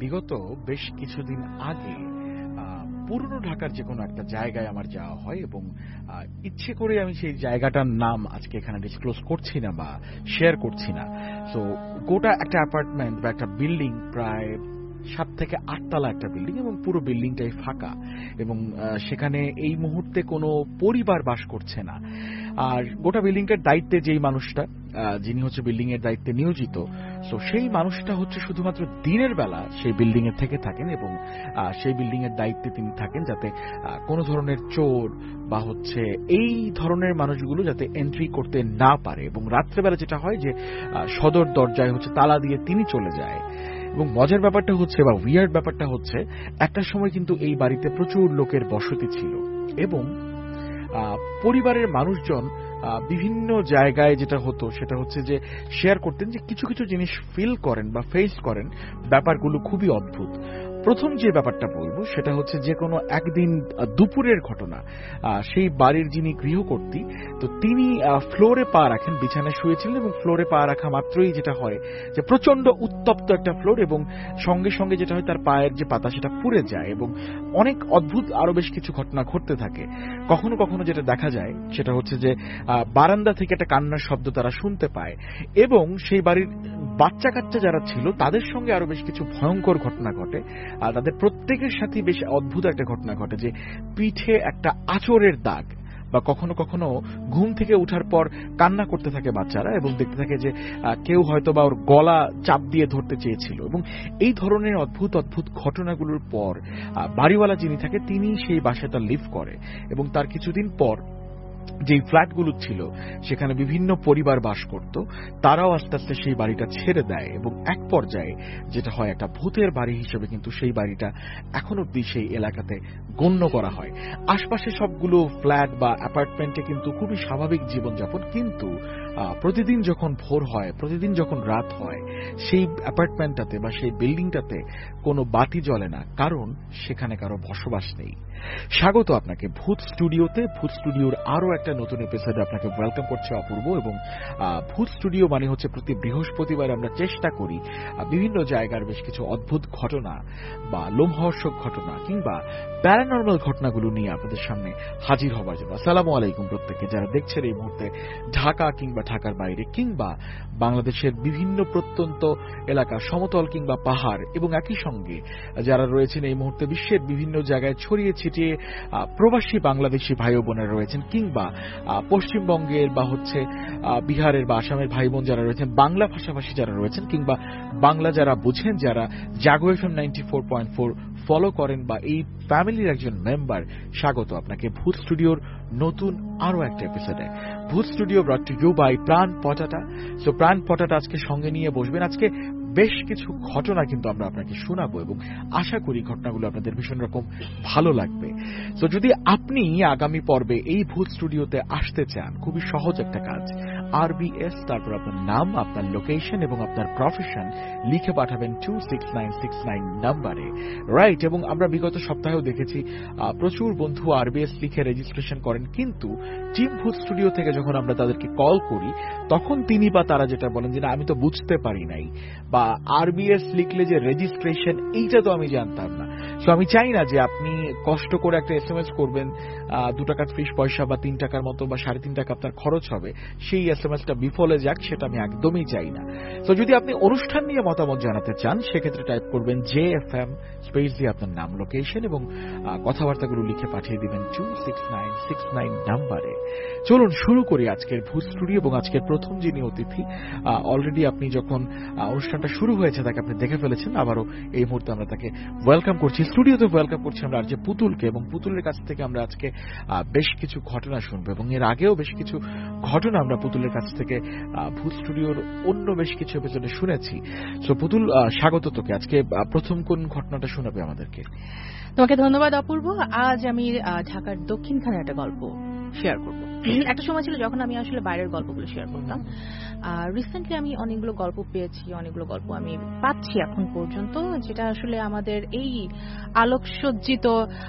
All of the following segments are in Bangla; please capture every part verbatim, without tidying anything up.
বিগত বেশ কিছুদিন আগে আ পুরনো ঢাকার যেকোনো একটা জায়গায় আমার যাওয়া হয় এবং আ ইচ্ছে করে আমি সেই জায়গাটার নাম আজকে এখানে ডিসক্লোজ করছি না বা শেয়ার করছি না। সো গোটা একটা অ্যাপার্টমেন্ট বা একটা বিল্ডিং প্রায় সাত থেকে আট তলা একটা বিল্ডিং এবং পুরো বিল্ডিংটাই ফাঁকা এবং আ সেখানে এই মুহূর্তে কোনো পরিবার বাস করছে না। আর গোটা বিল্ডিংটার দায়িত্বে যেই মানুষটা আ যিনি হচ্ছে বিল্ডিং এর দায়িত্বে নিয়োজিত, সো সেই মানুষটা হচ্ছে শুধুমাত্র দিনের বেলা সেই বিল্ডিং এ থেকে থাকেন এবং আ সেই বিল্ডিং এর দায়িত্বে তিনি থাকেন যাতে আ কোনো ধরনের চোর বা হচ্ছে এই ধরনের মানুষগুলো যাতে এন্ট্রি করতে না পারে এবং রাত্রেবেলা যেটা হয় যে আ সদর দরজায় হচ্ছে তালা দিয়ে তিনি চলে যায়। এবং মজার ব্যাপারটা হচ্ছে বা উইয়ার্ড ব্যাপারটা হচ্ছে একটা সময় কিন্তু এই বাড়িতে প্রচুর লোকের বসতি ছিল এবং আ পরিবারের মানুষজন আ বিভিন্ন জায়গায় যেটা হতো সেটা হচ্ছে যে শেয়ার করতেন যে কিছু, কিছু জিনিস ফিল করেন বা ফেস করেন ব্যাপারগুলো খুবই অদ্ভুত। প্রথম যে ব্যাপারটা বলব সেটা হচ্ছে যে কোনো একদিন আ দুপুরের ঘটনা। আ সেই বাড়ির যিনি গৃহকর্ত্রী তো তিনি আ ফ্লোরে পা রাখেন, বিছানায় শুয়েছিলেন এবং ফ্লোরে পা রাখা মাত্রই যেটা হয় যে প্রচন্ড উত্তপ্ত একটা ফ্লোর এবং সঙ্গে, সঙ্গে যেটা হয় তার পায়ের যে পাতা সেটা পুড়ে যায় এবং অনেক অদ্ভুত আরো বেশ কিছু ঘটনা ঘটতে থাকে। কখনো, কখনো যেটা দেখা যায় সেটা হচ্ছে যে আ বারান্দা থেকে একটা কান্নার শব্দ তারা শুনতে পায় এবং সেই বাড়ির বাচ্চা-কাচ্চা যারা ছিল তাদের সঙ্গে আরো বেশ কিছু ভয়ংকর ঘটনা ঘটে। আর তাদের প্রত্যেকের সাথেই বেশ অদ্ভুত একটা ঘটনা ঘটে যে পিঠে একটা আঁচড়ের দাগ বা কখনো, কখনো ঘুম থেকে উঠার পর কান্না করতে থাকে বাচ্চারা এবং দেখতে থাকে যে আ কেউ হয়তোবা ওর গলা চাপ দিয়ে ধরতে চেয়েছিল এবং এই ধরনের অদ্ভুত, অদ্ভুত ঘটনাগুলোর পর আ বাড়িওয়ালা যিনি থাকে তিনি সেই বাসাটা লিভ করে এবং তার কিছুদিন পর যেই ফ্ল্যাটগুলো ছিল সেখানে বিভিন্ন পরিবার বাস করত, তারাও আস্তে, আস্তে সেই বাড়িটা ছেড়ে দেয় এবং এক পর্যায়ে যেটা হয় একটা ভূতের বাড়ি হিসেবে কিন্তু সেই বাড়িটা এখন অব্দি সেই এলাকাতে গণ্য করা হয়। আশপাশে সবগুলো ফ্ল্যাট বা অ্যাপার্টমেন্টে কিন্তু খুবই স্বাভাবিক জীবনযাপন, কিন্তু আ প্রতিদিন যখন ভোর হয়, প্রতিদিন যখন রাত হয়, সেই অ্যাপার্টমেন্টটাতে বা সেই বিল্ডিংটাতে কোনো বাতি জ্বলে না, কারণ সেখানে কারো বসবাস নেই। স্বাগত আপনাকে ভূত স্টুডিওতে। ভূত স্টুডিওর আরো একটা নতুন এপিসোডে আপনাকে ওয়েলকাম করছে অপূর্ব এবং আ ভূত স্টুডিও মানে হচ্ছে প্রতি বৃহস্পতিবার আমরা চেষ্টা করি আ বিভিন্ন জায়গার বেশ কিছু অদ্ভুত ঘটনা বা লোমহর্ষক ঘটনা কিংবা প্যারানরমাল ঘটনাগুলো নিয়ে আপনাদের সামনে হাজির হবার জন্য। আসসালামু আলাইকুম প্রত্যেককে যারা দেখছেন এই মুহূর্তে ঢাকা কিংবা ঢাকার বাইরে কিংবা বাংলাদেশের বিভিন্ন প্রত্যন্ত এলাকা, সমতল কিংবা পাহাড় এবং একই সঙ্গে যারা রয়েছেন এই মুহূর্তে বিশ্বের বিভিন্ন জায়গায় ছড়িয়ে ছিটিয়ে আ প্রবাসী বাংলাদেশী ভাই ও বোনেরা রয়েছেন কিংবা আ পশ্চিমবঙ্গের বা হচ্ছে আ বিহারের বা আসামের ভাই বোন যারা রয়েছেন, বাংলা ভাষাভাষী যারা রয়েছেন কিংবা বাংলা যারা বুঝেন, যারা Jago FM ninety four point four follow করেন বা এই ফ্যামিলির একজন মেম্বার, স্বাগত আপনাকে ভূত স্টুডিওর নতুন আরো একটা এপিসোডে। Bhoot studio brought to you by Pran Potata. So প্রাণ পটাটা আজকে সঙ্গে নিয়ে বসবেন। আজকে বেশ কিছু ঘটনা কিন্তু আমরা আপনাকে শোনাবো এবং আশা করি ঘটনাগুলো আপনাদের ভীষণ রকম ভালো লাগবে। তো যদি আপনি আগামী পর্বে এই ভূত স্টুডিওতে আসতে চান, খুবই সহজ একটা কাজ। আরবিএস তারপর আপনার নাম, আপনার লোকেশন এবং আপনার প্রফেশন লিখে পাঠাবেন two six nine six nine নাম্বারে, রাইট? এবং আমরা বিগত সপ্তাহেও দেখেছি প্রচুর বন্ধু আরবিএস লিখে রেজিস্ট্রেশন করেন, কিন্তু টিম ভূত স্টুডিও থেকে যখন আমরা তাদেরকে কল করি তখন তিনি বা তারা যেটা বলেন যে না, আমি তো বুঝতে পারি নাই বা আরবিএস লিখলে যে রেজিস্ট্রেশন এইটা তো আমি জানতাম না। সো আমি চাই না যে আপনি কষ্ট করে একটা এসএমএস করবেন, দু টাকার ত্রিশ পয়সা বা তিন টাকার মতো বা সাড়ে তিন টাকা আপনার খরচ হবে, সেই এসএমএসটা বিফলে যাক, সেটা আমি একদমই চাই না। তো যদি আপনি অনুষ্ঠান নিয়ে মতামত জানাতে চান সেক্ষেত্রে টাইপ করবেন জে এফ এম স্পেস দিয়ে আপনার নাম, লোকেশন এবং কথাবার্তাগুলো লিখে পাঠিয়ে দিবেন two six nine six nine নাম্বারে। চলুন শুরু করি আজকের ভূত স্টুডিও এবং আজকের প্রথম যিনি অতিথি, অলরেডি আপনি যখন অনুষ্ঠানটা শুরু হয়েছে তাকে আপনি দেখে ফেলেছেন, আবারও এই মুহূর্তে আমরা তাকে ওয়েলকাম করছি স্টুডিওতে। ওয়েলকাম করছি আমরা আর যে পুতুলকে, এবং পুতুলের কাছ থেকে আমরা আজকে বেশ কিছু ঘটনা শুনবো এবং এর আগেও বেশ কিছু ঘটনা আমরা পুতুলের কাছ থেকে ভূত স্টুডিওর অন্য বেশ কিছু এপিসোডে শুনেছি। সো পুতুল, স্বাগত তোকে। আজকে প্রথম কোন ঘটনাটা শোনাবে আমাদেরকে? তোমাকে ধন্যবাদ অপূর্ব। আজ আমি ঢাকার দক্ষিণখানে একটা গল্প শেয়ার করব। একটা সময় ছিল যখন আমি আসলে বাইরের গল্পগুলো শেয়ার করতাম। রিসেন্টলি আমি অনেকগুলো গল্প পেয়েছি, অনেকগুলো গল্প আমি পাচ্ছি এখন পর্যন্ত, যেটা আসলে আমাদের এই আলোকসজ্জিত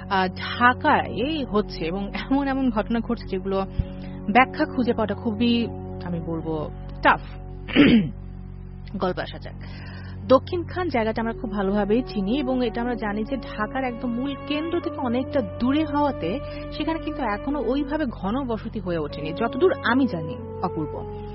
ঢাকায় এই হচ্ছে এবং এমন এমন ঘটনা ঘটছে যেগুলো ব্যাখ্যা খুঁজে পাওয়াটা খুবই, আমি বলবো, টাফ। গল্প আসা যাক। দক্ষিণখান জায়গাটা আমরা খুব ভালোভাবেই চিনি এবং এটা আমরা জানি যে ঢাকার একদম মূল কেন্দ্র থেকে অনেকটা দূরে হওয়াতে সেখানে কিন্তু এখনো ওইভাবে ঘন বসতি হয়ে ওঠেনি, যতদূর আমি জানি অপূর্ব।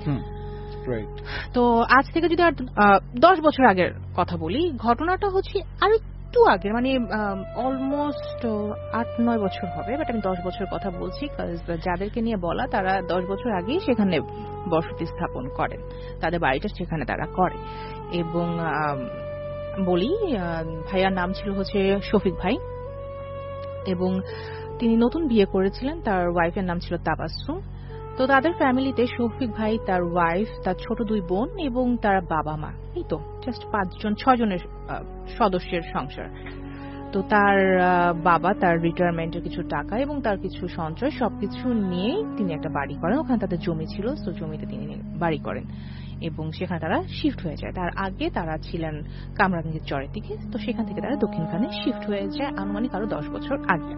তো আজ থেকে যদি আর দশ বছর আগের কথা বলি, ঘটনাটা হচ্ছে আর একটু আগের, মানে অলমোস্ট আট নয় বছর হবে, বাট আমি দশ বছর কথা বলছি, যাদেরকে নিয়ে বলা তারা দশ বছর আগেই সেখানে বসতি স্থাপন করেন, তাদের বাড়িটা সেখানে তারা করে। এবং বলি ভাইয়ার নাম ছিল হচ্ছে শফিক ভাই, এবং তিনি নতুন বিয়ে করেছিলেন, তার ওয়াইফের নাম ছিল তাবাসসুম। তো তাদের ফ্যামিলিতে শফিক ভাই, তার ওয়াইফ, তার ছোট দুই বোন এবং তার বাবা মা, এই তো জাস্ট পাঁচজন ছজনের সদস্যের সংসার। তো তার বাবা তার রিটায়ারমেন্টের কিছু টাকা এবং তার কিছু সঞ্চয় সবকিছু নিয়ে তিনি একটা বাড়ি করেন, ওখানে তাদের জমি ছিল, তো জমিতে তিনি বাড়ি করেন এবং সেখানে তারা শিফট হয়ে যায়। তার আগে তারা ছিলেন কামরাঙ্গীর চরের দিকে, তো সেখান থেকে তারা দক্ষিণখানে শিফট হয়ে যায় আনুমানিক আরো দশ বছর আগে।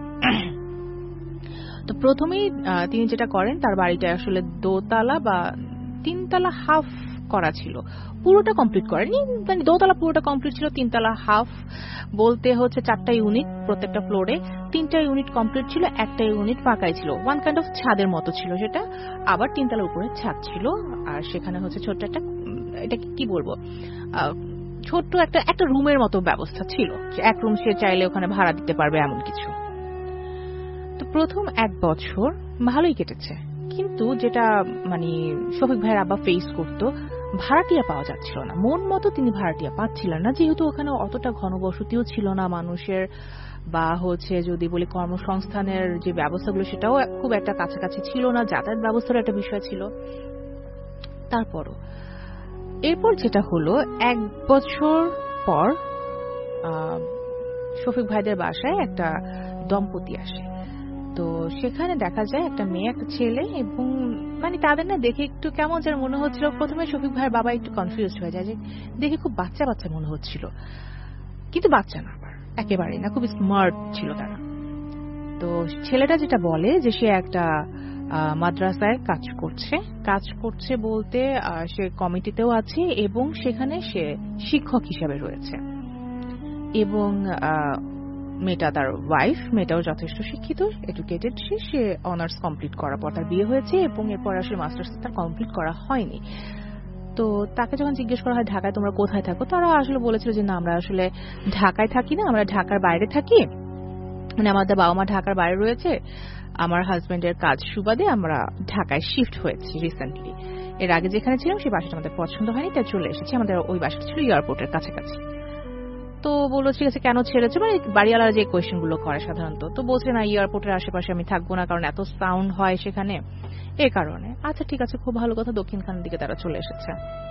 তো প্রথমেই তিনি যেটা করেন, তার বাড়িটা আসলে দোতলা বা তিনতলা হাফ করা ছিল, পুরোটা কমপ্লিট করেনি, মানে দোতলা পুরোটা কমপ্লিট ছিল, তিনতলা হাফ বলতে হচ্ছে চারটা ইউনিট প্রত্যেকটা ফ্লোরে, তিনটা ইউনিট কমপ্লিট ছিল, একটা ইউনিট ফাঁকাই ছিল, ওয়ান কাইন্ড অফ ছাদের মতো ছিল সেটা, আবার তিনতলার উপরে ছাদ ছিল। আর সেখানে হচ্ছে ছোট্ট একটা, এটা কি বলবো, ছোট্ট একটা একটা রুমের মতো ব্যবস্থা ছিল, এক রুম সে চাইলে ওখানে ভাড়া দিতে পারবে এমন কিছু। তো প্রথম এক বছর ভালোই কেটেছে, কিন্তু যেটা মানে শফিক ভাইয়ের আব্বা ফেস করতো, ভাড়াটিয়া পাওয়া যাচ্ছিল না, মন মতো তিনি ভাড়াটিয়া পাচ্ছিলেন না, যেহেতু ওখানে অতটা ঘনবসতিও ছিল না মানুষের, বা হচ্ছে যদি বলি কর্মসংস্থানের যে ব্যবস্থাগুলো সেটাও খুব একটা কাছাকাছি ছিল না, যাতায়াত ব্যবস্থার একটা বিষয় ছিল। তারপরও এরপর যেটা হলো, এক বছর পর শফিক ভাইদের বাসায় একটা দম্পতি আসে। তো সেখানে দেখা যায় একটা মেয়ে একটা ছেলে, এবং মানে তাদের না দেখে একটু কেমন যেন মনে হচ্ছিল, প্রথমে শফিক ভাইয়ের বাবা একটু কনফিউজ হয়ে যায় যে দেখে খুব বাচ্চা বাচ্চা মনে হচ্ছিল, কিন্তু বাচ্চা না, আবার একেবারেই না, খুব স্মার্ট ছিল তারা। তো ছেলেটা যেটা বলে যে সে একটা মাদ্রাসায় কাজ করছে, কাজ করছে বলতে সে কমিটিতেও আছে এবং সেখানে সে শিক্ষক হিসেবে রয়েছে, এবং মেয়েটা তার ওয়াইফ, মেয়েটাও যথেষ্ট শিক্ষিত, এডুকেটেড, সে সে অনার্স কমপ্লিট করার পর তার বিয়ে হয়েছে এবং এরপর আসলে মাস্টার্স তার কমপ্লিট করা হয়নি। তো তাকে যখন জিজ্ঞেস করা হয় ঢাকায় তোমরা কোথায় থাকো, তারা আসলে বলেছিল যে না, আমরা আসলে ঢাকায় থাকি না, আমরা ঢাকার বাইরে থাকি, মানে আমাদের বাবা মা ঢাকার বাইরে রয়েছে, আমার হাজবেন্ডের কাজ সুবাদে আমরা ঢাকায় শিফট হয়েছি রিসেন্টলি, এর আগে যেখানে ছিলাম সেই বাসাটা আমাদের পছন্দ হয়নি, তাই চলে এসেছি, আমাদের ওই বাসাটা ছিল এয়ারপোর্টের কাছাকাছি। তো বললো ঠিক আছে, কেন ছেড়েছে, মানে বাড়িওয়ালারা যে কোয়েশ্চেন গুলো করে সাধারণত, তো বলছে না এয়ারপোর্টের আশেপাশে আমি থাকবো না, কারণ এত সাউন্ড হয় সেখানে, এই কারণে। আচ্ছা ঠিক আছে, খুব ভালো কথা, দক্ষিণখানের দিকে তারা চলে এসেছে।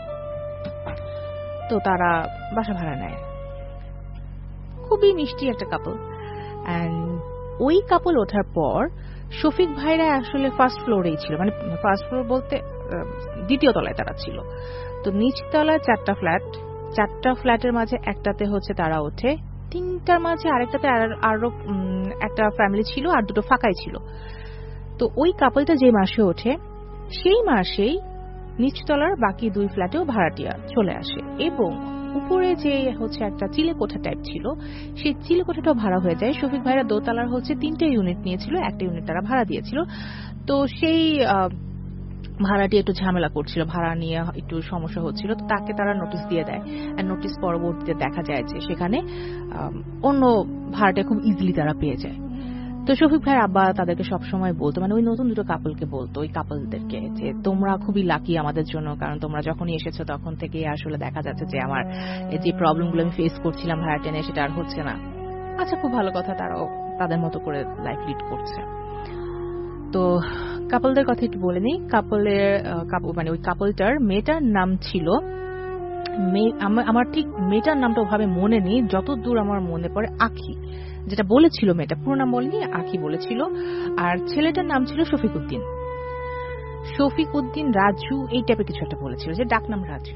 তো তারা বাসা ভাড়া নেয়, খুবই মিষ্টি একটা কাপল। এন্ড ওই কাপল ওঠার পর শফিক ভাইরা আসলে ফার্স্ট ফ্লোরেই ছিল, মানে ফার্স্ট ফ্লোর বলতে দ্বিতীয় তলায় তারা ছিল। তো নিচতলায় চারটা ফ্ল্যাট, চারটা ফ্ল্যাটের মাঝে একটাতে হচ্ছে তারা ওঠে, তিনটার মাঝে আরেকটাতে আরো একটা ফ্যামিলি ছিল, আর দুটো ফাঁকাই ছিল। তো ওই কাপলটা যে মাসে ওঠে সেই মাসেই নিচতলার বাকি দুই ফ্ল্যাটেও ভাড়াটিয়া চলে আসে, এবং উপরে যে হচ্ছে একটা চিলে কোঠা টাইপ ছিল সেই চিলে কোঠাটাও ভাড়া হয়ে যায়। শফিক ভাইরা দোতলার হচ্ছে তিনটে ইউনিট নিয়েছিল, একটা ইউনিট তারা ভাড়া দিয়েছিল। তো সেই ভাড়াটি একটু ঝামেলা করছিল, ভাড়া নিয়ে একটু সমস্যা হচ্ছিল, তো তাকে তারা নোটিশ দিয়ে দেয়। আর নোটিশ পরবর্তীতে দেখা যায় যে সেখানে অন্য ভাড়াটা খুব ইজিলি তারা পেয়ে যায়। তো শফিক ভাইয়ের আব্বা তাদেরকে সবসময় বলতো, মানে ওই নতুন দুটো কাপলকে বলতো, ওই কাপলদেরকে, যে তোমরা খুবই লাকি আমাদের জন্য, কারণ তোমরা যখনই এসেছো তখন থেকে আসলে দেখা যাচ্ছে যে আমার যে প্রবলেমগুলো আমি ফেস করছিলাম ভাড়া টেনে সেটা আর হচ্ছে না। আচ্ছা, খুব ভালো কথা, তারাও তাদের মতো করে লাইফ লিড করছে। তো কাপলদের কথা একটু বলে নিই। কাপলের মানে ওই কাপলটার মেয়েটার নাম ছিল, আমার ঠিক মেয়েটার নামটা ওভাবে মনে নেই, যত দূর আমার মনে পড়ে আখি, যেটা বলেছিল মেয়েটা, পুরো নাম বলেনি, আখি বলেছিল। আর ছেলেটার নাম ছিল শফিক উদ্দিন, শফিক উদ্দিন রাজু এই টাইপের কিছু একটা বলেছিল, যে ডাক নাম রাজু।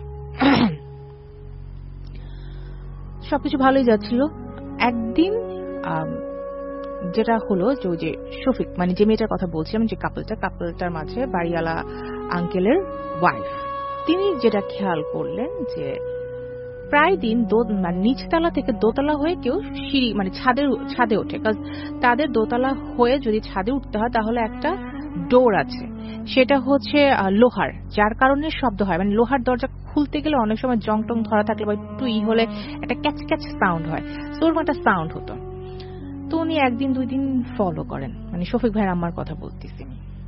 সবকিছু ভালোই যাচ্ছিল। একদিন যেটা হলো যে ওই যে শফিক মানে যে মেয়েটার কথা বলছিলাম, যে কাপলটা, কাপলটার মাঝে বাড়িওয়ালা আঙ্কেলের ওয়াইফ, তিনি যেটা খেয়াল করলেন যে প্রায় দিন মানে নিচতলা থেকে দোতলা হয়ে কেউ সিঁড়ি মানে ছাদের ছাদে ওঠে, কারণ তাদের দোতলা হয়ে যদি ছাদে উঠতে হয় তাহলে একটা ডোর আছে, সেটা হচ্ছে লোহার, যার কারণে শব্দ হয়। মানে লোহার দরজা খুলতে গেলে অনেক সময় জং টং ধরা থাকলে বা একটু ই হলে একটা ক্যাচ ক্যাচ সাউন্ড হয়, তো ওরকম একটা সাউন্ড হতো। তো উনি একদিন দুই দিন ফলো করেন, মানে শফিক ভাইয়ের আম্মার কথা বলতেছি।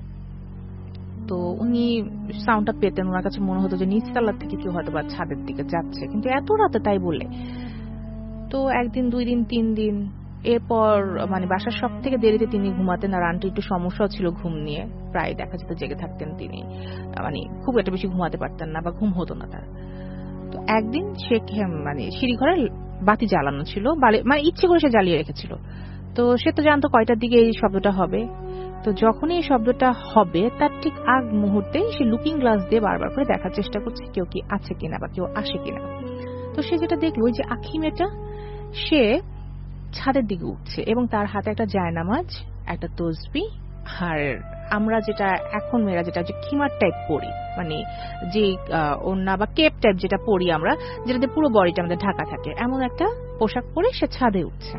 তো উনি সাউন্ডটা পেতেন, ওনার কাছে মনে হতো যে নিচতলার থেকে কেউ হয়তো বা ছাদের দিকে যাচ্ছে, কিন্তু এত রাতে তাই বলে। তো একদিন দুই দিন তিন দিন এরপর মানে বাসার সব থেকে দেরিতে তিনি ঘুমাতেন, আর আন্টি একটু সমস্যাও ছিল ঘুম নিয়ে, প্রায় দেখা যেত জেগে থাকতেন তিনি, মানে খুব একটা বেশি ঘুমাতে পারতেন না বা ঘুম হতো না তার। তো একদিন সে মানে সিঁড়ি ঘরে বাতি জ্বালানো ছিল, মানে ইচ্ছে করে সে জ্বালিয়ে রেখেছিল। তো সে তো জানতো কয়টার দিকে এই শব্দটা হবে। তো যখনই এই শব্দটা হবে তার ঠিক আগ মুহূর্তে সে লুকিং গ্লাস দিয়ে বারবার করে দেখার চেষ্টা করছে কেউ কি আছে কিনা বা কেউ আসে কিনা। তো সে যেটা দেখলো ওই যে আখি মেয়েটা সে ছাদের দিকে উঠছে এবং তার হাতে একটা জায়নামাজ, একটা তসবি, আর আমরা যেটা এখন মেয়েরা যেটা যে খিমার টাইপ পরি, মানে যে ওড়না বা কেপ টাইপ যেটা পরি আমরা, যেটাতে পুরো বডিটা আমাদের ঢাকা থাকে, এমন একটা পোশাক পরে সে ছাদে উঠছে।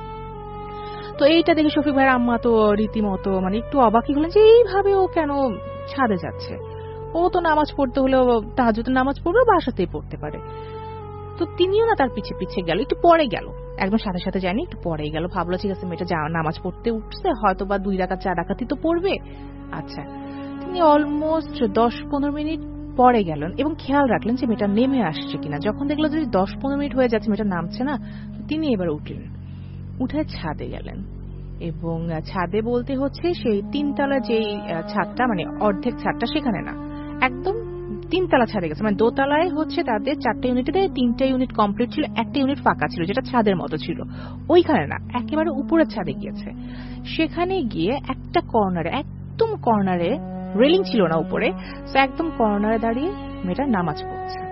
তো এইটা দেখে শফিক ভাইয়ের আম্মা তো রীতিমতো মানে একটু অবাকই হলেন যে এইভাবে ও কেন ছাদে যাচ্ছে, ও তো নামাজ পড়তে হলেও তাহাজ্জুদের নামাজ পড়বে বাসাতেই পড়তে পারে। তো তিনিও না তার পিছে পিছে গেল, একটু পরে গেল, একদম সাথে সাথে যায়নি, একটু পরে গেল, ভাবলো ঠিক আছে মেয়েটা নামাজ পড়তে উঠছে, হয়তো বা দুই রাকাত চার রাকাতই তো পড়বে। আচ্ছা, তিনি অলমোস্ট দশ পনেরো মিনিট পরে গেলেন এবং খেয়াল রাখলেন যে মেয়েটা নেমে আসছে কিনা। যখন দেখলো যদি দশ পনেরো মিনিট হয়ে যাচ্ছে মেয়েটা নামছে না, তিনি এবার উঠলেন, উঠে ছাদে গেলেন। এবং ছাদে বলতে হচ্ছে সেই তিনতলা যেই ছাদটা, মানে অর্ধেক ছাদটা সেখানে না, একদম তিনতলা ছাদে গেছে। মানে দোতলায় হচ্ছে তাদের চারটে ইউনিটে তিনটা ইউনিট কমপ্লিট ছিল, একটা ইউনিট ফাঁকা ছিল যেটা ছাদের মতো ছিল, ওইখানে না, একেবারে উপরের ছাদে গিয়েছে। সেখানে গিয়ে একটা কর্নারে, একদম কর্নারে, রেলিং ছিল না উপরে, তো একদম কর্নারে দাঁড়িয়ে মেয়েটা নামাজ পড়ছে।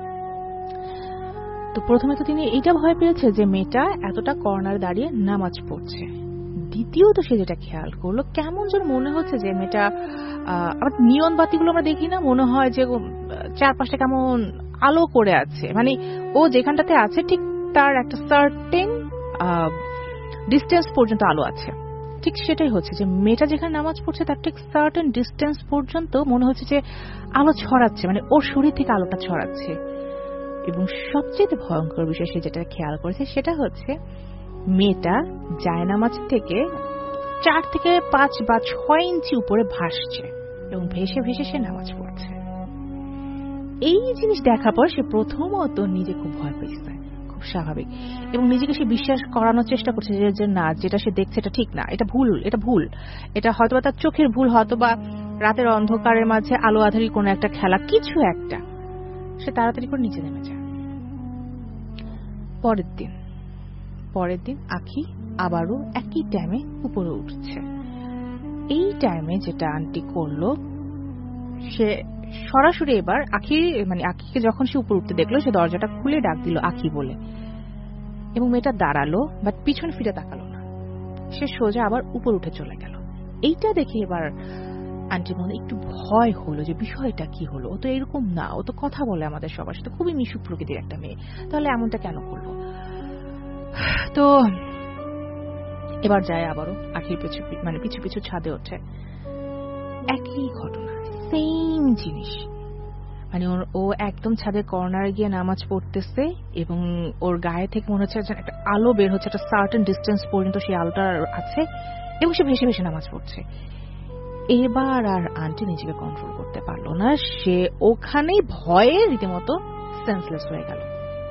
তো প্রথমে তো তিনি এইটা ভয় পেয়েছে যে মেয়েটা এতটা কর্নারে দাঁড়িয়ে নামাজ পড়ছে। দ্বিতীয়ত সে যেটা খেয়াল করলো, কেমন যেন মনে হচ্ছে যে মেয়েটা, আবার নিয়ন বাতিগুলো আমরা দেখি না, মনে হয় যে চারপাশটা কেমন আলো করে আছে, মানে ও যেখানটাতে আছে ঠিক তার একটা সার্টেন ডিস্টেন্স পর্যন্ত আলো আছে। ঠিক সেটাই হচ্ছে যে মেয়েটা যেখানে নামাজ পড়ছে তার ঠিক সার্টেন ডিস্টেন্স পর্যন্ত মনে হচ্ছে যে আলো ছড়াচ্ছে, মানে ওর শরীর থেকে আলোটা ছড়াচ্ছে। এবং সবচেয়ে ভয়ঙ্কর বিষয় সে যেটা খেয়াল করেছে সেটা হচ্ছে মেয়েটা জায়নামাজ থেকে চার থেকে পাঁচ বা ছয় ইঞ্চি উপরে ভাসছে এবং ভেসে ভেসে সে নামাজ পড়ছে। এই জিনিস দেখার পর সে প্রথমত নিজে খুব ভয় পেয়েছে, খুব স্বাভাবিক, এবং নিজেকে সে বিশ্বাস করানোর চেষ্টা করছে যে না, যেটা সে দেখছে এটা ঠিক না, এটা ভুল, এটা ভুল, এটা হয়তো বা তার চোখের ভুল, হয়তো বা রাতের অন্ধকারের মাঝে আলো আধারি কোনো একটা খেলা, কিছু একটা। সে তাড়াতাড়ি করে নিচে নেমে যায়। পরের দিন পরের দিন আখি আবারও একই টাইমে উপরে উঠছে। এই টাইমে যেটা আন্টি করলো, সে সরাসরি এবার আখি মানে আখিকে যখন সে উপরে উঠতে দেখলো, সে দরজাটা খুলে ডাক দিল আখি বলে, এবং মেয়েটা দাঁড়ালো, বাট পিছন ফিরে তাকালো না, সে সোজা আবার উপর উঠে চলে গেল। এইটা দেখে এবার আন্টির মনে একটু ভয় হলো যে বিষয়টা কি হলো, ও তো এরকম না, ও তো কথা বলে আমাদের সবার সাথে, খুবই মিশুক প্রকৃতির একটা মেয়ে, তাহলে এমনটা কেন করলো। তো এবার যায় আবারও আখির পিছু মানে পিছু পিছু ছাদে ওঠে, একই ঘটনা, সেম জিনিস, মানে ওর ও একদম ছাদের কর্নারে গিয়ে নামাজ পড়তেছে এবং ওর গায়ে থেকে মনে হচ্ছে একটা আলো বের হচ্ছে, একটা সার্টেন ডিস্টেন্স পর্যন্ত সেই আলোটা আছে, এবং সে ভেসে ভেসে নামাজ পড়ছে। এবার আর আন্টি নিজেকে কন্ট্রোল করতে পারলো না, সে ওখানেই ভয়ে রীতিমতো সেন্সলেস হয়ে গেল।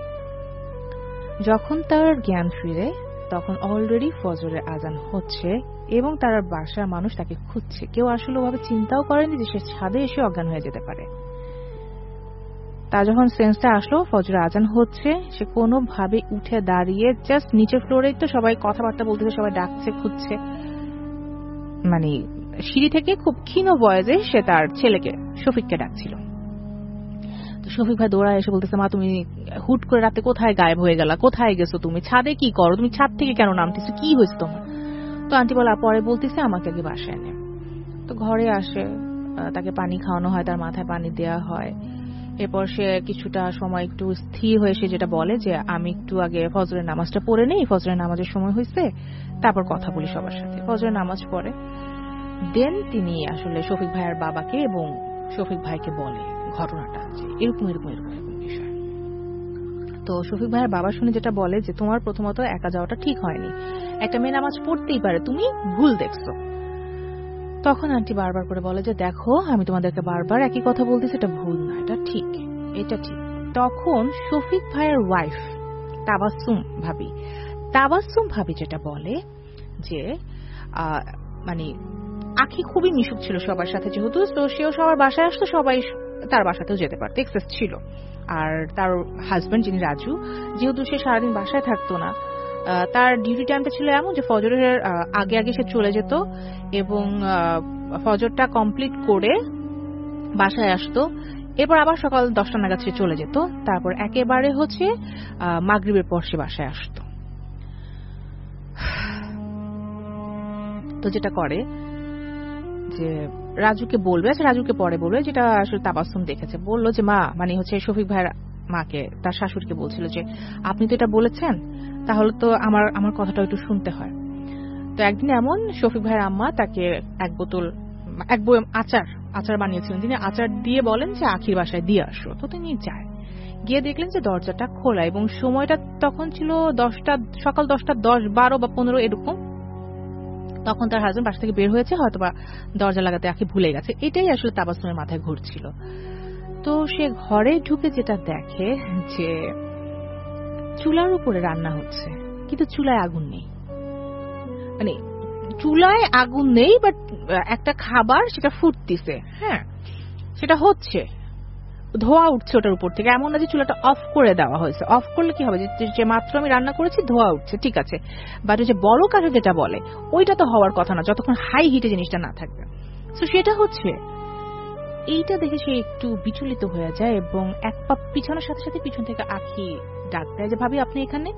যখন তার জ্ঞান ফিরে তখন অলরেডি ফজরের আজান হচ্ছে এবং তার বাসার মানুষ তাকে খুঁজছে। কেউ আসলে ওভাবে চিন্তাও করেনি যে সে ছাদে এসে অজ্ঞান হয়ে যেতে পারে। তার যখন সেন্সটা আসলো ফজরের আজান হচ্ছে, সে কোনোভাবে উঠে দাঁড়িয়ে জাস্ট নিচের ফ্লোরে তো সবাই কথাবার্তা বলতেছে, সবাই ডাকছে, খুঁজছে, মানে সিঁড়ি থেকে খুব ক্ষীণ ভয়েসে সে তার ছেলেকে শফিককে ডাকছিল। তো শফিক ভাই দৌড়ায় এসে বলতেছে, মা তুমি হুট করে রাতে কোথায় গায়েব হয়ে গেলা, কোথায় গেছো তুমি, ছাদে কি করো, তুমি ছাদ থেকে কেন নামতেছো, কি হয়েছে তোমার? তো আন্টি বলা পরে বলতেছে আমাকে আগে বাসায় এনে। তো ঘরে আসে, তাকে পানি খাওয়ানো হয়, তার মাথায় পানি দেওয়া হয়, এরপর সে কিছুটা সময় একটু স্থির হয়ে সে যেটা বলে যে আমি একটু আগে ফজরের নামাজটা পড়ে নেই, ফজরের নামাজের সময় হয়েছে, তারপর কথা বলি সবার সাথে। ফজরের নামাজ পড়ে দেন তিনি আসলে শফিক ভাইয়ের বাবাকে এবং শফিক ভাইকে বলে ঘটনাটা যে এরকম এরকম এরকম এরকম বিষয়। তো শফিক ভাইয়ের বাবা শুনে যেটা বলে যে তোমার প্রথমত একা যাওয়াটা ঠিক হয়নি, একটা মেয়ে নামাজ পড়তেই পারে, তুমি ভুল দেখছো। তখন আন্টি বারবার করে বলে যে দেখো আমি তোমাদেরকে বারবার একই কথা বলতেছি, এটা ভুল না, এটা ঠিক, এটা ঠিক। তখন শফিক ভাইয়ের ওয়াইফ তাবাসসুম ভাবি তাবাসসুম ভাবি যেটা বলে যে মানে আখি খুবই মিশুক ছিল সবার সাথে, যেহেতু তো সেও সবার বাসায় আসতো, সবাই তার বাসাতেও যেতে পারতো, এক্সেস ছিল। আর তার হাজবেন্ড যিনি রাজু, যেহেতু সে সারাদিন বাসায় থাকতো না, তার ডিউটি টাইমটা ছিল এমন যে ফজরের আগে আগে সে চলে যেত এবং ফজরটা কমপ্লিট করে বাসায় আসতো, এরপর আবার সকাল দশটা নাগাদ সে চলে যেত, তারপর একেবারে হচ্ছে মাগরিবের পর সে বাসায় আসতো। তো যেটা করে যে রাজুকে বলবে, আচ্ছা রাজুকে পরে বলবে, যেটা আসলে তাবাসসুম দেখেছে, বললো যে মা মানে হচ্ছে শফিক ভাইয়ের মাকে, তার শাশুড়িকে বলছিল যে আপনি তো এটা বলেছেন, তাহলে তো আমার আমার কথাটা একটু শুনতে হয়। তো একদিন এমন শফিক ভাইয়ের আম্মা তাকে এক বোতল এক বয়ম আচার আচার বানিয়েছিলেন, তিনি আচার দিয়ে বলেন যে আখির বাসায় দিয়ে আসো। তো তিনি যায়, গিয়ে দেখলেন যে দরজাটা খোলা এবং সময়টা তখন ছিল দশটা, সকাল দশটা দশ বারো বা পনেরো এরকম। তখন তার হাজবেন্ড বাসা থেকে বের হয়েছে, হয়তো বা দরজা লাগাতে আখি ভুলে গেছে, এটাই আসলে তাবাসসুমের মাথায় ঘুরছিল। তো সে ঘরে ঢুকে যেটা দেখে যে চুলার উপরে রান্না হচ্ছে, কিন্তু চুলায় আগুন নেই, মানে চুলায় আগুন নেই, বাট একটা খাবার সেটা ফুটতিছে, হ্যাঁ সেটা হচ্ছে, ধোয়া উঠছে ওটার উপর থেকে, এমন না যে চুলাটা অফ করে দেওয়া হয়েছে। অফ করলে কি হবে, যে মাত্র আমি রান্না করেছি ধোয়া উঠছে, ঠিক আছে, বাট ওই যে বড় কাঠে যেটা বলে ওইটা তো হওয়ার কথা না যতক্ষণ হাই হিটে জিনিসটা না থাকবে। তো সেটা হচ্ছে, এইটা দেখে সে একটু বিচলিত হয়ে যায় এবং এক পা পিছনের সাথে সাথে পিছন থেকে আখি ডাক দেয় যে ভাবি আপনি এখানে।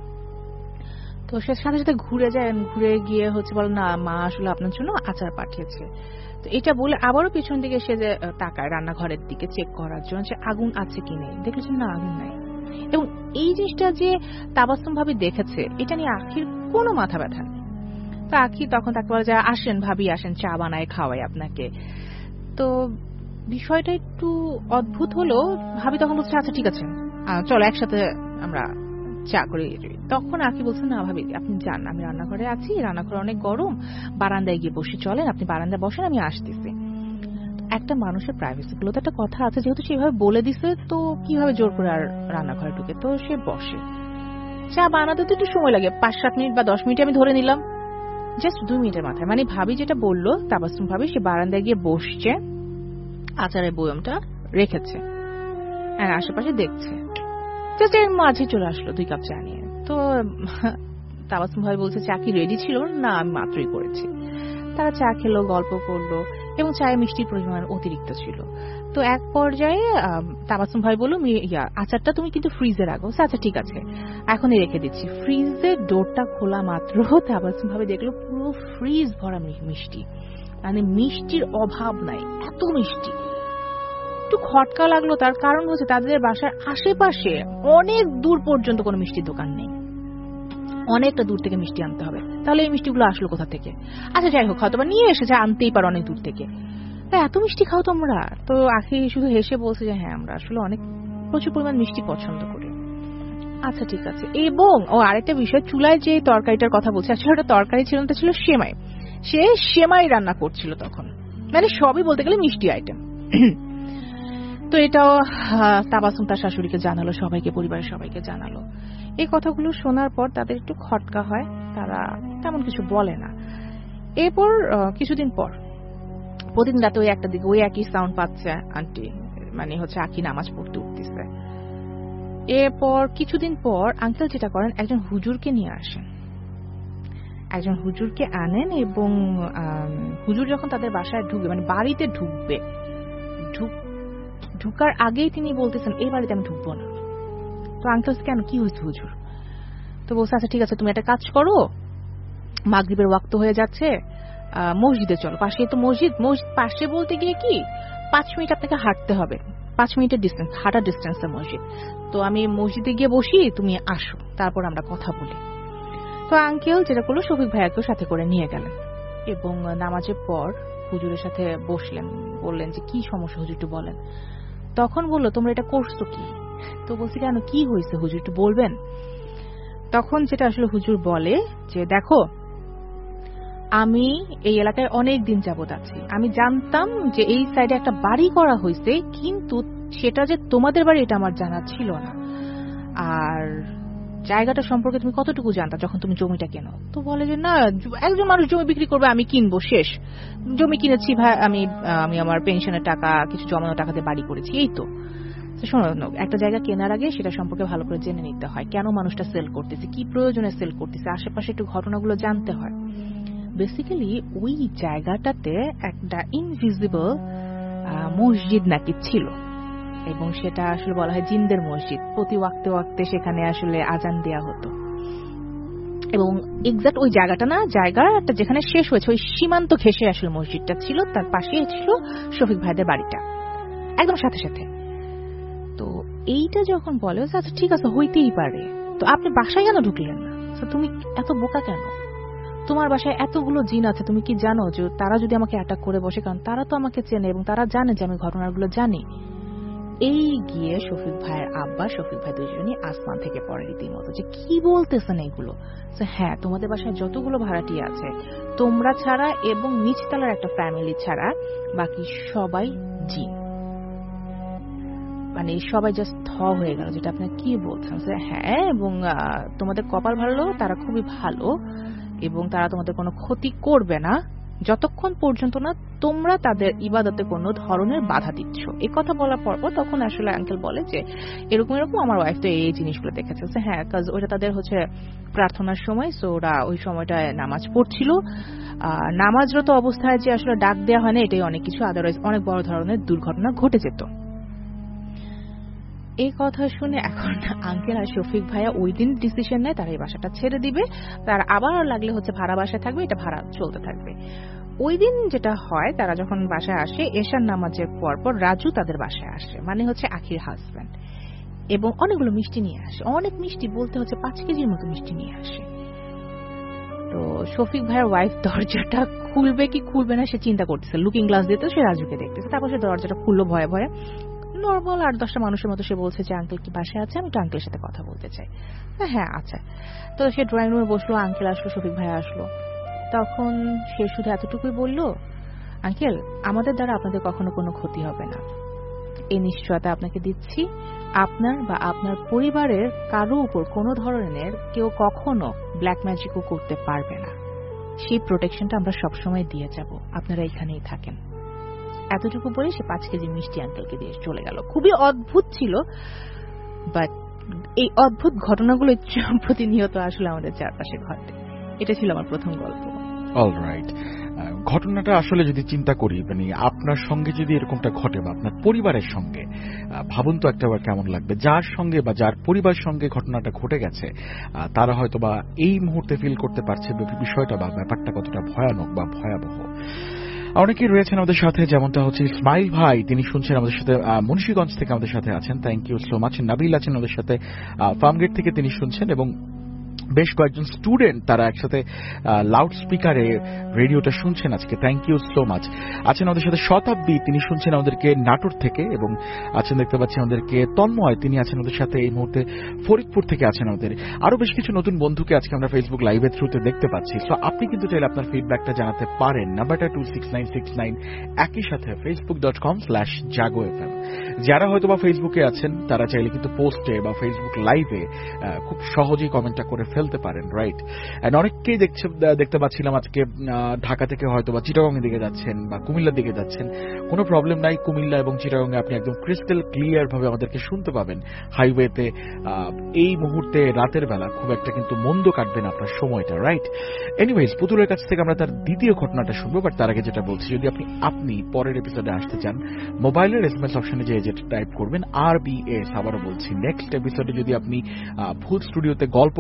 তো সে সাথে সাথে ঘুরে যায়, ঘুরে গিয়ে হচ্ছে বলে না মা আসলে আপনার জন্য আচার পাঠিয়েছে। তো এটা বলে আবারও পিছন দিকে সে যে তাকায় রান্নাঘরের দিকে চেক করার জন্য যে আগুন আছে কি নেই, দেখলেছে না আগুন নাই। এবং এই জিনিসটা যে তাবাসসুম ভাবি দেখেছে, এটা নিয়ে আখির কোনো মাথা ব্যথা নেই। তো আখি তখন তাকে বলে যে আসেন ভাবি আসেন, চা বানায় খাওয়াই আপনাকে। তো বিষয়টা একটু অদ্ভুত হলো, ভাবি তখন বলছে আচ্ছা ঠিক আছে চলো একসাথে আমরা চা করি। তখন আখি বলছে না ভাবি আপনি যান, আমি রান্নাঘরে আছি, রান্নাঘরে অনেক গরম, বারান্দায় গিয়ে বসে চলেন, আপনি বারান্দায় বসেন আমি আসতেছি। একটা মানুষের প্রাইভেসি গুলো তো একটা কথা আছে, যেহেতু সেভাবে বলে দিছে তো কিভাবে জোর করে আর রান্নাঘরে ঢুকে। তো সে বসে, চা বানাতে তো একটু সময় লাগে, পাঁচ সাত মিনিট বা দশ মিনিট আমি ধরে নিলাম, জাস্ট দুই মিনিটের মাথায়। মানে ভাবি যেটা বললো তাবাসসুম ভাবি, সে বারান্দায় গিয়ে বসছে, আচারের বয়মটা রেখেছে আর আশেপাশে দেখছে, জাস্ট এর মাঝে চলে আসলো দুই কাপ চা নিয়ে। তো তাবাসসুম ভাই বলছে চা কি রেডি ছিল না, আমি মাত্রই করেছি। তারা চা খেলো, গল্প করলো এবং চায়ে মিষ্টির পরিমাণ অতিরিক্ত ছিল। তো এক পর্যায়ে তাবাসসুম ভাই বললো ইয়া আচারটা তুমি কিন্তু ফ্রিজে রাখো। আচ্ছা ঠিক আছে এখনই রেখে দিচ্ছি। ফ্রিজের ডোরটা খোলা মাত্র তাবাসসুম ভাবে দেখলো পুরো ফ্রিজ ভরা মিষ্টি, মানে মিষ্টির অভাব নাই, এত মিষ্টি। একটু খটকা লাগলো, তার কারণ হচ্ছে তাদের বাসার আশেপাশে অনেক দূর পর্যন্ত কোনো মিষ্টির দোকান নেই, অনেকটা দূর থেকে মিষ্টি আনতে হবে। তাহলে এই মিষ্টিগুলো আসলো কোথা থেকে? আচ্ছা যাই হোক, হয়তো বা নিয়ে এসেছে, আনতেই পারো অনেক দূর থেকে। এত মিষ্টি খাও তোমরা? তো আখি শুধু হেসে বলছে যে হ্যাঁ আমরা আসলে অনেক প্রচুর পরিমাণ মিষ্টি পছন্দ করি। আচ্ছা ঠিক আছে। এবং ও আরেকটা বিষয়, চুলায় যে তরকারিটার কথা বলছে, আসলে ওটা তরকারি ছিল না, ছিল সেমাই। সে সেমাই রান্না করছিল তখন, মানে সবই বলতে গেলে মিষ্টি আইটেম। তো এটাও তাবাসসুম তার শাশুড়িকে জানালো, সবাইকে, পরিবারের সবাইকে জানালো। এই কথাগুলো শোনার পর তাদের একটু খটকা হয়, তারা তেমন কিছু বলে না। এরপর কিছুদিন পর প্রতিদিন রাতে ওই একটা দিকে ওই একই সাউন্ড পাচ্ছে আন্টি, মানে হচ্ছে আখি নামাজ পড়তে উঠতেছে। এরপর কিছুদিন পর আঙ্কেল যেটা করেন, একজন হুজুরকে নিয়ে আসেন, একজন হুজুরকে আনেন এবং হুজুর যখন তাদের বাসায় ঢুকবে, মানে বাড়িতে ঢুকবে, ঢুকার আগেই তিনি বলতেছেন এই বাড়িতে আমি ঢুকবো না। তো আঙ্কেল কেন, কি হয়েছে হুজুর? তো বলছে আচ্ছা ঠিক আছে তুমি একটা কাজ করো, মাগরিবের ওয়াক্ত হয়ে যাচ্ছে, মসজিদে চলো, পাশে তো মসজিদ, মসজিদ পাশে বলতে গিয়ে কি পাঁচ মিনিট আপনাকে হাঁটতে হবে, পাঁচ মিনিটের ডিস্টেন্স, হাঁটার ডিস্টেন্সে মসজিদ। তো আমি মসজিদে গিয়ে বসি, তুমি আসো, তারপর আমরা কথা বলি। তো আঙ্কেল যেটা করলো, শফিক ভাইয়াকেও সাথে করে নিয়ে গেলেন এবং নামাজের পর হুজুরের সাথে বসলেন, বললেন যে কি সমস্যা হুজুর একটু বলেন। তখন বললো তোমরা এটা করছো কি? তো বলছি কেন, কি হয়েছে হুজুর একটু বলবেন? তখন যেটা আসলে হুজুর বলে যে দেখো, আমি এই এলাকায় অনেক দিন যাবত আছি, আমি জানতাম যে এই সাইডে একটা বাড়ি করা হয়েছে, কিন্তু সেটা যে তোমাদের বাড়ি এটা আমার জানা ছিল না। আর জায়গাটা সম্পর্কে তুমি কতটুকু জানতা যখন তুমি জমিটা কেনো? তো বলে যে না, একজন মানুষ জমি বিক্রি করবে, আমি কিনবো, শেষ। জমি কিনেছি ভাই, আমি আমি আমার পেনশনের টাকা, কিছু জমানো টাকা দিয়ে বাড়ি করেছি, এই তো। শোনো, একটা জায়গা কেনার আগে সেটা সম্পর্কে ভালো করে জেনে নিতে হয়, কেন মানুষটা সেল করতেছে, কি প্রয়োজনে সেল করতেছে, আশেপাশে একটু ঘটনাগুলো জানতে হয়। বেসিক্যালি ওই জায়গাটাতে একটা ইনভিজিবল মসজিদ নাকি ছিল, এবং সেটা আসলে বলা হয় জিনদের মসজিদ। প্রতি ওয়াক্তে ওয়াক্তে সেখানে আসলে আজান দেয়া হতো, এবং এক্সাক্ট ওই জায়গাটা না, জায়গাটা যেখানে শেষ হয়েছে ওই সীমান্ত ঘেঁষে আসলে মসজিদটা ছিল, তার পাশেই ছিল শফিক ভাইদের বাড়িটা, একদম সাথে সাথে। তো এইটা যখন বলে আচ্ছা ঠিক আছে, হইতেই পারে, তো আপনি বাসায় কেন ঢুকলেন না? তুমি এত বোকা কেন? তোমার বাসায় এতগুলো জিন আছে, তুমি কি জানো যে তারা যদি আমাকে অ্যাটাক করে বসে, কারণ তারা তো আমাকে চেনে এবং তারা জানে যে আমি ঘটনাগুলো জানি। এই গিয়ে শফিক ভাইয়ের আব্বা, শফিক ভাই দুজনই আসমান থেকে পড়ে রীতিমতো, যে কি বলতেছেন এগুলো? হ্যাঁ, তোমাদের বাসায় যতগুলো ভাড়াটি আছে তোমরা ছাড়া এবং নিচতলার একটা ফ্যামিলি ছাড়া বাকি সবাই জিন। মানে সবাই জাস্ট থ হয়ে গেল, যেটা আপনি কি বলছেন? হ্যাঁ, এবং তোমাদের কপাল ভালো, তারা খুবই ভালো এবং তারা তোমাদের কোনো ক্ষতি করবে না যতক্ষণ পর্যন্ত না তোমরা তাদের ইবাদতে কোনো ধরনের বাধা দিচ্ছ। এই কথা বলার পর তখন আসলে আঙ্কেল বলে যে এরকম এরকম আমার ওয়াইফ তো এই জিনিসগুলো দেখেছে। হ্যাঁ, কাজ ওটা তাদের হচ্ছে প্রার্থনার সময়, সো ওরা ওই সময়টায় নামাজ পড়ছিল। নামাজরত অবস্থায় যে আসলে ডাক দেওয়া হয় না, এটাই অনেক কিছু, আদারওয়াইজ অনেক বড় ধরনের দুর্ঘটনা ঘটে যেত। এই কথা শুনে এখন আঙ্কেল আর শফিক ভাইয়া ওই দিন ডিসিশন নেয় তারা এই বাসাটা ছেড়ে দিবে, তার আবার লাগলে হচ্ছে ভাড়া বাসায় থাকবে, এটা ভাড়া চলতে থাকবে। ওই দিন যেটা হয়, তারা যখন বাসায় আসে এশার নামাজের পর পর রাজু তাদের বাসায় আসে, মানে হচ্ছে আখির হাজব্যান্ড, এবং অনেকগুলো মিষ্টি নিয়ে আসে, অনেক মিষ্টি বলতে হচ্ছে পাঁচ কেজির মতো মিষ্টি নিয়ে আসে। তো শফিক ভাইয়ের ওয়াইফ দরজাটা খুলবে কি খুলবে না সে চিন্তা করতেছে, লুকিং গ্লাস দিতে সে রাজুকে দেখতেছে, তারপর সে দরজাটা খুললো ভয়ে ভয়ে, নর্মাল আট দশটা মানুষের মতো। সে বলছে যে আঙ্কেল কি বাসায় আছে, আমি তো আঙ্কেলের সাথে কথা বলতে চাই। হ্যাঁ আচ্ছা। তো সে ড্রয়িং রুমে বসলো, আঙ্কেল আসলো, শফিক ভাই আসলো। তখন সে শুধু এতটুকুই বলল, আঙ্কেল আমাদের দ্বারা আপনাদের কখনো কোনো ক্ষতি হবে না, এই নিশ্চয়তা আপনাকে দিচ্ছি। আপনার বা আপনার পরিবারের কারো উপর কোনো ধরনের কেউ কখনো ব্ল্যাক ম্যাজিকও করতে পারবে না, সেই প্রোটেকশনটা আমরা সবসময় দিয়ে যাব, আপনারা এখানেই থাকেন। এতটুকু বলে সে পাঁচ কেজি মিষ্টি আঙ্কেলকে দিয়ে চলে গেল। খুবই অদ্ভুত ছিল, বাট এই অদ্ভুত ঘটনাগুলো প্রতিনিয়ত আসলে আমাদের চারপাশে ঘটে। এটা ছিল আমার প্রথম গল্প। অলরাইট, ঘটনাটা আসলে যদি চিন্তা করি, মানে আপনার সঙ্গে যদি এরকমটা ঘটে বা আপনার পরিবারের সঙ্গে, ভাবুন তো একটা বার কেমন লাগবে। যার সঙ্গে বা যার পরিবারের সঙ্গে ঘটনাটা ঘটে গেছে তারা হয়তো বা এই মুহূর্তে ফিল করতে পারছে বিষয়টা বা ব্যাপারটা কতটা ভয়ানক বা ভয়াবহ। অনেকেই রয়েছেন আমাদের সাথে, যেমনটা হচ্ছে ইসমাইল ভাই, তিনি শুনছেন আমাদের সাথে, মুন্সিগঞ্জ থেকে আমাদের সাথে আছেন, thank you so much. Nabil আছেন আমাদের সাথে ফার্মগেট থেকে, তিনি শুনছেন, এবং বেশ কয়েকজন স্টুডেন্ট তারা একসাথে লাউড স্পিকারে রেডিওটা শুনছেন আজকে, থ্যাংক ইউ সো মাচ। আছেন আমাদের সাথে শতাব্দী, তিনি শুনছেন আমাদেরকে নাটোর থেকে, এবং আছেন দেখতে পাচ্ছি আমাদেরকে তন্ময়, তিনি আছেন আমাদের সাথে এই মুহূর্তে ফরিদপুর থেকে আছেন আমাদের। আরো বেশ কিছু নতুন বন্ধুকে আজকে আমরা ফেসবুক লাইভের থ্রুতে দেখতে পাচ্ছি। সো আপনি কিন্তু চাইলে আপনার ফিডব্যাকটা জানাতে পারেন, নাম্বারটা two six nine six nine, একই সাথে Facebook dot com slash Jago F M. যারা হয়তো বা ফেসবুকে আছেন তারা চাইলে কিন্তু পোস্টে বা ফেসবুক লাইভে খুব সহজেই কমেন্টটা করে ফেলতে পারেন, রাইট? এন্ড অনেককেই দেখছে দেখতে পাচ্ছিলাম আজকে ঢাকা থেকে হয়তো বা চিটাগং এর দিকে যাচ্ছেন বা কুমিল্লার দিকে যাচ্ছেন, কোনো প্রবলেম নাই। কুমিল্লা এবং চিটাগং এ আপনি একদম ক্রিস্টাল ক্লিয়ার ভাবে আমাদেরকে শুনতে পাবেন হাইওয়েতে। এই মুহূর্তে রাতের বেলা খুব একটা কিন্তু মন্দ কাটবে না আপনার সময়টা, রাইট? এনিওয়েজ, পুতুলের কাছ থেকে আমরা তার দ্বিতীয় ঘটনাটা শুনবো, বাট তার আগে যেটা বলছি, যদি আপনি আপনি পরের এপিসোডে আসতে চান, মোবাইলের এসএমএস অপশনে যে যেটা টাইপ করবেন আর বি এস, আবারও বলছি, নেক্সট এপিসোডে যদি আপনি ভূত স্টুডিওতে গল্প বলতে চান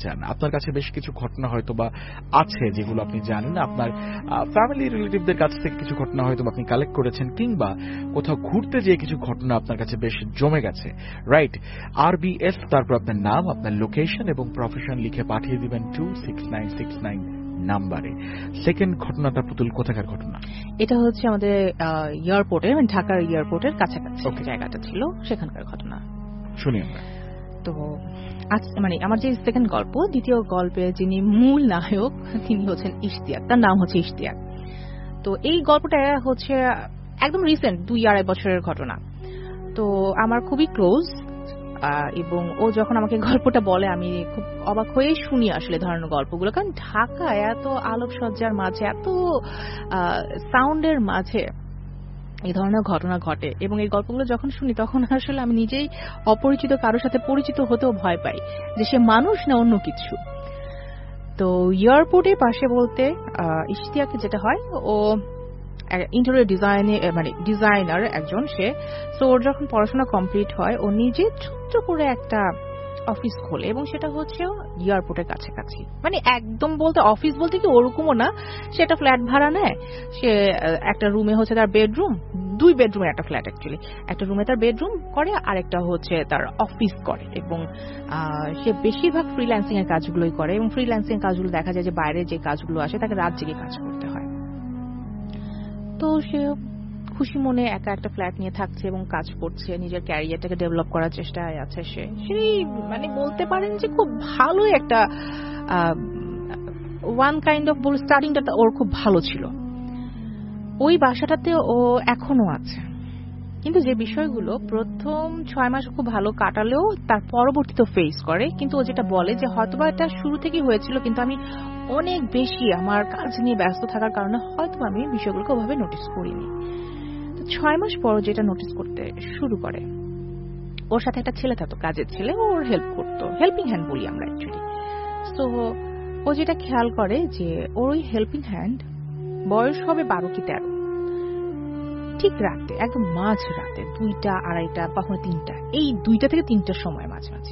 চান। আপনার কাছে বেশ কিছু ঘটনা হয়তো বা আছে যেগুলো আপনি জানেন, আপনার ফ্যামিলি রিলেটিভদের কাছ থেকে কিছু ঘটনা হয়তো আপনি কালেক্ট করেছেন, কিংবা কোথাও ঘুরতে যেয়ে কিছু ঘটনা আপনার কাছে বেশ জমে গেছে, রাইট? আর বি এস, তারপর আপনার নাম, আপনার লোকেশন এবং প্রফেশন লিখে পাঠিয়ে দিবেন two six nine six nine নাম্বারে। সেকেন্ড ঘটনাটা পুতুল কোথাকার ঘটনা? এটা হচ্ছে আমাদের এয়ারপোর্টের, মানে ঢাকার এয়ারপোর্টের কাছাকাছি জায়গাটা ছিল, সেখানকার ঘটনা। শুনি আমরা। তো আজ মানে আমার যে সেকেন্ড গল্প, দ্বিতীয় গল্পে যিনি মূল নায়ক তিনি হচ্ছেন ইশতিয়াক, তার নাম হচ্ছে ইশতিয়াক। তো এই গল্পটা হচ্ছে একদম রিসেন্ট, দুই আড়াই বছরের ঘটনা। তো আমার খুবই ক্লোজ, এবং ও যখন আমাকে গল্পটা বলে আমি খুব অবাক হয়ে শুনি আসলে ধরনের গল্পগুলো, কারণ ঢাকা এত আলোকসজ্জার মাঝে, এত সাউন্ডের মাঝে এই ধরনের ঘটনা ঘটে, এবং এই গল্পগুলো যখন শুনি তখন আসলে আমি নিজেই অপরিচিত কারোর সাথে পরিচিত হতেও ভয় পাই যে সে মানুষ না অন্য কিছু। তো এয়ারপোর্টের পাশে বলতে ইশতিয়াকে যেটা হয়, ও ইন্টেরিয়র ডিজাইনে মানে ডিজাইনার একজন সে। তো ওর যখন পড়াশোনা কমপ্লিট হয় ও নিজে ছোট্ট করে একটা অফিস খোলে, এবং সেটা হচ্ছে এয়ারপোর্টের কাছাকাছি, মানে একদম বলতে অফিস বলতে কি ওরকমও না, সে একটা ফ্ল্যাট ভাড়া নেয়। সে একটা রুমে হচ্ছে তার বেডরুম, দুই বেডরুমের একটা ফ্ল্যাট অ্যাকচুয়ালি, একটা রুমে তার বেডরুম করে আর একটা হচ্ছে তার অফিস করে, এবং সে বেশিরভাগ ফ্রিল্যান্সিং এর কাজগুলোই করে, এবং ফ্রিল্যান্সিং এর কাজগুলো দেখা যায় যে বাইরে যে কাজগুলো আসে তাকে রাত জেগে কাজ করতে হয়। তো সে খুশি মনে একা একটা ফ্ল্যাট নিয়ে থাকছে এবং কাজ করছে, নিজের ক্যারিয়ারটাকে ডেভেলপ করার চেষ্টায় আছে সে। সেই মানে বলতে পারেন যে খুব ভালো একটা ওয়ান কাইন্ড অফ বল স্টার্টিংটা ওর খুব ভালো ছিল। ওই বাসাটাতে ও এখনো আছে, কিন্তু যে বিষয়গুলো প্রথম ছয় মাস খুব ভালো কাটালেও তার পরবর্তীতে ফেস করে। কিন্তু ও যেটা বলে যে হয়তোবা এটা শুরু থেকেই হয়েছিল, কিন্তু আমি অনেক বেশি আমার কাজ নিয়ে ব্যস্ত থাকার কারণে হয়তো আমি বিষয়গুলোকে ওভাবে নোটিস করিনি। তো ছয় মাস পর যেটা নোটিস করতে শুরু করে, ওর সাথে একটা ছেলে থাকতো, কাজের ছেলে, ওর হেল্প করতো, হেল্পিং হ্যান্ড বলি আমরা অ্যাকচুয়ালি। তো ও যেটা খেয়াল করে যে ওর ওই হেল্পিং হ্যান্ড বয়স হবে বারো কি তেরো, ঠিক রাতে, একদম মাঝ রাতে দুইটা আড়াইটা কখনো তিনটা, এই দুইটা থেকে তিনটার সময় মাঝে মাঝে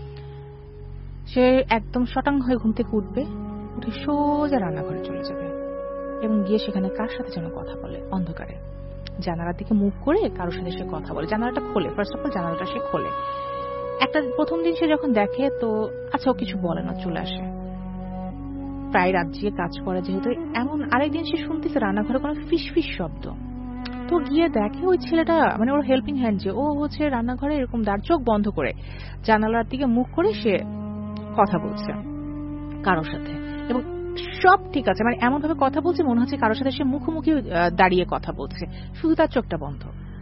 সে একদম শটাং হয়ে ঘুম থেকে উঠবে, উঠে সোজা রান্নাঘরে চলে যাবে এবং গিয়ে সেখানে কার সাথে যেন কথা বলে অন্ধকারে, জানালার দিকে মুখ করে কারোর সাথে সে কথা বলে। জানালাটা খোলে, ফার্স্ট অফ অল জানালাটা সে খোলে। একটা প্রথম দিন সে যখন দেখে তো আচ্ছা ও কিছু বলে না, চলে আসে। প্রায় রাত জিয়ে কাজ করে যেহেতু, এমন আরেকদিন সে শুনতেছে রান্নাঘরে কোনো ফিস ফিস শব্দ। তো গিয়ে দেখে ওই ছেলেটা, মানে ওর হেল্পিং হ্যান্ড যে, ও হচ্ছে রান্নাঘরে এরকম দাঁড় চোখ বন্ধ করে জানালার দিকে মুখ করে সে কথা বলছে কারোর সাথে, এবং সব ঠিক আছে, মানে এমন ভাবে কথা বলছে মনে হচ্ছে কারোর সাথে সে মুখোমুখি দাঁড়িয়ে কথা বলছে, শুধু তার চোখটা বন্ধ।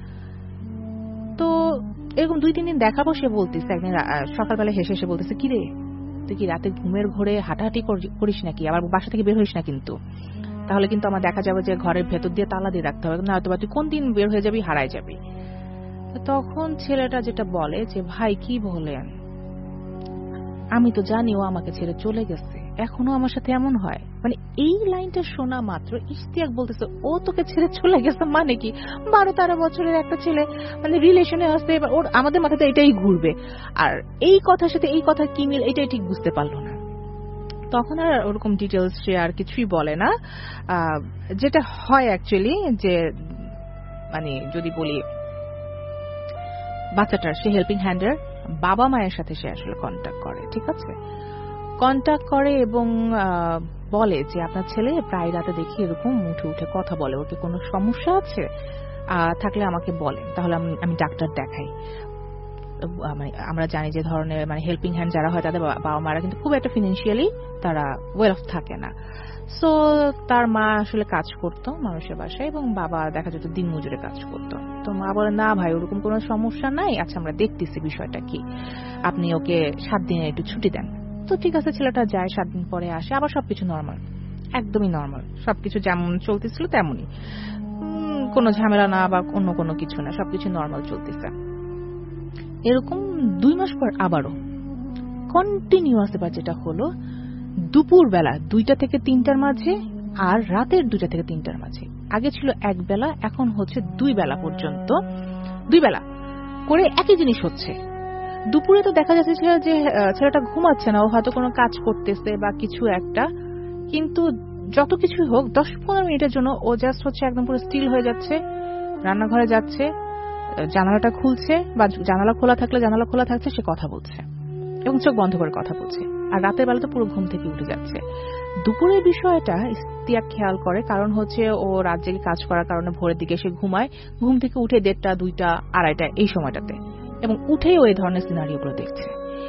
তো এরকম দুই তিন দিন দেখাবো সে বলতেছে, একদিন সকালবেলা হেসে এসে বলতেছে, কিরে তুই কি রাতে ঘুমের ঘোরে হাঁটাহাঁটি করিস নাকি, আবার বাসা থেকে বের হইস না কিন্তু, তাহলে কিন্তু আমার দেখা যাবে যে ঘরের ভেতর দিয়ে তালা দিয়ে রাখতে হবে, না হয়তো তুই কোন দিন বের হয়ে যাবি, হারাই যাবি। তখন ছেলেটা যেটা বলে যে, ভাই কি বলেন, আমি তো জানি ও আমাকে ছেড়ে চলে গেছে, এখনো আমার সাথে এমন হয়। মানে এই লাইনটা শোনা মাত্র ইশতিয়াক বলতেছে, ও তোকে ছেড়ে চলে গেছে মানে কি, বারো তেরো বছরের একটা ছেলে মানে রিলেশনে আসতে, এবার ওর আমাদের মাথাতে এটাই ঘুরবে, আর এই কথার সাথে এই কথা কি মিল এটাই ঠিক বুঝতে পারলো না। তখন আর ওরকম ডিটেলস সে আর কিছুই বলে না। যেটা হয় অ্যাকচুয়ালি যে, মানে যদি বলি বাচ্চাটার, সে হেল্পিং হ্যান্ডের বাবা মায়ের সাথে সে আসলে কন্ট্যাক্ট করে, ঠিক আছে, কন্ট্যাক্ট করে এবং বলে যে আপনার ছেলে প্রায় রাতে দেখি এরকম উঠে উঠে কথা বলে, ওকে কোনো সমস্যা আছে থাকলে আমাকে বলেন, তাহলে আমি ডাক্তার দেখাই। আমরা জানি যে ধরনের মানে হেল্পিং হ্যান্ড যারা হয় তাদের বাবা মারা কিন্তু খুব একটা ফিনান্সিয়ালি তারা ওয়েল অফ থাকে না। সো তার মা আসলে কাজ করতো মানুষের বাসায় এবং বাবা দেখা যেত দিন মজুরে কাজ করতো। তো মা বলে, না ভাই ওরকম কোনো সমস্যা নাই, আচ্ছা আমরা দেখতেছি বিষয়টা কি, আপনি ওকে সাত দিনের একটু ছুটি দেন। তো ঠিক আছে, ছেলেটা যায়, সাত দিন পরে আসে, আবার সবকিছু নর্মাল, একদমই নর্মাল, সবকিছু যেমন চলতেছিল তেমনই, কোনো ঝামেলা না বা অন্য কোনো কিছু না, সবকিছু নর্মাল চলতেছে। এরকম দুই মাস পর আবারও কন্টিনিউয়াস, এবার যেটা হলো দুপুর বেলা দুইটা থেকে তিনটার মাঝে আর রাতের দুইটা থেকে তিনটার মাঝে, আগে ছিল এক বেলা, এখন হচ্ছে দুই বেলা পর্যন্ত, দুই বেলা করে একই জিনিস হচ্ছে। দুপুরে তো দেখা যাচ্ছে ছে- যে আহ, ছেলেটা ঘুমাচ্ছে না, ও হয়তো কোনো কাজ করতেছে বা কিছু একটা, কিন্তু যত কিছুই হোক দশ পনেরো মিনিটের জন্য ও জাস্ট হচ্ছে একদম পুরো স্টিল হয়ে যাচ্ছে, রান্নাঘরে যাচ্ছে, আহ, জানালাটা খুলছে বা জানালা খোলা থাকলে জানালা খোলা থাকছে, সে কথা বলছে এবং চোখ বন্ধ করে কথা বলছে। আর রাতের বেলা তো পুরো ঘুম থেকে উঠে যাচ্ছে। দুপুরের বিষয়টা ইস্তিয়াক খেয়াল করে, কারণ হচ্ছে ও রাত জেগে কাজ করার কারণে ভোরের দিকে সে ঘুমায়, ঘুম থেকে উঠে দেড়টা দুইটা আড়াইটা এই সময়টাতে, এবং উঠেই ও এই ধরনের সিনারিওগুলো দেখছে।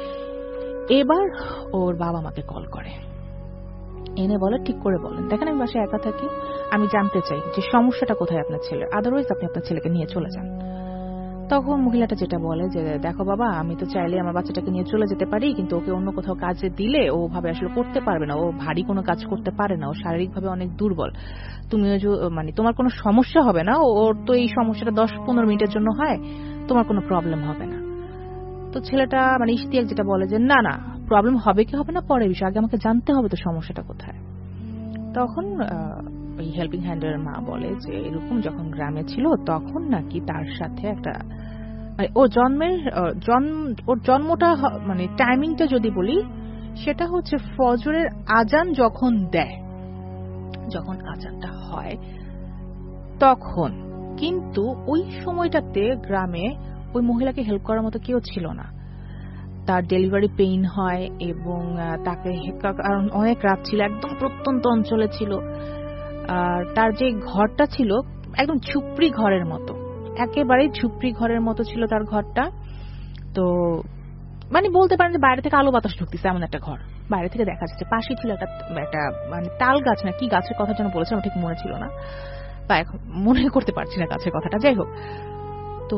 এবার ওর বাবা মাকে কল করে, এনে বলে ঠিক করে বলেন, দেখেন আমি বাসায় একা থাকি, আমি জানতে চাই যে সমস্যাটা কোথায় আপনার ছেলের, আদারওয়াইজ আপনি আপনার ছেলেকে নিয়ে চলে যান। তখন মহিলাটা যেটা বলে যে দেখো বাবা, আমি তো চাইলে আমার বাচ্চাটাকে নিয়ে চলে যেতে পারি, কিন্তু ওকে অন্য কোথাও কাজে দিলে ও ভাবে আসলে করতে পারবে না, ও ভারী কোনো কাজ করতে পারে না, ও শারীরিকভাবে অনেক দুর্বল। তুমি মানে তোমার কোনো সমস্যা হবে না, ওর তো এই সমস্যাটা দশ পনেরো মিনিটের জন্য হয়, তোমার কোনো প্রবলেম হবে না। তো ছেলেটা মানে ইশতিয়াক যেটা বলে যে না না, প্রবলেম হবে কি হবে না পরের বিষয়, আগে আমাকে জানতে হবে তো সমস্যাটা কোথায়। তখন ওই হেল্পিং হ্যান্ডের মা বলে যে এরকম যখন গ্রামে ছিল তখন নাকি তার সাথে একটা মানে ও জন্মের জন্ম ওর জন্মটা মানে টাইমিংটা যদি বলি, সেটা হচ্ছে ফজরের আজান যখন দেয়, যখন আজানটা হয় তখন। কিন্তু ওই সময়টাতে গ্রামে ওই মহিলাকে হেল্প করার মতো কেউ ছিল না। তার ডেলিভারি পেইন হয় এবং তাকে কারণ অনেক রাত ছিল, একদম প্রত্যন্ত অঞ্চলে ছিল, আর তার যে ঘরটা ছিল একদম ঝুপড়ি ঘরের মতো, একেবারেই ঝুপড়ি ঘরের মতো ছিল তার ঘরটা। তো মানে বলতে পারেন যে বাইরে থেকে আলো বাতাস ঢুকতেছে এমন একটা ঘর, বাইরে থেকে দেখা যাচ্ছে। পাশে ছিল একটা একটা মানে তাল গাছ না কি গাছের কথা যেন বলেছে, আমার ঠিক মনে ছিল না বা এখন মনে করতে পারছি না গাছের কথাটা, যাই হোক। তো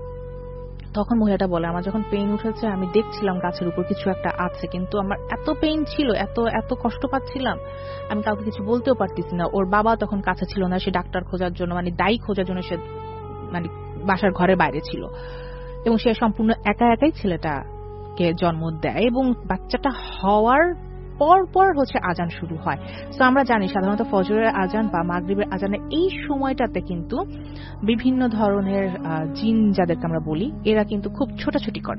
তখন মহিলাটা বলে আমার যখন পেইন উঠেছে আমি দেখছিলাম গাছের উপর কিছু একটা আছে, কিন্তু আমার এত পেইন ছিল, এত এত কষ্ট পাচ্ছিলাম, আমি কাউকে কিছু বলতেও পারতেছি না। ওর বাবা তখন কাছে ছিল না, সে ডাক্তার খোঁজার জন্য মানে দায়ী খোঁজার জন্য সে মানে বাসার ঘরের বাইরে ছিল, এবং সে সম্পূর্ণ একা একাই ছেলেটাকে জন্ম দেয়। এবং বাচ্চাটা হওয়ার পর পর হচ্ছে আজান শুরু হয়। তো আমরা জানি সাধারণত ফজরের আজান বা মাগরিবের আজানের এই সময়টাতে কিন্তু বিভিন্ন ধরনের জিন যাদেরকে আমরা বলি, এরা কিন্তু খুব ছোটাছুটি করে।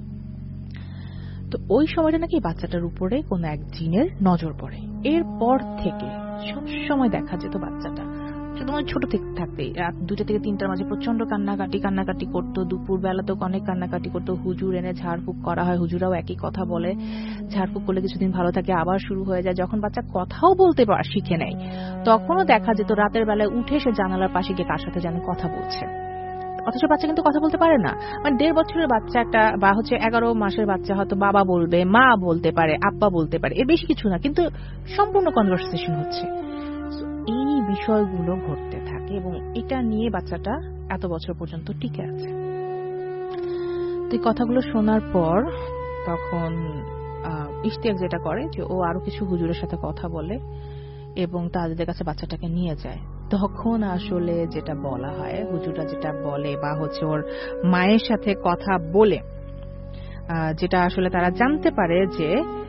তো ওই সময়টা নাকি বাচ্চাটার উপরে কোনো এক জিনের নজর পড়ে। এরপর থেকে সব সময় দেখা যেত বাচ্চাটা তোমার ছোট থেকে থাকতে রাত দুইটা থেকে তিনটার মাঝে প্রচন্ড কান্নাকাটি কান্নাকাটি করতো, দুপুর বেলাতেও অনেক কান্নাকাটি করতো। হুজুর এনে ঝাড়ফুঁক করা হয়, হুজুরাও একই কথা বলে, ঝাড়ফুঁক করলে কিছুদিন ভালো থাকে, আবার শুরু হয়ে যায়। যখন বাচ্চা কথাও বলতে শিখে নেয় তখনও দেখা যেত রাতের বেলায় উঠে সে জানালার পাশে গিয়ে কার সাথে যেন কথা বলছে, অথচ বাচ্চা কিন্তু কথা বলতে পারে না। মানে দেড় বছরের বাচ্চা একটা বা হচ্ছে এগারো মাসের বাচ্চা হয়তো বাবা বলবে, মা বলতে পারে, আব্বা বলতে পারে, এর বেশি কিছু না, কিন্তু সম্পূর্ণ কনভারসেশন হচ্ছে। এই বিষয়গুলো ঘটতে থাকে এবং এটা নিয়ে বাচ্চাটা এত বছর পর্যন্ত টিকে আছে। তো এই কথাগুলো শোনার পর তখন ইশতিয়াক যেটা করে যে ও আরো কিছু হুজুরের সাথে কথা বলে এবং তাদের কাছে বাচ্চাটাকে নিয়ে যায়। তখন আসলে যেটা বলা হয়, হুজুররা যেটা বলে বা হচ্ছে ওর মায়ের সাথে কথা বলে যেটা আসলে তারা জানতে পারে যে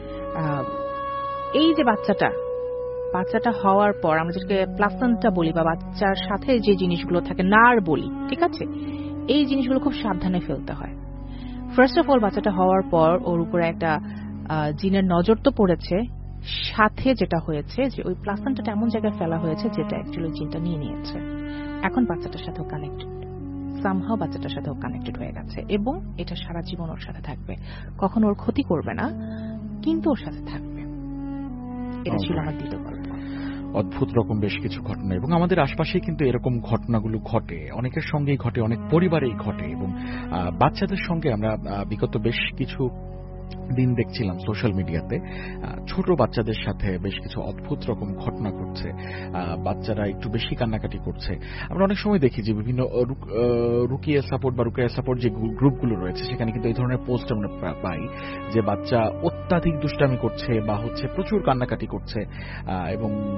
এই যে বাচ্চাটা বাচ্চাটা হওয়ার পর আমরা যেটাকে প্লাসেন্টা বলি বা বাচ্চার সাথে যে জিনিসগুলো থাকে নার বলি, ঠিক আছে, এই জিনিসগুলো খুব সাবধানে ফেলতে হয়। ফার্স্ট অফ অল বাচ্চাটা হওয়ার পর ওর উপরে একটা জিনের নজর তো পড়েছে, সাথে যেটা হয়েছে যে ওই প্লাসেন্টাটা এমন জায়গায় ফেলা হয়েছে যেটা অ্যাকচুয়ালি জিনটা নিয়ে নিয়েছে। এখন বাচ্চাটার সাথেও কানেক্টেড, সামহাও বাচ্চাটার সাথেও কানেক্টেড হয়ে গেছে এবং এটা সারা জীবন ওর সাথে থাকবে, কখনো ওর ক্ষতি করবে না, কিন্তু ওর সাথে থাকবে। এটা ছিল আমার দ্বিতীয় গল্প। অদ্ভুত রকম বেশ কিছু ঘটনা, এবং আমাদের আশপাশে কিন্তু এরকম ঘটনাগুলো ঘটে, অনেকের সঙ্গেই ঘটে, অনেক পরিবারেই ঘটে। এবং বাচ্চাদের সঙ্গে আমরা বিগত বেশ কিছু দিন দেখছিলাম সোশ্যাল মিডিয়াতে ছোট বাচ্চাদের সাথে বেশ কিছু অদ্ভুত রকম ঘটনা ঘটছে, বাচ্চারা একটু বেশি কান্নাকাটি করছে। আমরা অনেক সময় দেখি যে বিভিন্ন রুকিয়া সাপোর্ট বা রুকিয়া সাপোর্ট যে গ্রুপগুলো রয়েছে সেখানে কিন্তু এই ধরনের পোস্ট আমরা পাই যে বাচ্চা অত্যাধিক দুষ্টামি করছে বা হচ্ছে প্রচুর কান্নাকাটি করছে এবং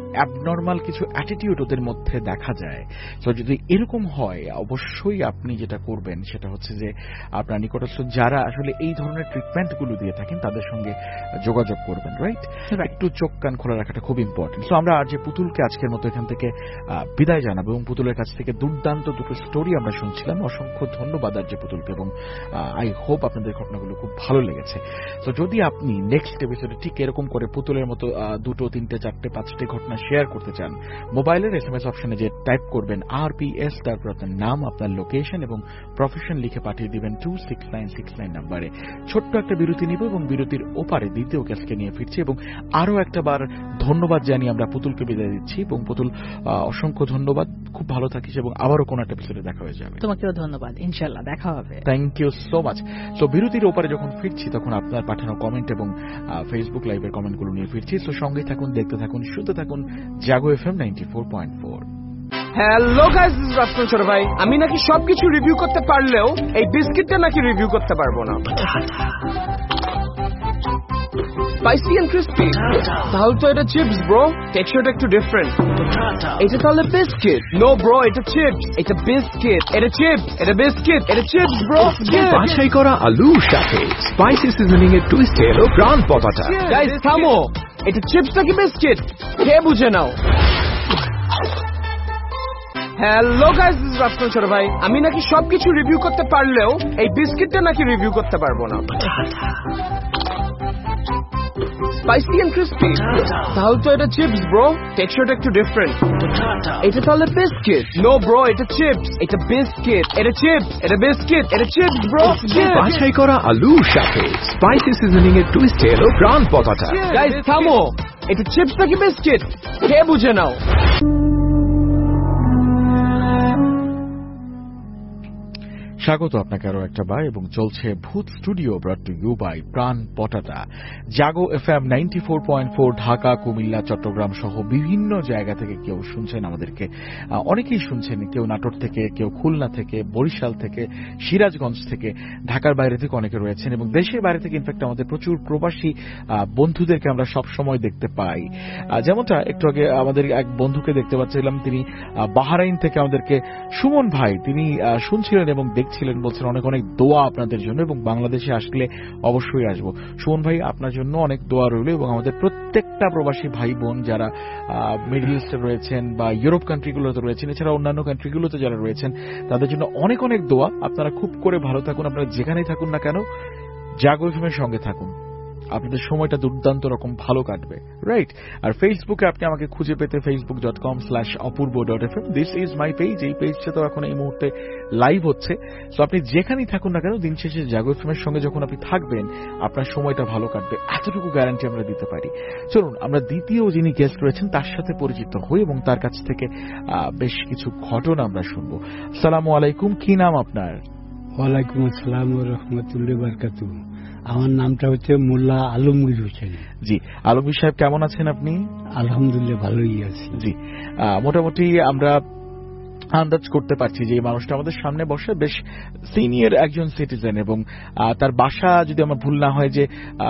অ্যাবনর্মাল কিছু অ্যাটিটিউড ওদের মধ্যে দেখা যায়। তো যদি এরকম হয় অবশ্যই আপনি যেটা করবেন সেটা হচ্ছে যে আপনার নিকটস্থ যারা আসলে এই ধরনের ট্রিটমেন্টগুলো দিয়ে থাকেন তাদের সঙ্গে যোগাযোগ করবেন, রাইট? একটু চোখ কান খোলা রাখাটা খুব ইম্পর্টেন্ট। সো আমরা আর যে পুতুলকে আজকের মতো এখান থেকে বিদায় জানাবো এবং পুতুলের কাছ থেকে দুর্দান্ত দুটো স্টোরি আমরা শুনছিলাম। অসংখ্য ধন্যবাদ আর যে পুতুলকে, এবং আই হোপ আপনাদের ঘটনাগুলো খুব ভালো লেগেছে। তো যদি আপনি নেক্সট এপিসোডে ঠিক এরকম করে পুতুলের মতো দুটো তিনটে চারটে পাঁচটি ঘটনা শেয়ার করতে চান, মোবাইলের এস এম এস অপশনে যে টাইপ করবেন আর পি এস, তারপর আপনার নাম, আপনার লোকেশন এবং প্রফেশন লিখে পাঠিয়ে দিবেন two six nine six nine নাম্বারে। ছোট্ট একটা বিরতি নিব এবং বিরতির ওপারে দ্বিতীয় কেসকে নিয়ে ফিরছি এবং আরো একটা বার ধন্যবাদ জানিয়ে আমরা পুতুলকে বিদায় দিচ্ছি। এবং পুতুল, অসংখ্য ধন্যবাদ, খুব ভালো থাকিস এবং আবারও কোনো একটা এপিসোডে দেখা হয়ে যাবে। তোমাকেও ধন্যবাদ, ইনশাআল্লাহ দেখা হবে। Thank you so much. So বিরতির ওপারে যখন ফিরছি তখন আপনার পাঠানো কমেন্ট এবং ফেসবুক লাইভের কমেন্টগুলো নিয়ে ফিরছি। সো সঙ্গে থাকুন, দেখতে থাকুন, শুনতে থাকুন Jago FM ninety four point four. Hello guys, this is Rafsan ছোট ভাই। আমি নাকি সবকিছু রিভিউ করতে পারলেও এই বিস্কিটটা নাকি রিভিউ করতে পারবো না। স্পাইসি এন্ড ক্রিস্পি, তাহলে তো এটা চিপস ব্রো, টেক্সচারটা একটু ডিফারেন্ট। এটা তাহলে বিস্কিট? নো ব্রো, এটা চিপস। এটা বিস্কিট, এটা চিপস, এটা বিস্কিট, এটা চিপস ব্রো। বাছাই করা আলুর সাথে স্পাইসি সিজনিং এর টুইস্টে এলো প্রাণ পতাটা। গাইস থামো, এটা চিপস নাকি বিস্কিট কে বুঝে নাও। Hello guys, this is Rafsan ছোট ভাই। আমি নাকি সবকিছু রিভিউ করতে পারলেও এই বিস্কিটটা নাকি রিভিউ করতে পারবো না। স্পাইসি এন্ড ক্রিস্পি, তাহলে তো এটা চিপস ব্রো, টেক্সচারটা একটু ডিফারেন্ট। এটা তাহলে বিস্কিট? নো ব্রো, এটা চিপস। এটা বিস্কিট, এটা চিপস, এটা বিস্কিট, এটা চিপস ব্রো। বাছাই করা আলুর সাথে স্পাইসি সিজনিং এর টুইস্টে এলো প্রাণ পতাটা। গাইস থামো, এটা চিপস নাকি বিস্কিট কে বুঝে নাও। স্বাগত আপনাকে আরো একটা বার, এবং চলছে Bhoot studio brought to you by Pran Potata. Jago FM ninety four point four Dhaka, Comilla, Chittagong সহ বিভিন্ন জায়গা থেকে কেউ শুনছেন আমাদেরকে, অনেকেই শুনছেন, কেউ নাটোর থেকে, কেউ খুলনা থেকে, বরিশাল থেকে, সিরাজগঞ্জ থেকে, ঢাকার বাইরে থেকে অনেকে রয়েছেন, এবং দেশের বাইরে থেকে ইনফ্যাক্ট আমাদের প্রচুর প্রবাসী বন্ধুদেরকে আমরা সব সময় দেখতে পাই। যেমনটা একটু আগে আমাদের এক বন্ধুকে দেখতে পাচ্ছিলাম, তিনি বাহরাইন থেকে আমাদেরকে, সুমন ভাই, তিনি শুনছিলেন এবং ছিলেন, বলছেন অনেক অনেক দোয়া আপনাদের জন্য, এবং বাংলাদেশে আসলে অবশ্যই আসবো। সুমন ভাই, আপনার জন্য অনেক দোয়া রইল, এবং আমাদের প্রত্যেকটা প্রবাসী ভাই বোন যারা মিডল ইস্টে রয়েছেন বা ইউরোপ কান্ট্রিগুলোতে রয়েছেন, এছাড়া অন্যান্য কান্ট্রিগুলোতে যারা রয়েছেন, তাদের জন্য অনেক অনেক দোয়া। আপনারা খুব করে ভালো থাকুন, আপনারা যেখানেই থাকুন না কেন জাগো এফএমের সঙ্গে থাকুন, আপনাদের সময়টা দুর্দান্ত রকম ভালো কাটবে, রাইট? আর ফেসবুকে আপনি আমাকে খুঁজে পেতে Facebook dot com slash Apurba dot F M, this is my page. এই পেজটা তো এখন এই মুহূর্তে লাইভ হচ্ছে। তো আপনি যেখানেই থাকুন না কেন, দিন শেষে জাগো এফ এম এর সঙ্গে যখন আপনি থাকবেন, আপনার সময়টা ভালো কাটবে, এতটুকু গ্যারান্টি আমরা দিতে পারি। চলুন আমরা দ্বিতীয় যিনি গেস্ট রয়েছেন তার সাথে পরিচিত হই এবং তার কাছ থেকে বেশ কিছু ঘটনা আমরা শুনবো। আসসালামু আলাইকুম, কি নাম আপনার? ওয়ালাইকুম আসসালাম ওয়া রাহমাতুল্লাহি ওয়া বারাকাতুহু। আমার নামটা হচ্ছে মোল্লা আলমগীর হোসেন। জি, আলমগীর সাহেব কেমন আছেন আপনি? আলহামদুলিল্লাহ ভালোই আছি। জি, মোটামুটি আমরা আন্দাজ করতে পারছি যে এই মানুষটা আমাদের সামনে বসে বেশ সিনিয়র একজন সিটিজেন, এবং তার বাসা যদি আমার ভুল না হয় যে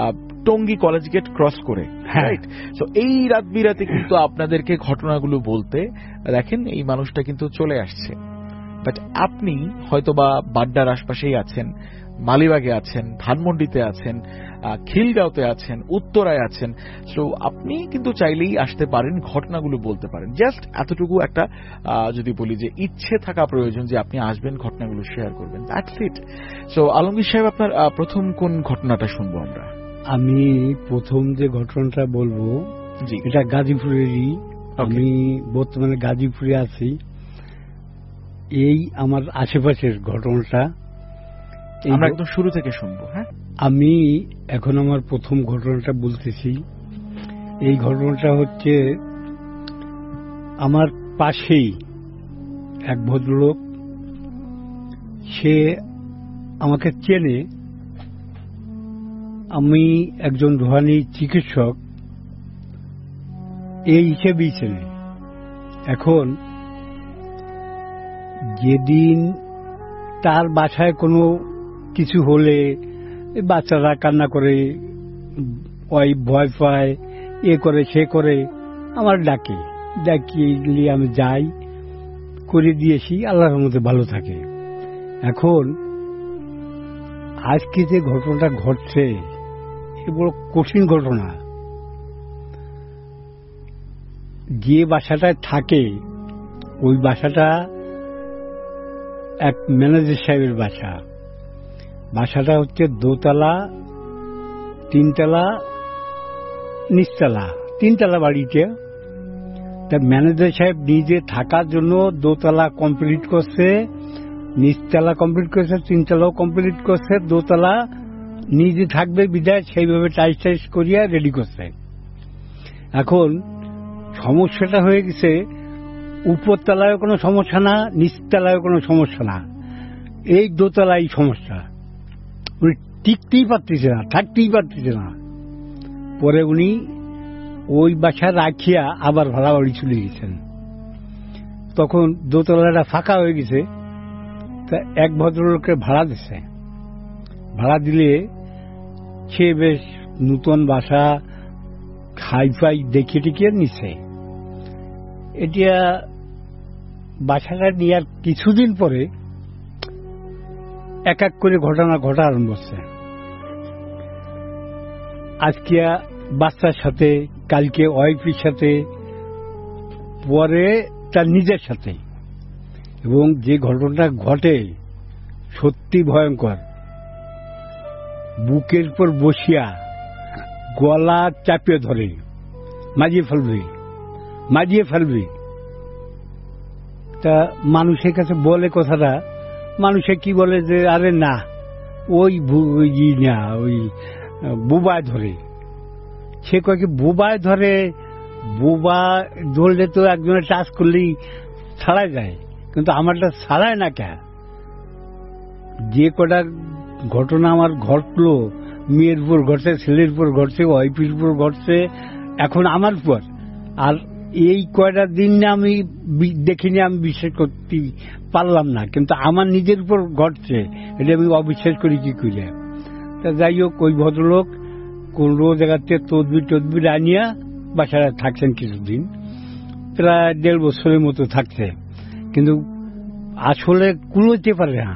টঙ্গী কলেজ গেট ক্রস করে, রাইট? তো এই রাত বিরাতে কিন্তু আপনাদেরকে ঘটনাগুলো বলতে দেখেন এই মানুষটা কিন্তু চলে আসছে। বাট আপনি হয়তোবা বাড্ডার আশপাশেই আছেন, মালিবাগে আছেন, ধানমন্ডিতে আছেন, খিলগাঁওতে আছেন, উত্তরায় আছেন। সো আপনি কিন্তু চাইলেই আসতে পারেন, ঘটনাগুলো বলতে পারেন। জাস্ট এতটুকু একটা যদি বলি যে ইচ্ছে থাকা প্রয়োজন যে আপনি আসবেন, ঘটনাগুলো শেয়ার করবেন, দ্যাটস ইট। সো আলমগীর সাহেব, আপনার প্রথম কোন ঘটনাটা শুনবো আমরা? আমি প্রথম যে ঘটনাটা বলবো এটা গাজীপুরেরই। আমি বর্তমানে গাজীপুরে আছি। এই আমার আশেপাশের ঘটনাটা আমরা একদম শুরু থেকে শুনবো। হ্যাঁ, আমি এখন আমার প্রথম ঘটনাটা বলতেছি। এই ঘটনাটা হচ্ছে আমার পাশেই এক ভদ্রলোক, সে আমাকে চেনে। আমি একজন রুহানি চিকিৎসক এই হিসেবেই চেনে। এখন যেদিন তার বাসায় কোনো কিছু হলে বাচ্চারা কান্না করে, ওই ভয় পায়, এ করে সে করে, আমার ডাকে। দেখি আমি যাই, করে দিয়েছি, আল্লাহর মধ্যে ভালো থাকে। এখন আজকে যে ঘটনাটা ঘটছে এ বড় কঠিন ঘটনা। যে বাসাটায় থাকে ওই বাসাটা এক ম্যানেজার সাহেবের বাসা। বাসাটা হচ্ছে দোতলা, তিনতলা, নিচতলা, তিনতলা বাড়িতে। তা ম্যানেজার সাহেব নিজে থাকার জন্য দোতলা কমপ্লিট করছে, নিচতলা কমপ্লিট করছে, তিনতলাও কমপ্লিট করছে, দোতলা নিজে থাকবে বিদায় সেইভাবে টাইস টাইস করিয়া রেডি করছে। এখন সমস্যাটা হয়ে গেছে, উপরতলায় কোনো সমস্যা না, নিচতলায় কোনো সমস্যা না, এই দোতলাই সমস্যা। উনি টিকতেই পারতেছে না, থাকতেই পারতেছে না। পরে উনি ওই বাসা রাখিয়া আবার ভাড়া বাড়ি চলে গেছেন। তখন দোতলাটা ফাঁকা হয়ে গেছে, তা এক ভদ্রলোককে ভাড়া দিছে। ভাড়া দিলে সে বেশ নূতন বাসা খাই ফাই দেখে টিকিয়ে নিছে। এটা বাসাটা নেওয়ার কিছুদিন পরে এক এক করে ঘটনা ঘটা আরম্ভ হচ্ছে। আজকে বাচ্চার সাথে, কালকে ওয়াইফের সাথে, পরে তার নিজের সাথে। এবং যে ঘটনাটা ঘটে সত্যি ভয়ঙ্কর। বুকের উপর বসিয়া গলা চাপিয়ে ধরে, মাজিয়ে ফেলবে, মাজিয়ে ফেলবে। তা মানুষের কাছে বলে কথাটা, মানুষে কি বলে যে আরে না ওই না ওই বুবায় ধরে। সে কয় কি বুবায় ধরে? বুবা ধরলে তো একজনের টাচ করলেই ছাড়া যায়, কিন্তু আমারটা ছাড়ায় না কে? যে কটা ঘটনা আমার ঘটলো, মেয়ের উপর ঘটছে, ছেলের উপর ঘটছে, ওয়াইফের উপর ঘটছে, এখন আমার উপর। আর এই কয়টা দিন না আমি দেখিনি, আমি বিশ্বাস করতে পারলাম না, কিন্তু আমার নিজের উপর ঘটছে, এটা আমি অবিশ্বাস করি কি করে। তা যাই হোক, ওই ভদ্রলোক কোন জায়গাতে তদবির টদবির আনিয়া বাসায় থাকছেন কিছুদিন, প্রায় দেড় বছরের মতো থাকছে, কিন্তু আসলে কুলোতে পারে না।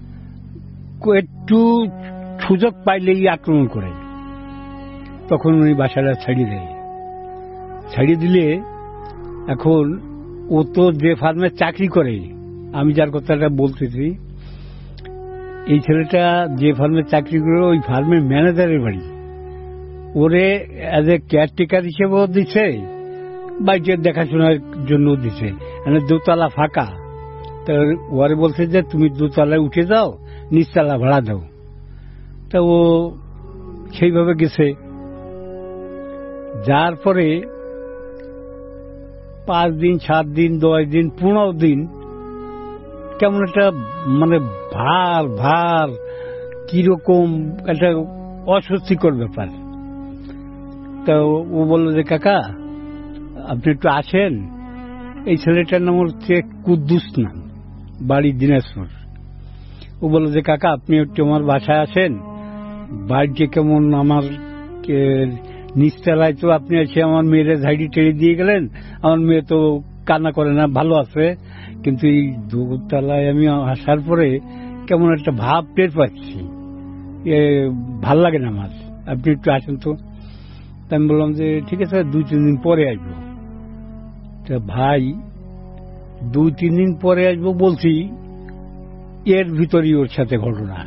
একটু সুযোগ পাইলেই আক্রমণ করে। তখন উনি বাসাটা ছাড়িয়ে দেয়। ছাড়িয়ে দিলে এখন ও তো যে ফার্মে চাকরি করে, আমি যার কথাটা বলতেছি, এই ছেলেটা যে ফার্মে চাকরি করে ওই ফার্মের ম্যানেজারের বাড়ি। ওরে অ্যাজ এ কেয়ারটেকার হিসেবেও দিছে, বাড়িতে দেখাশোনার জন্য দিছে। মানে দোতলা ফাঁকা, তা ওরে বলছে যে তুমি দোতলায় উঠে যাও, নিচতলা ভাড়া দাও। তা ও সেইভাবে গেছে। যার পরে পাঁচ দিন, সাত দিন, দশ দিন, পনেরো দিন কেমন একটা মানে ভার ভার কিরকম একটা অস্বস্তিকর ব্যাপার। তা ও বললো যে কাকা আপনি একটু আসেন। এই ছেলেটার নাম হচ্ছে কুদ্দুস, নাম, বাড়ি দিনাজপুর। ও বললো যে কাকা আপনি একটু আমার বাসায় আসেন, বাড়িতে কেমন আমার নিচতলায় তো আপনি এসে আমার মেয়ের ঝাড়ি টেড়ে দিয়ে গেলেন, আমার মেয়ে তো কান্না করে না, ভালো আছে, কিন্তু এই দোতলায় আমি আসার পরে কেমন একটা ভাব টের পাচ্ছি, ভাল লাগে না আমার, আপনি একটু আসেন তো। আমি বললাম যে ঠিক আছে দুই তিন দিন পরে আসবো। তা ভাই দুই তিন দিন পরে আসবো বলছি, এর ভিতরই ওর সাথে ঘটনা।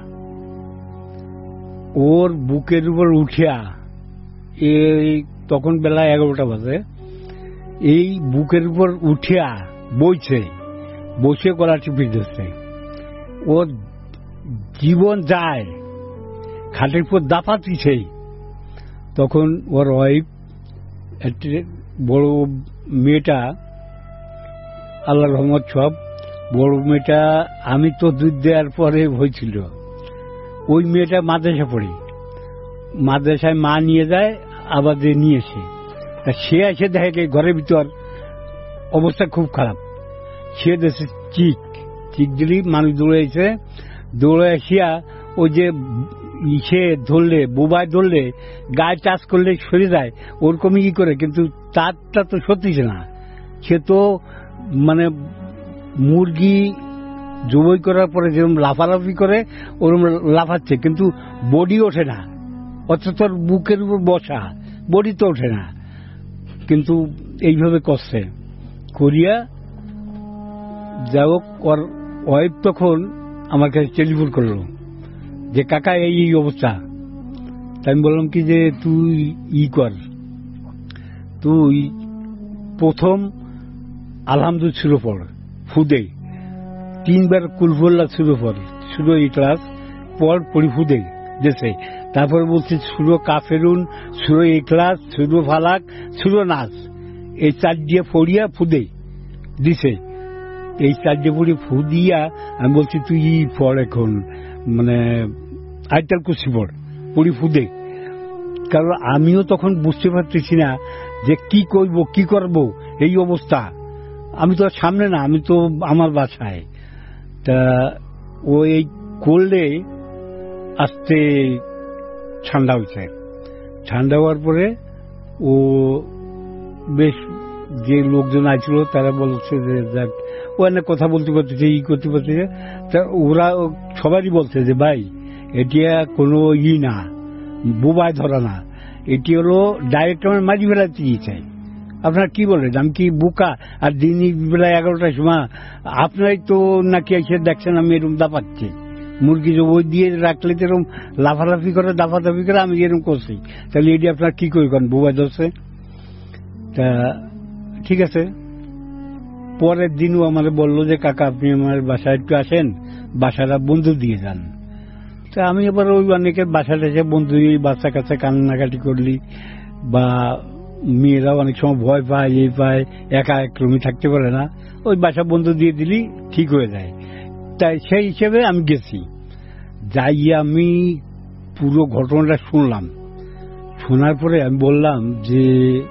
ওর বুকের উপর উঠিয়া, এই তখন বেলা এগারোটা বাজে, এই বুকের উপর উঠিয়া বইছে, বসে গলা টিপে ধরছে। ওর জীবন যায়, খাটের উপর দাপাতিছে। তখন ওর ওয়াইফ, বড় মেয়েটা, আল্লাহ রহমত সব, বড় মেয়েটা আমি তো দুধ দেওয়ার পরে হয়েছিল, ওই মেয়েটা মাদ্রাসা পড়ে, মাদ্রাসায় মা নিয়ে যায়, আবার যে নিয়ে এসে সে এসে দেখে ঘরের ভিতর অবস্থা খুব খারাপ। সে দেশে চিক চিক দিলি মানুষ দৌড়ে এসে, দৌড়ে আসিয়া ওই যে ইসে ধরলে, বোবায় ধরলে গায়ে টাচ করলে সরে যায়, ওরকমই ই করে, কিন্তু তারটা তো সত্যি না, সে তো মানে মুরগি জবাই করার পরে যেরকম লাফালাফি করে ওরকম লাফাচ্ছে, কিন্তু বডি ওঠে না, অথচ তোর বুকের উপর বসা, বডি তো ওঠে না, কিন্তু এইভাবে করছে করিয়া। যাই হোক, ওর ওয়াইফ তখন আমার কাছে টেলিফোন করলো যে কাকা এই এই অবস্থা। তাই আমি বললাম কি যে তুই ই কর, তুই প্রথম আলহামদুল শুরু পড়, ফুদে তিনবার কুলফুল্লা শুরু পড়, শুরু এই ক্লাস পর পড়ি ফুদে দেশে, তারপর বলছি শুরু কাফেরুন, শুরু এই ক্লাস, শুরু ফালাক, শুরু নাচ, এই চার দিয়ে পড়িয়া ফুদে দিছে। এই চার দিয়ে পড়ি ফু দিয়া আমি বলছি তুই ই পড় এখন, মানে আইটাল কুসি পড়, পড়ি ফুদে। কারণ আমিও তখন বুঝতে পারতেছি না যে কি করব কি করব, এই অবস্থা। আমি তো সামনে না, আমি তো আমার বাসায়। তা ও এই করলে আস্তে ঠান্ডা হয়েছে। ঠান্ডা হওয়ার পরে ও বেশ যে লোকজন আসছিল তারা বলছে যে যাক, ও অনেক কথা বলতে পারতেছে, ই করতে পারতেছে। তা ওরা সবারই বলছে যে ভাই এটা কোনো ই না, বোবায় ধরা না, এটি হলো ডাইরেক্ট আমার মাঝি বেলাতে দিয়েছে। আপনারা কি বলেন, আমি কি বোকা? আর দিনই বেলা এগারোটার সময় আপনারাই তো নাকি এসে দেখছেন আমি এরকম দাপাচ্ছি, মুরগি ওই দিয়ে রাখলে তো এরকম লাফালাফি করে দাফাদাফি করে আমি এরকম করছি, তাহলে এটি আপনারা কি করে করেন, বোবায় ধরছে। তা ঠিক আছে, পরের দিনও আমার বললো যে কাকা আপনি আমার বাসায় একটু আসেন, বাসাটা বন্ধু দিয়ে যান। তা আমি এবার ওই অনেকের বাসাটা এসে বন্ধু বাচ্চা কাচ্চা কান্নাকাটি করলি, বা মেয়েরাও অনেক সময় ভয় পায়, এই পায়, একা এক রুমে থাকতে পারে না, ওই বাসা বন্ধু দিয়ে দিলি ঠিক হয়ে যায়। তাই সেই হিসেবে আমি গেছি, যাই আমি পুরো ঘটনাটা শুনলাম। শোনার পরে আমি বললাম যে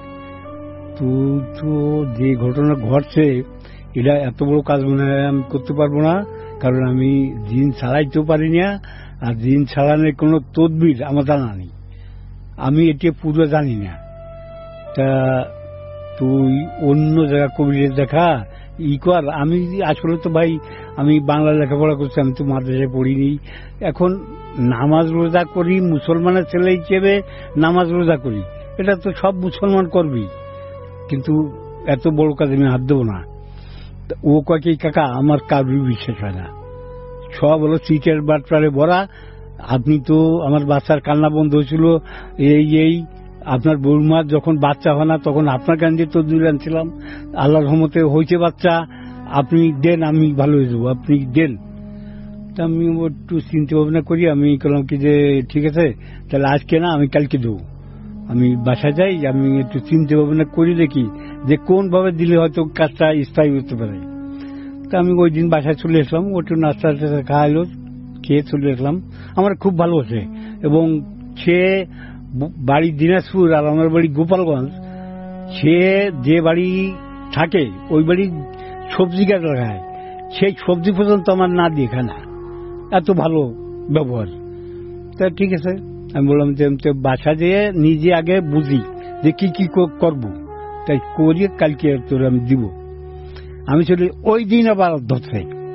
তুই তো যে ঘটনা ঘটছে এটা এত বড় কাজ মনে হয় আমি করতে পারবো না, কারণ আমি জিন ছাড়াইতেও পারি না, আর জিন ছাড়ানোর কোনো তদবির আমার জানা নেই, আমি এটা পুরো জানি না। তা তুই অন্য জায়গা কবিরের দেখা ই কর। আমি আসলে তো ভাই আমি বাংলা লেখাপড়া করছি, আমি তো মাদ্রাসায় পড়িনি। এখন নামাজ রোজা করি, মুসলমানের ছেলে হিসেবে নামাজ রোজা করি, এটা তো সব মুসলমান করবি, কিন্তু এত বড় কাজ আমি হাত দেবো না। ও কয় কি কাকা আমার কারোর বিশ্বাস হয় না, সব হলো সিটের বাটপারে ভরা। আপনি তো আমার বাচ্চার কান্না বন্ধ হয়েছিল, এই এই আপনার বৌমার যখন বাচ্চা হয় না তখন আপনার কান দিয়ে তদবির আনছিলাম, আল্লাহর রহমতে হয়েছে বাচ্চা, আপনি দেন আমি ভালো হয়ে যাবো, আপনি দেন। তা আমি একটু চিন্তা ভাবনা করি, আমি বললাম কি যে ঠিক আছে তাহলে আজকে না আমি কালকে দেবো, আমি বাসায় যাই, আমি একটু চিন্তা ভাবনা করি দেখি যে কোন ভাবে দিলে হয়তো কাজটা স্থায়ী হতে পারে। তা আমি ওই দিন বাসায় চলে আসলাম, একটু নাস্তা টাস্তা খাওয়াইলো, খেয়ে চলে আসলাম। আমার খুব ভালো হচ্ছে, এবং সে বাড়ি দিনাজপুর আর আমার বাড়ি গোপালগঞ্জ, সে যে বাড়ি থাকে ওই বাড়ি সবজি গাছ লাগায়, সেই সবজি পর্যন্ত আমার না দিয়ে খায় না, এত ভালো ব্যবহার। তা ঠিক আছে, আমি বললাম যে বাসা যেয়ে নিজে আগে বুঝি যে কি কি করবো, তাই করিয়ে কালকে তোর আমি দিব। আমি চলি ওই দিন আবার ধরছে,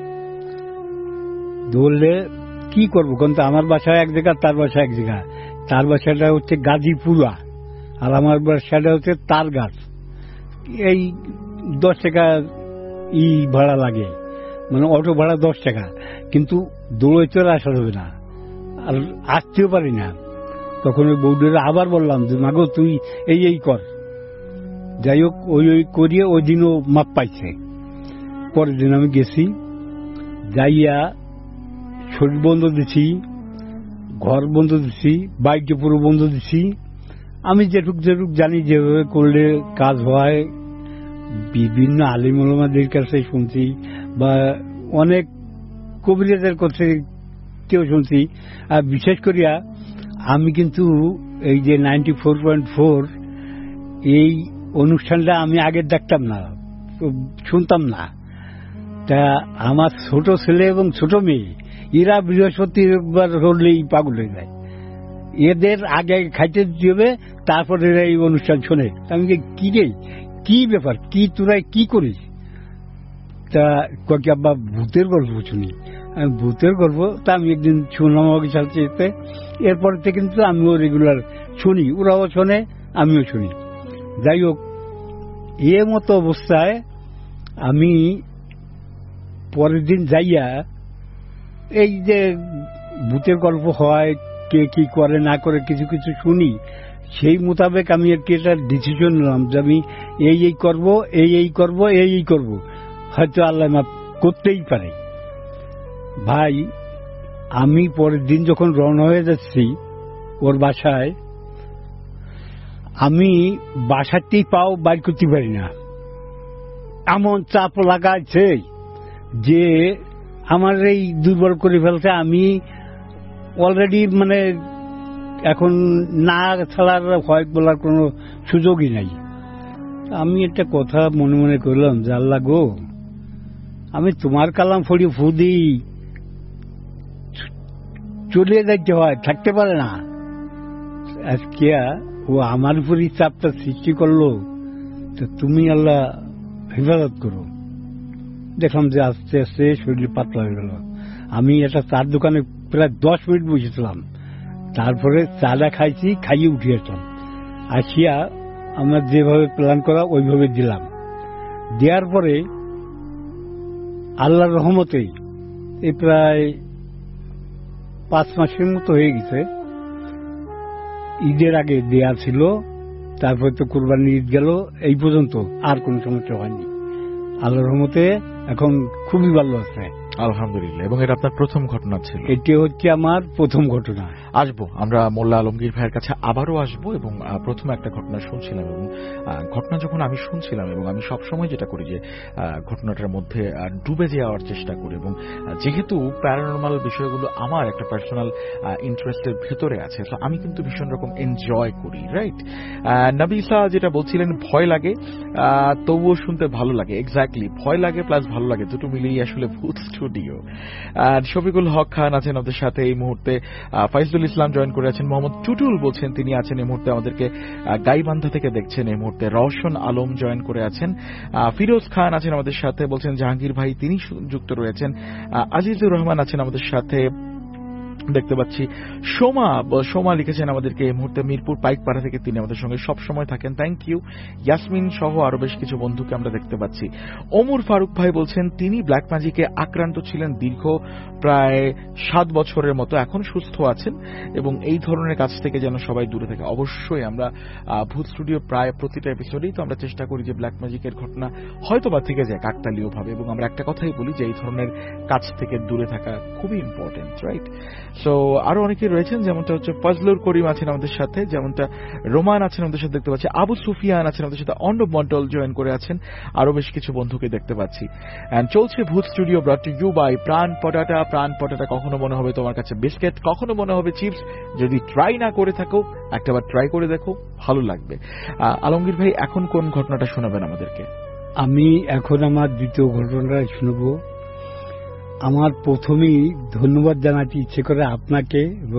ধরলে কি করবো, কিন্তু আমার বাসায় এক জায়গা, তার বাসা এক জায়গা। তার বাসাটা হচ্ছে গাজীপুরা আর আমার বাসাটা হচ্ছে তার গাছ। এই দশ টাকা ই ভাড়া লাগে, মানে অটো ভাড়া দশ টাকা, কিন্তু দৌড়ে চলে আসা হবে না, আর আসতেও পারি না। তখন ওই বৌদিরা আবার বললাম যে মাগো তুই এই এই কর। যাই হোক ওই ওই করিয়ে ওই দিনও মাপ পাইছে। পরের দিন আমি গেছি, যাইয়া শরীর বন্ধ দিছি, ঘর বন্ধ দিছি, বাইকটা পুরো বন্ধ দিছি। আমি যেটুক যেটুক জানি যেভাবে করলে কাজ হয়, বিভিন্ন আলিম ওলামাদের কাছে শুনছি, বা অনেক কবিরাজের কাছে কেউ শুনছি। আর বিশেষ করিয়া আমি কিন্তু এই যে নাইনটি ফোর পয়েন্ট ফোর এই অনুষ্ঠানটা আমি আগে দেখতাম না, শুনতাম না। তা আমার ছোট ছেলে এবং ছোট মেয়ে এরা বৃহস্পতিবার হলেই পাগল হয়ে যায়, এদের আগে খাইতে দিবে, তারপর এরা এই অনুষ্ঠান শোনে। আমি কি রে কি ব্যাপার, কি তোরা কি করিস? তা কয়েক আব্বা ভূতের গল্প শুনি। আমি ভূতের গল্প তা আমি একদিন শুনলাম আমাকে সাথে, এরপর থেকে কিন্তু আমিও রেগুলার শুনি, ওরাও শোনে আমিও শুনি। যাই হোক, এ মতো অবস্থায় আমি পরের দিন যাইয়া এই যে ভূতের গল্প হয়, কে কি করে না করে কিছু কিছু শুনি, সেই মোতাবেক আমি আর কি একটা ডিসিশন নিলাম যে আমি এই এই করব, এই এই করব, এই এই করব, হয়তো আল্লাহ মাফ করতেই পারে। ভাই, আমি পরের দিন যখন রওনা হয়ে যাচ্ছি ওর বাসায়, আমি বাসাতেই পাও বাইর করতে পারি না, এমন চাপ লাগাচ্ছে যে আমার এই দুর্বল করে ফেলছে। আমি অলরেডি মানে এখন না ছাড়ার ভয় বলার কোনো সুযোগই নাই। আমি একটা কথা মনে মনে করলাম যে আল্লাহ গো, আমি তোমার কালাম ফড়ি ফু দিই, চলে যাইতে হয়, থাকতে পারে না। আজকে ও আমার উপরই চাপটা সৃষ্টি করলো, তো তুমি আল্লাহ হেফাজত করো। দেখলাম যে আস্তে আস্তে শরীর পাতলা হয়ে গেল। আমি একটা চার দোকানে প্রায় দশ মিনিট বসেছিলাম, তারপরে চাটা খাইছি, খাইয়ে উঠে আসলাম। আসিয়া আমরা যেভাবে প্ল্যান করা ওইভাবে দিলাম। দেওয়ার পরে আল্লাহর রহমতে এই প্রায় পাঁচ মাসের মতো হয়ে গেছে। ঈদের আগে দেয়া ছিল, তারপরে তো কোরবানি ঈদ গেল, এই পর্যন্ত আর কোন সমস্যা হয়নি। আল্লাহর রহমতে এখন খুবই ভালো আছে, আলহামদুলিল্লাহ। এবং এটা আপনার প্রথম ঘটনা ছিল? এটি হচ্ছে আমার প্রথম ঘটনা। আসবো আমরা মোল্লা আলমগীর ভাইয়ের কাছে আবারও আসবো, এবং প্রথম একটা ঘটনা শুনছিলাম, এবং ঘটনা যখন আমি শুনছিলাম, এবং আমি সবসময় যেটা করি যে ঘটনাটার মধ্যে ডুবে যাওয়ার চেষ্টা করি, এবং যেহেতু প্যারানরমাল বিষয়গুলো আমার একটা পার্সোনাল ইন্টারেস্টের ভেতরে আছে, তো আমি কিন্তু ভীষণ রকম এনজয় করি, রাইট? নবিসা যেটা বলছিলেন, ভয় লাগে তবুও শুনতে ভালো লাগে। এক্স্যাক্টলি, ভয় লাগে প্লাস ভালো লাগে, দুটো মিলিয়ে আসলে ভূত স্টুডিও। আর শফিকুল হক খান আছেন আমাদের সাথে এই মুহূর্তে, ফাইজুল ইসলাম জয়েন করে আছেন, মোহাম্মদ টুটুল বলছেন তিনি আছেন এই মুহূর্তে আমাদেরকে গাইবান্ধা থেকে দেখছেন এই মুহূর্তে, রওশন আলম জয়েন করে আছেন, ফিরোজ খান আছেন আমাদের সাথে, বলছেন জাহাঙ্গীর ভাই তিনি যুক্ত রয়েছেন, আজিজুর রহমান আছেন আমাদের সাথে দেখতে পাচ্ছি, সোমা সোমা লিখেছেন আমাদেরকে এই মুহূর্তে মিরপুর পাইকপাড়া থেকে, তিনি আমাদের সঙ্গে সব সময় থাকেন, থ্যাংক ইউ। ইয়াসমিন সহ আরো বেশ কিছু বন্ধুকে আমরা দেখতে পাচ্ছি। ওমর ফারুক ভাই বলছেন তিনি ব্ল্যাক ম্যাজিকে আক্রান্ত ছিলেন দীর্ঘ প্রায় সাত বছরের মতো, এখন সুস্থ আছেন, এবং এই ধরনের কাজ থেকে যেন সবাই দূরে থাকে। অবশ্যই আমরা ভূত স্টুডিও প্রায় প্রতিটা এপিসোডেই তো আমরা চেষ্টা করি যে ব্ল্যাক ম্যাজিকের ঘটনা হয়তো বা থেকে যায় কাকতালীয় ভাবে, এবং আমরা একটা কথাই বলি যে এই ধরনের কাজ থেকে দূরে থাকা খুবই ইম্পর্টেন্ট, রাইট? সো আরো অনেকে রয়েছেন, যেমনটা হচ্ছে ফজলুর করিম আছেন আমাদের সাথে, যেমনটা রোমান আছেন আমাদের সাথে দেখতে পাচ্ছি, আবু সুফিয়ান আছেন আমাদের সাথে, অর্ণব মন্ডল জয়েন করে আছেন, আরো বেশ কিছু বন্ধুকে দেখতে পাচ্ছি। এন্ড চলছে Bhoot studio brought to you by Pran Potata. প্রাণ পটাটা কখনো মনে হবে তোমার কাছে বিস্কিট, কখনো মনে হবে চিপস। যদি ট্রাই না করে থাকো, একটাবার ট্রাই করে দেখো, ভালো লাগবে। আলমগীর ভাই, এখন কোন ঘটনাটা শোনাবেন আমাদেরকে? আমি এখন আমার দ্বিতীয় ঘটনাটা শুনবো। আমার প্রথমেই ধন্যবাদ জানাতে ইচ্ছে করে আপনাকে এবং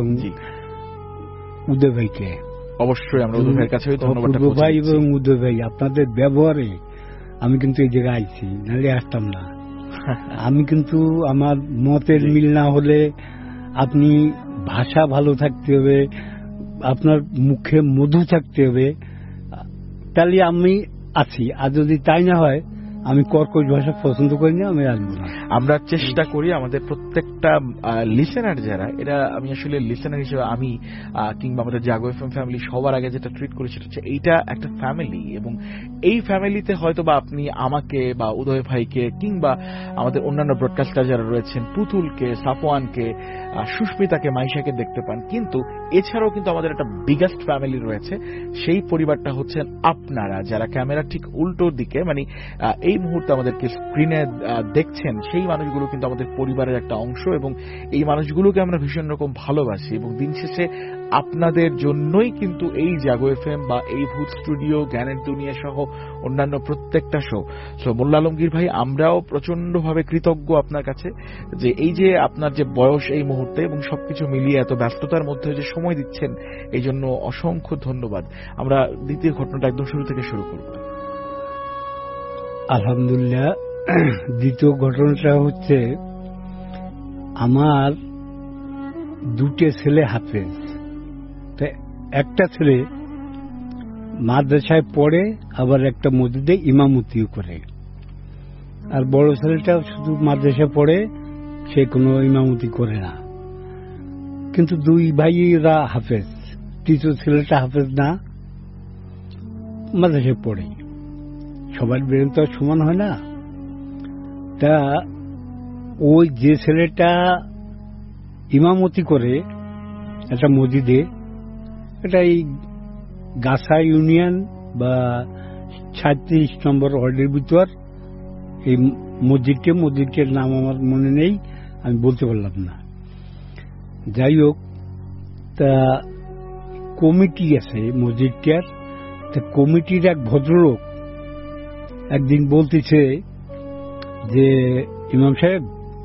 উদয় ভাইকে। অবশ্যই আমরা উদয় ভাইয়ের কাছে ধন্যবাদ ভাই এবং উদয় ভাই, আপনাদের ব্যবহারে আমি কিন্তু এই জায়গায় আইছি, নাহলে আসতাম না। আমি কিন্তু আমার মতের মিল না হলে, আপনি ভাষা ভালো থাকতে হবে, আপনার মুখে মধু থাকতে হবে, তাহলে আমি আছি। আর যদি তাই না হয়, আমি কর্কশ ভাষা পছন্দ করি না, আমি আসবো না। আমরা চেষ্টা করি আমাদের প্রত্যেকটা লিসেনার যারা, এরা আমি আসলে লিসেনার হিসেবে আমি কিংবা আমাদের জাগো এফএম ফ্যামিলি সবার আগে যেটা ট্রিট করি সেটা হচ্ছে এইটা একটা ফ্যামিলি, এবং এই ফ্যামিলিতে হয়তো বা আপনি আমাকে বা উদয় ভাইকে কিংবা আমাদের অন্যান্য ব্রডকাস্টার যারা রয়েছেন, পুতুলকে, সাফওয়ানকে, সুস্মিতাকে, মাইশাকে দেখতে পান, কিন্তু এছাড়াও কিন্তু আমাদের একটা বিগেস্ট ফ্যামিলি রয়েছে। সেই পরিবারটা হচ্ছেন আপনারা, যারা ক্যামেরা ঠিক উল্টোর দিকে, মানে এই মুহূর্তে আমাদেরকে স্ক্রিনে দেখছেন, সেই মানুষগুলো কিন্তু আমাদের পরিবারের একটা অংশ, এবং এই মানুষগুলোকে আমরা ভীষণ রকম ভালোবাসি, এবং দিন শেষে আপনাদের জন্যই কিন্তু এই জাগো এফএম বা এই ভূত স্টুডিও, জ্ঞানের দুনিয়া সহ অন্যান্য প্রত্যেকটা শো। সো মোল্লা আলমগীর ভাই, আমরাও প্রচন্ড ভাবে কৃতজ্ঞ আপনার কাছে যে এই যে আপনার যে বয়স এই মুহূর্তে এবং সবকিছু মিলিয়ে এত ব্যস্ততার মধ্যে যে সময় দিচ্ছেন, এই জন্য অসংখ্য ধন্যবাদ। আমরা দ্বিতীয় ঘটনাটা একদম শুরু থেকে শুরু করব। আলহামদুলিল্লাহ। দ্বিতীয় ঘটনাটা হচ্ছে আমার দুটো ছেলে হাফেজ। তা একটা ছেলে মাদ্রাসায় পড়ে, আবার একটা মসজিদে ইমামতিও করে। আর বড় ছেলেটা শুধু মাদ্রাসায় পড়ে, সে কোনো ইমামতি করে না। কিন্তু দুই ভাইরা হাফেজ। তৃতীয় ছেলেটা হাফেজ না, মাদ্রাসায় পড়ে। সবার ব্রেন তো সমান হয় না। তা ওই যে ছেলেটা ইমামতি করে একটা মসজিদে, এটা এই গাছা ইউনিয়ন বা সাঁত্রিশ নম্বর ওয়ার্ডের ভিতর এই মসজিদটি, মসজিদটির নাম আমার মনে নেই, আমি বলতে পারলাম না। যাই হোক, তা কমিটি আছে মসজিদটার। তা কমিটির এক ভদ্রলোক একদিন বলতেছে যে, ইমাম সাহেব,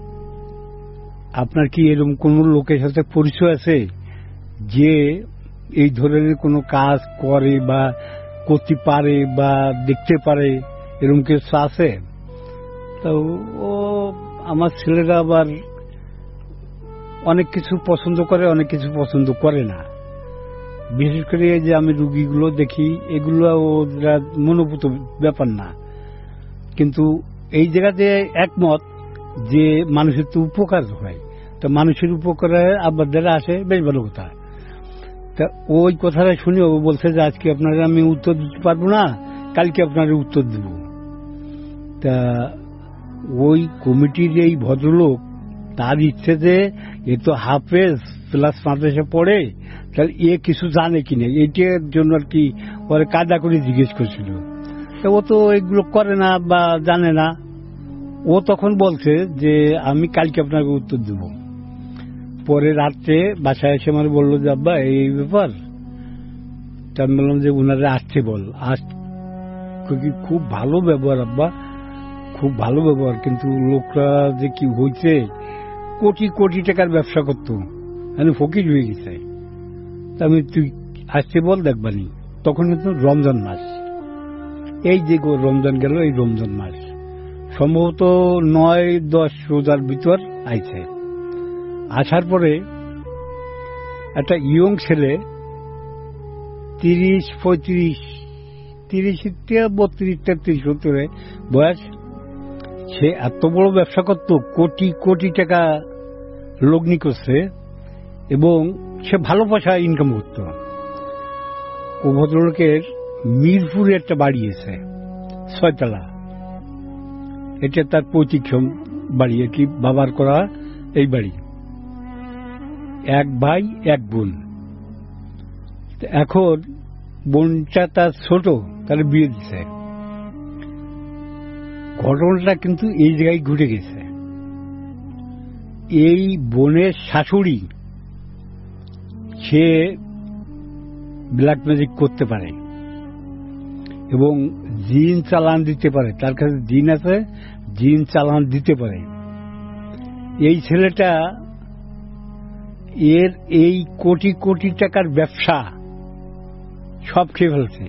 আপনার কি এরকম কোন লোকের সাথে পরিচয় আছে যে এই ধরনের কোনো কাজ করে বা করতে পারে বা দেখতে পারে, এরকম কিছু আছে? তো ও আমার ছেলেরা আবার অনেক কিছু পছন্দ করে, অনেক কিছু পছন্দ করে না। বিশেষ করে যে আমি রুগীগুলো দেখি, এগুলো ওরা মনোভূত ব্যাপার না। কিন্তু এই জায়গাতে একমত যে মানুষের তো উপকার হয়, তো মানুষের উপকারে আবার যারা আসে, বেশ ভালো কথা। তা ওই কথাটা শুনে ও বলছে যে আজকে আপনারা আমি উত্তর দিতে পারবো না, কালকে আপনারা উত্তর দেব। তা ওই কমিটির এই ভদ্রলোক, তার ইচ্ছে যে এ তো হাফেজ প্লাস মাদ্রাসা পড়ে, তাহলে এ কিছু জানে কিনা, এটার জন্য আর কি ওরা কায়দা করে জিজ্ঞেস করছিল। ও তো এগুলো করে না বা জানে না। ও তখন বলছে যে আমি কালকে আপনাকে উত্তর দেব। পরে রাত্রে বাসায় এসে আমার বললো যে আব্বা এই ব্যাপার। তা আমি বললাম যে উনারা আসছে, বল আস। খুব ভালো ব্যবহার আব্বা, খুব ভালো ব্যবহার, কিন্তু লোকরা যে কি হয়েছে, কোটি কোটি টাকার ব্যবসা করতো, আমি ফকির হয়ে গেছে। তা আমি তুই আসছে বল দেখবানি। তখন কিন্তু রমজান মাস, এই যে রমজান গেল, এই রমজান মাস সম্ভবত নয় দশ রোজার ভিতর আইছে। আসার পরে একটা ইয়ং ছেলে, তিরিশ পঁয়ত্রিশ তিরিশ বত্রিশ তেত্রিশ সত্তরে বয়স, সে এত বড় ব্যবসা করত, কোটি কোটি টাকা লগ্নি করছে এবং সে ভালো পয়সা ইনকাম করত। ও ভদ্রলোকের মিরপুরে একটা বাড়ি আছে, ছয়তলা। এটা তার পৈতৃক বাড়ি, আর কি বাবার করা এই বাড়ি। এক ভাই এক বোন। এখন বোনটা তার ছোট, তাহলে বিয়ে দিছে। ঘটনাটা কিন্তু এই জায়গায় ঘটে গেছে। এই বোনের শাশুড়ি, সে ব্ল্যাক ম্যাজিক করতে পারে এবং জিন চালান দিতে পারে। তার কাছে জিন আছে, জিন চালান দিতে পারে। এই ছেলেটা এর এই কোটি কোটি টাকার ব্যবসা সব খেয়ে ফেলছে।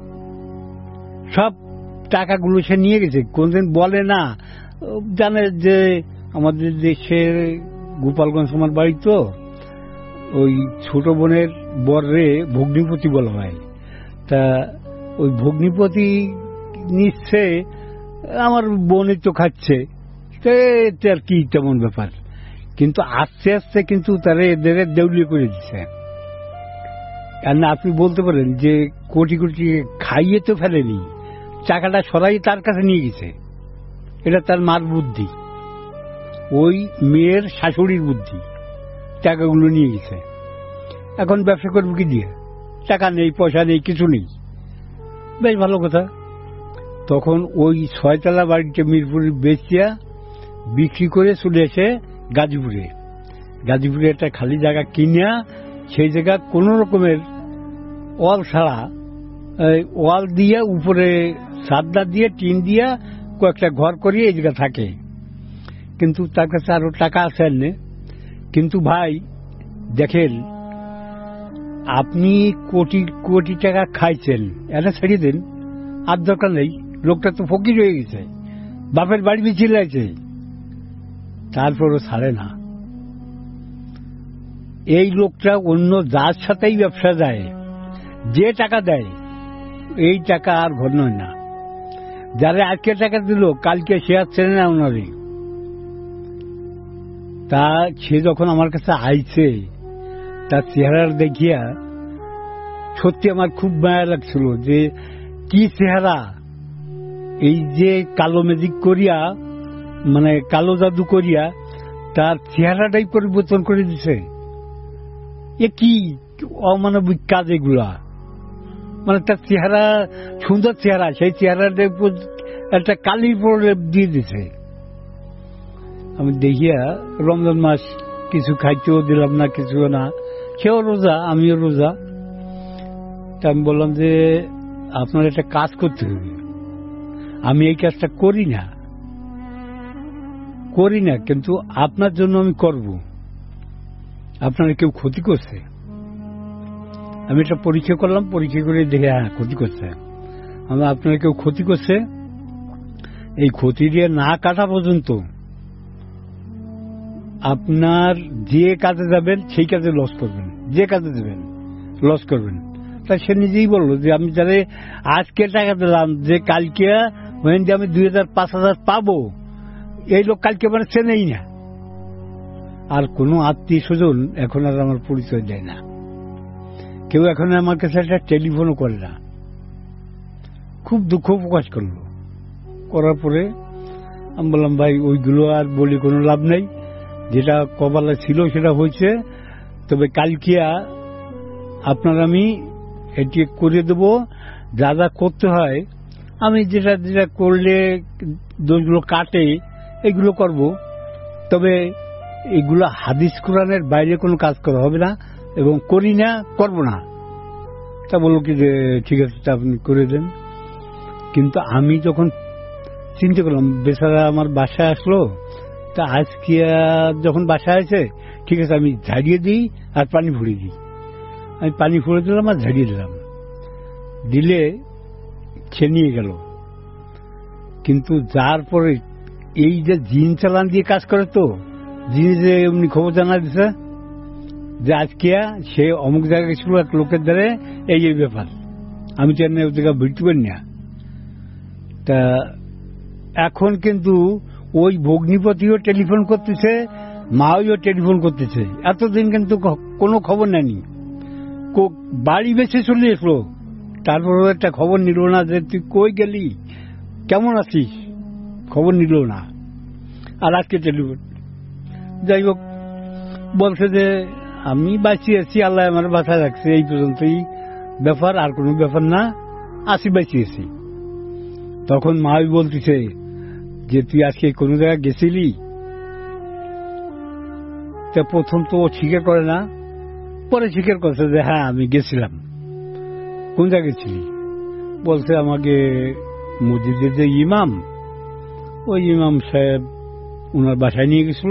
সব টাকাগুলো সে নিয়ে গেছে, কোনদিন বলে না। জানে যে আমাদের দেশের গোপালগঞ্জ আমার বাড়ি, তো ওই ছোট বোনের বরে ভগ্নিপতি বলা হয়। তা ওই ভগ্নিপতি নিচ্ছে, আমার বোনই তো খাচ্ছে, আর কি তেমন ব্যাপার। কিন্তু আস্তে আস্তে কিন্তু তারা এদের দেউলিয়ে করে দিচ্ছে। কারণ আপনি বলতে পারেন যে কোটি কোটি খাইয়ে তো ফেলেনি, টাকাটা সরাই তার কাছে নিয়ে গেছে। এটা তার মার বুদ্ধি, ওই মেয়ের শাশুড়ির বুদ্ধি, টাকাগুলো নিয়ে গেছে। এখন ব্যবসা করবো কি দিয়ে? টাকা নেই, পয়সা নেই, কিছু নেই। বেশ ভালো কথা। তখন ওই ছয়তলা বাড়িতে মিরপুরে বেচিয়া বিক্রি করে চলে এসে গাজীপুরে। গাজীপুরে একটা খালি জায়গা কিনিয়া সেই জায়গা কোন রকমের ওয়াল ছাড়া, ওয়াল দিয়ে উপরে সাদা দিয়ে টিন দিয়া কয়েকটা ঘর করিয়ে এই জায়গা থাকে। কিন্তু তার কাছে আরো টাকা আছে না। কিন্তু ভাই দেখেন, আপনি কোটি কোটি টাকা খাইছেন, এটা ছেড়ে দেন, আর দরকার নেই। লোকটা তো ফকির হয়ে গেছে, বাপের বাড়ি বিছিয়ে আছে, তারপরও ছাড়ে না। এই লোকটা অন্য যার সাথেই ব্যবসা যায়, যে টাকা দেয় এই টাকা আর ঘর নয় না। যারা আজকে টাকা দিল কালকে সে আর চেনে না ওনারে। তা সে যখন আমার কাছে আইছে তার চেহারা দেখিয়া সত্যি আমার খুব মায়া লাগছিল, যে কি চেহারা, এই যে কালো ম্যাজিক করিয়া মানে কালো জাদু করিয়া তার চেহারাটাই পরিবর্তন করে দিছে। এ কি অমানবিক কাজ এগুলা, মানে তার চেহারা সুন্দর চেহারা, সেই চেহারাটা একটা কালির প্রলেপ দিয়ে দিছে। আমি দেখিয়া রমজান মাস কিছু খাইতেও দিলাম না, কিছু না, সেও রোজা আমিও রোজা। তা আমি বললাম যে আপনার একটা কাজ করতে হবে, আমি এই কাজটা করি না করি না কিন্তু আপনার জন্য আমি করব। আপনার কেউ ক্ষতি করছে? আমি এটা পরীক্ষা করলাম, পরীক্ষা করে দেখে হ্যাঁ ক্ষতি করছে। আমি আপনার কেউ ক্ষতি করছে, এই ক্ষতি দিয়ে না কাটা পর্যন্ত আপনার যে কাজে যাবেন সেই কাজে লস করবেন, যে কাজে যাবেন লস করবেন। তাই সে নিজেই বললো যে আমি যারা আজকে টাকা দিলাম, যে কালকে আমি দুই হাজার পাঁচ হাজার পাবো, এই লোক কালকে মানে চেনেই না। আর কোনো আত্মীয় স্বজন এখন আর আমার পরিচয় দেয় না, কেউ এখন আমার কাছে একটা টেলিফোনও করে না। খুব দুঃখ প্রকাশ করলো। করার পরে আমি বললাম ভাই ওইগুলো আর বলি কোনো লাভ নেই, যেটা কপালে ছিল সেটা হয়েছে, তবে কালকিয়া আপনার আমি এটি করে দেব, যা যা করতে হয় আমি যেটা যেটা করলে দোষগুলো কাটে এগুলো করব, তবে এগুলো হাদিস কোরআনের বাইরে কোনো কাজ করা হবে না এবং করি না, করব না। তা বললো কি যে ঠিক আছে তা আপনি করে দেন। কিন্তু আমি যখন চিন্তা করলাম বেচারা আমার বাসায় আসলো, তা আজকে যখন বাসায় আছে ঠিক আছে আমি ঝাড়িয়ে দিই আর পানি ফুড়িয়ে দিই। আমি পানি ফুড়ে দিলাম আর ঝাড়িয়ে দিলাম, দিলে সে নিয়ে গেল। কিন্তু যার পরে এই যে জিন চালান দিয়ে কাজ করে, তো যিনি যে এমনি খবর জানা দিছে যে আজকে সে অমুক জায়গায় ছিল এক লোকের দ্বারা এই এই ব্যাপার, আমি তো এমনি ওই জায়গায় ভিড়তে পারি না। তা এখন কিন্তু ওই ভগ্নিপতিও টেলিফোন করতেছে, মাও টেলিফোন করতেছে, এতদিন কিন্তু কোনো খবর নেয়নি। বাড়ি বেছে চলে এসলো, তারপর একটা খবর নিল না যে তুই কই গেলি, কেমন আছিস, খবর নিল না। আর আজকে টেলিফোন, যাই হোক বলছে যে আমি বাঁচিয়ে আছি, আল্লাহ আমার বাঁচায় রাখছে, এই পর্যন্তই ব্যাপার, আর কোনো ব্যাপার না, আসি বাঁচিয়েছি। তখন মাই বলতেছে যে তুই আজকে কোনো জায়গায় গেছিলি? তা প্রথম তো ও স্বীকার করে না, পরে স্বীকার করছে যে হ্যাঁ আমি গেছিলাম। কোন জায়গায় গেছিলি? বলছে আমাকে মসজিদের যে ইমাম, ওই ইমাম সাহেব ওনার বাসায় নিয়ে গেছিল,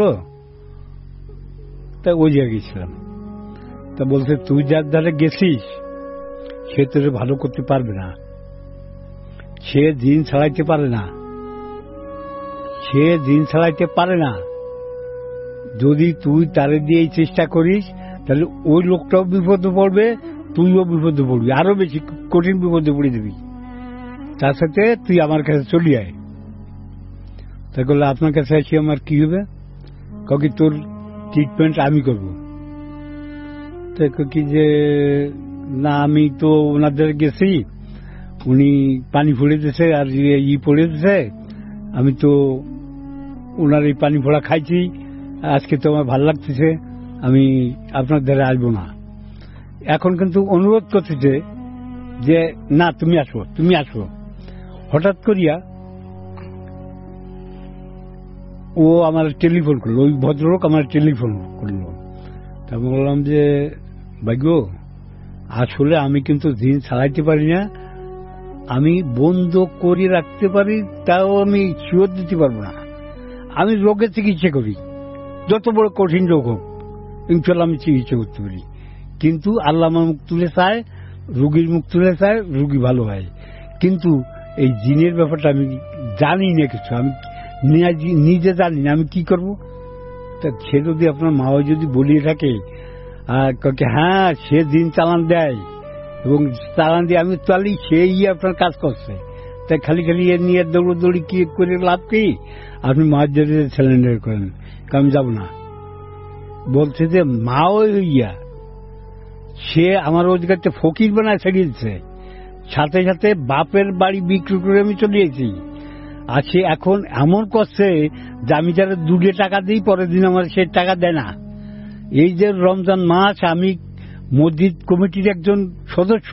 তা ওই জায়গায় গেছিলাম। তা বলছে তুই যার দ্বারা গেছিস সে তোর ভালো করতে পারবে না, সে জিন ছাড়াইতে পারে না, সে জিন ছাড়াইতে পারে না। যদি তুই তারে দিয়ে চেষ্টা করিস তাহলে ওই লোকটাও বিপদে পড়বে, তুইও বিপদে পড়বি, আরো বেশি কঠিন বিপদে পড়ে দিবি। তার সাথে তুই আমার কাছে চলি আয়। তাই বললে আপনার কাছে আসি আমার কি হবে? কাউকে তোর ট্রিটমেন্ট আমি করব। তাই কি যে না আমি তো ওনাদের গেছি, উনি পানি ফোড়ে দিয়েছে আর ই পড়ে দিয়েছে, আমি তো ওনার এই পানি ফোড়া খাইছি, আজকে তো আমার ভালো লাগতেছে, আমি আপনার ধারে আসবো না। এখন কিন্তু অনুরোধ করতেছে যে না তুমি আসো, তুমি আসো। হঠাৎ করিয়া ও আমার টেলিফোন করলো, ওই ভদ্রলোক আমার টেলিফোন করলো। তা বললাম যে ভাগ্য আসলে আমি কিন্তু দিন চালাইতে পারি না, আমি বন্ধ করে রাখতে পারি, তাও আমি শিওর দিতে পারবো না। আমি রোগের চিকিৎসা করি, যত বড় কঠিন রোগ হোক ইনশাল্লাহ আমি চিকিৎসা করতে পারি, কিন্তু আল্লাহ আমার মুখ তুলে চায়, রুগীর মুখ তুলে চায়, রুগী ভালো হয়। কিন্তু এই জিনের ব্যাপারটা আমি জানি না কিছু, আমি নিজে- নিজে জানি না আমি কি করব। তা সে যদি আপনার মাও যদি বলিয়ে থাকে আর কাকে হ্যাঁ সে দিন চালান দেয় এবং চালান দিয়ে আমি তাহলে সেই আপনার কাজ করছে, তাই খালি খালি এ নিয়ে দৌড়দৌড়ি কি করে লাভ কি, আপনি মাছ ধরে সিলিন্ডার করেন, আমি যাব না। বলছে যে মাও ইয়া সে আমার রোজগারটা ফকির বানায় ছাড়িয়েছে, সাথে সাথে বাপের বাড়ি বিক্রি করে আমি চলে এসেছি। আর সে এখন এমন করছে যে আমি যারা দুটো টাকা দিই পরের দিন আমার সে টাকা দেয় না। এই যে রমজান মাস আমি মসজিদ কমিটির একজন সদস্য,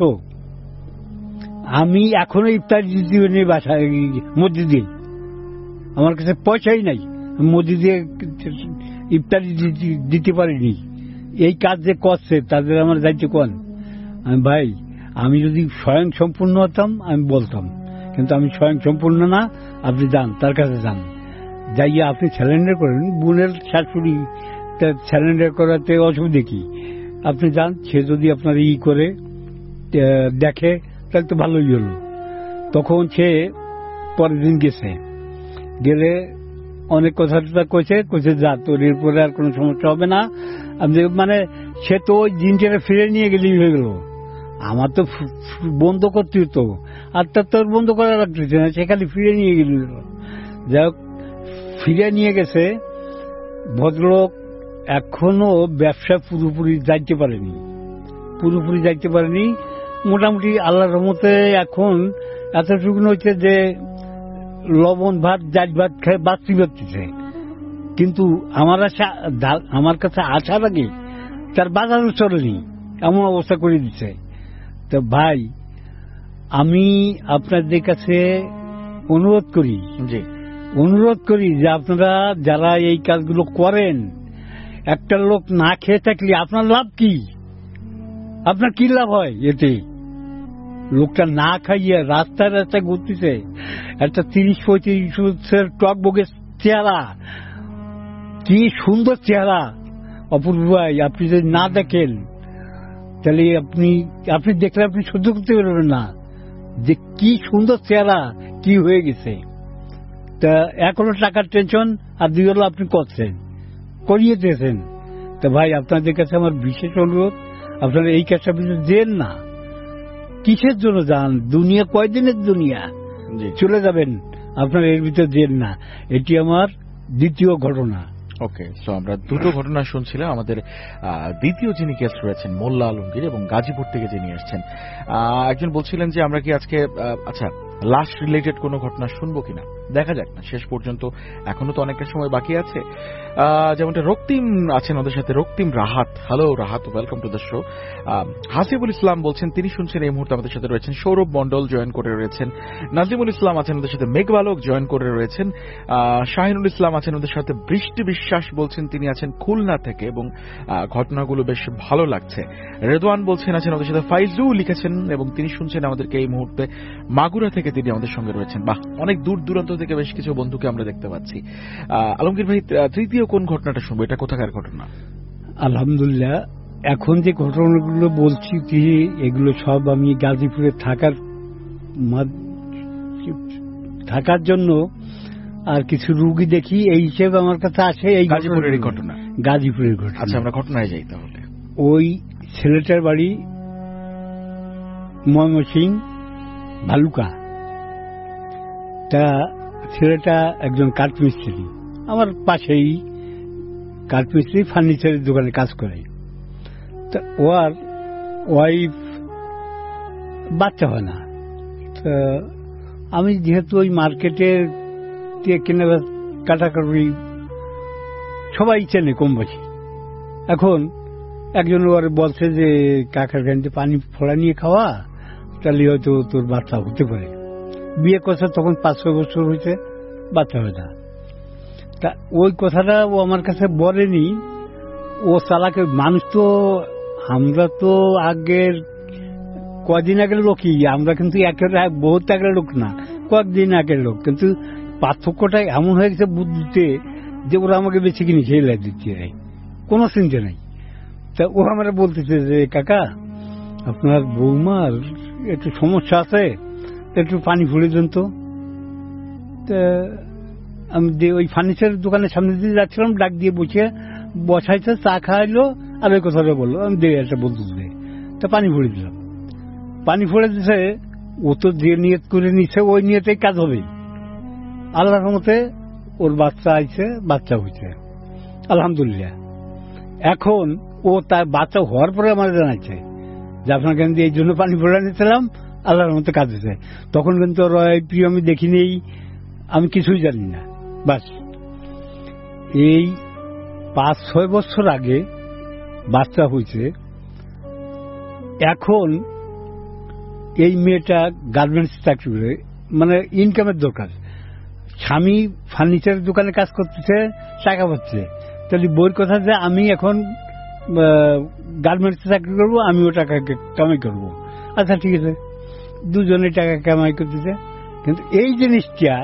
আমি এখনো ইফতার দিতে নিয়ে বাসায় মসজিদে, আমার কাছে পয়সাই নাই, মসজিদে ইফতারি দিতে পারিনি। এই কাজ যে করছে তাদের আমার দায়িত্ব কোন? আমি ভাই আমি যদি স্বয়ং সম্পূর্ণ হতাম আমি বলতাম, কিন্তু আমি স্বয়ং সম্পূর্ণ না, আপনি যান তার কাছে যান, যাইয়ে আপনি স্যালেন্ডার করেন। বোনের শাশুড়ি স্যালেন্ডার করাতে অসুবিধে কি, আপনি যান, সে যদি আপনার ই করে দেখে তাহলে তো ভালোই হলো। তখন সে পরের দিন গেছে, গেলে অনেক কথা টথা কইছে, কইছে যা তোর এরপরে আর কোনো সমস্যা হবে না। আমি মানে সে তো ওই জিনটা ফিরে নিয়ে গেলেই হয়ে গেল, আমার তো বন্ধ করতে হতো, আর তার তোর বন্ধ করা রাখতেছে না, সেখানে ফিরে নিয়ে গেল। যাই হোক ফিরে নিয়ে গেছে। ভদ্রলোক এখনো ব্যবসা পুরোপুরি যাইতে পারেনি, পুরোপুরি যাইতে পারেনি মোটামুটি আল্লাহর রহমতে এখন এতটুকু হচ্ছে যে লবণ ভাত ডাল ভাত খেয়ে বাঁচতে পারতেছে। কিন্তু আমার আশা আমার কাছে আসার আগে তার বাজারও চলেনি, এমন অবস্থা করে দিচ্ছে। তো ভাই আমি আপনাদের কাছে অনুরোধ করি, জি অনুরোধ করি যে আপনারা যারা এই কাজগুলো করেন, একটা লোক না খেয়ে থাকলে আপনার লাভ কি? আপনার কি লাভ হয় এতে? লোকটা না খাইয়ে রাস্তায় রাস্তায় ঘুরতেছে, একটা তিরিশ পঁয়ত্রিশ বছর টক বগের চেহারা, কি সুন্দর চেহারা অপূর্ব ভাই। আপনি যদি না দেখেন তাহলে আপনি আপনি দেখলে আপনি সহ্য করতে পারবেন না যে কি সুন্দর চেহারা কি হয়ে গেছে। তা এক হলো টাকার টেনশন, আর দুই হলো আপনি করছেন, করিয়ে দিয়েছেন। তা ভাই আপনাদের কাছে আমার বিশেষ অনুরোধ, আপনারা এই কাজটা দেন না। কিসের জন্য যান? দুনিয়া কয়দিনের দুনিয়া, চলে যাবেন, আপনারা এর ভিতরে দেন না। এটি আমার দ্বিতীয় ঘটনা। ওকে, সো আমরা দুটো ঘটনা শুনছিলাম। আমাদের দ্বিতীয় যিনি গেস্ট রয়েছেন মোল্লা আলমগীর এবং গাজীপুর থেকে যিনি আসছেন, একজন বলছিলেন যে আমরা কি আজকে আচ্ছা লাশ রিলেটেড কোনো ঘটনা শুনবো কিনা, দেখা যাক না, শেষ পর্যন্ত এখনো তো অনেকটা সময় বাকি আছে। যেমনটা রক্তিম আছেন আমাদের সাথে, Raktim Rahat, hello Rahat, welcome to the show. Hasibul Islam বলছেন তিনি শুনছেন এই মুহূর্তে আমাদের সাথে রয়েছেন। সৌরভ মন্ডল জয়েন করে রয়েছেন। নাজিমুল ইসলাম আছেন আমাদের সাথে। মেঘবালক জয়েন করে রয়েছেন। শাহিনুল ইসলাম আছেন আমাদের সাথে। বৃষ্টি বিশ্বাস বলছেন তিনি আছেন খুলনা থেকে এবং ঘটনাগুলো বেশ ভালো লাগছে। রেদওয়ান বলছেন আছেন আমাদের সাথে। ফাইজু লিখেছেন এবং তিনি শুনছেন আমাদেরকে এই মুহূর্তে মাগুরা থেকে, তিনি আমাদের সঙ্গে রয়েছেন। বাহ, অনেক দূর দূরান্ত থেকে বেশ কিছু বন্ধুকে আমরা দেখতে পাচ্ছি। আলমগীর ভাই, তৃতীয় কোন ঘটনাটা শুনবো, এটা কোথাকার ঘটনা? আলহামদুলিল্লাহ, এখন যে ঘটনাগুলো বলছি এগুলো সব আমি গাজীপুরে থাকার থাকার জন্য আর কিছু রুগী দেখি, এই হিসেবে আমার কাছে আসে এই গাজীপুরের ঘটনা। গাজীপুরের ঘটনা। আচ্ছা, আমরা ঘটনায় যাই তাহলে। ওই ছেলেটার বাড়ি ময়মনসিং ভালুকা। তা ছেলেটা একজন কাঠমিস্ত্রি, আমার পাশেই কাঠমিস্ত্রি, ফার্নিচারের দোকানে কাজ করে। তা ওর ওয়াইফ বাচ্চা হয় না। তা আমি যেহেতু ওই মার্কেটে কেনা কাটাকাটি সবাই চেনে কম বেশি, এখন একজন ওর বলছে যে কাকার গাড়িতে পানি ফোড়া নিয়ে খাওয়া, তাহলে হয়তো তোর বাচ্চা হতে পারে। বিয়ে করছে তখন পাঁচ ছয় বছর হয়েছে, বাচ্চা হয় না। তা ওই কথাটা ও আমার কাছে বলেনি, ও চালাকে মানুষ। তো আমরা তো আগের কদিন আগের লোকই, আমরা কিন্তু একের বহুত আগের লোক না, কয়েকদিন আগের লোক। কিন্তু পার্থক্যটা এমন হয়ে গেছে বুদ্ধিতে যে ওরা আমাকে বেশি কিনে খেয়ে দিচ্ছে, কোনো চিন্তা নেই। তা ও আমরা বলতেছে যে কাকা আপনার বৌমার একটু সমস্যা আছে, একটু পানি ফুড়ে দেন তো। আমি ওই ফার্নিচার দোকানের সামনে দিয়ে যাচ্ছিলাম, ডাক দিয়ে বসে বসাইছে, চা খাইলো আর ওই কথাটা বললো, আমি দিয়ে একটা বলতে দিই, তা পানি ফুড়ে দিলাম। পানি ফুড়ে দিছে, ও তো যে নিয়ত করে নিচ্ছে ওই নিয়তেই কাজ হবে। আল্লাহর মতে ওর বাচ্চা আইছে, বাচ্চা হয়েছে আলহামদুলিল্লাহ। এখন ও তার বাচ্চা হওয়ার পরে আমার জানাচ্ছে যে আপনার কেন এই জন্য পানি ফোড়া নিয়েছিলাম, আল্লাহর মতো কাজ হয়েছে। তখন কিন্তু রয় প্রিয় আমি দেখিনি, আমি কিছুই জানি না। বাস এই পাঁচ ছয় বছর আগে বাচ্চা হয়েছে। এখন এই মেয়েটা গার্মেন্টস চাকরি করে, মানে ইনকামের দরকার। স্বামী ফার্নিচার দোকানে কাজ করতেছে, টাকা পাচ্ছে। তাহলে বইয়ের কথা যে আমি এখন গার্মেন্টসে চাকরি করবো, আমিও টাকা কামাই করবো। আচ্ছা ঠিক আছে, দুজনে টাকা কামাই করতেছে। কিন্তু এই জিনিসটা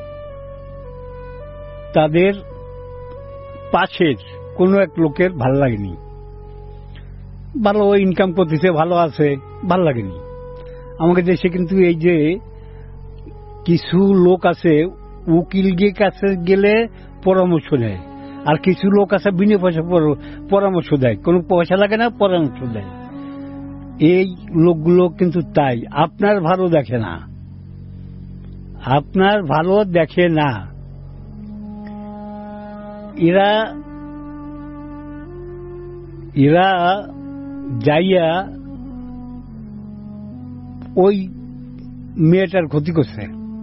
তাদের পাশের কোনো এক লোকের ভালো লাগেনি। ভালো ইনকাম করতেছে, ভালো আছে, ভালো লাগেনি। আমাকে দেশে কিন্তু এই যে কিছু লোক আছে উকিল গিয়ে কাছে গেলে পরামর্শ নেয়, আর কিছু লোক আছে বিনা পয়সা পরামর্শ দেয়, কোনো পয়সা লাগে না, পরামর্শ দেয়। এই লোকগুলো কিন্তু তাই আপনার ভালো দেখে না, আপনার ভালো দেখে না। এরা এরা যাইয়া ওই মেয়েটার ক্ষতি করছে,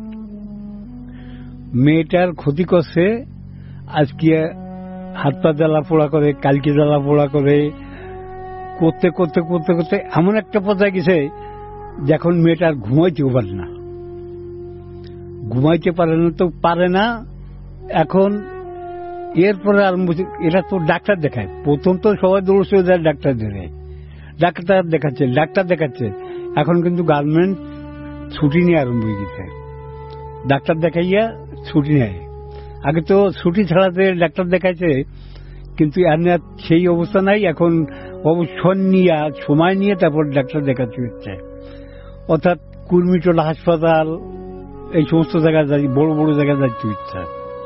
মেয়েটার ক্ষতি করছে। আজকে হাত পা জ্বালা পোড়া করে, কালকে জ্বালা পোড়া করে, করতে করতে করতে করতে এমন একটা পর্যায়ে গেছে যখন মেয়েটার ঘুমাইতেও পারে না, ঘুমাইতে পারে না তো পারে না। এখন এরপরে আর এরা তো ডাক্তার দেখায়। প্রথম তো সবাই দৌড়ছে ডাক্তার দেখায়, ডাক্তার দেখাচ্ছে ডাক্তার দেখাচ্ছে এখন কিন্তু গার্মেন্ট ছুটি নিয়ে আরম্ভ হয়ে গেছে। ডাক্তার দেখাইয়া ছুটি নেয়। আগে তো ছুটি ছাড়াতে ডাক্তার দেখাইছে, কিন্তু সেই অবস্থা নাই। এখন অবসর নিয়ে সময় নিয়ে তারপর ডাক্তার দেখাতে হচ্ছে। অর্থাৎ কুর্মিটোলা হাসপাতাল এই সমস্ত জায়গায় যাই, বড় বড় জায়গায় যাইতে হচ্ছে।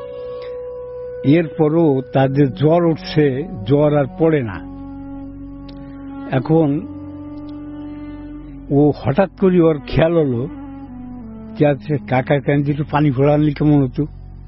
এরপরও তাদের জ্বর উঠছে, জ্বর আর পড়ে না। এখন ও হঠাৎ করে ওর খেয়াল হলো যে আছে কাকার কান একটু পানি ফোড়া আনলে কেমন হতো।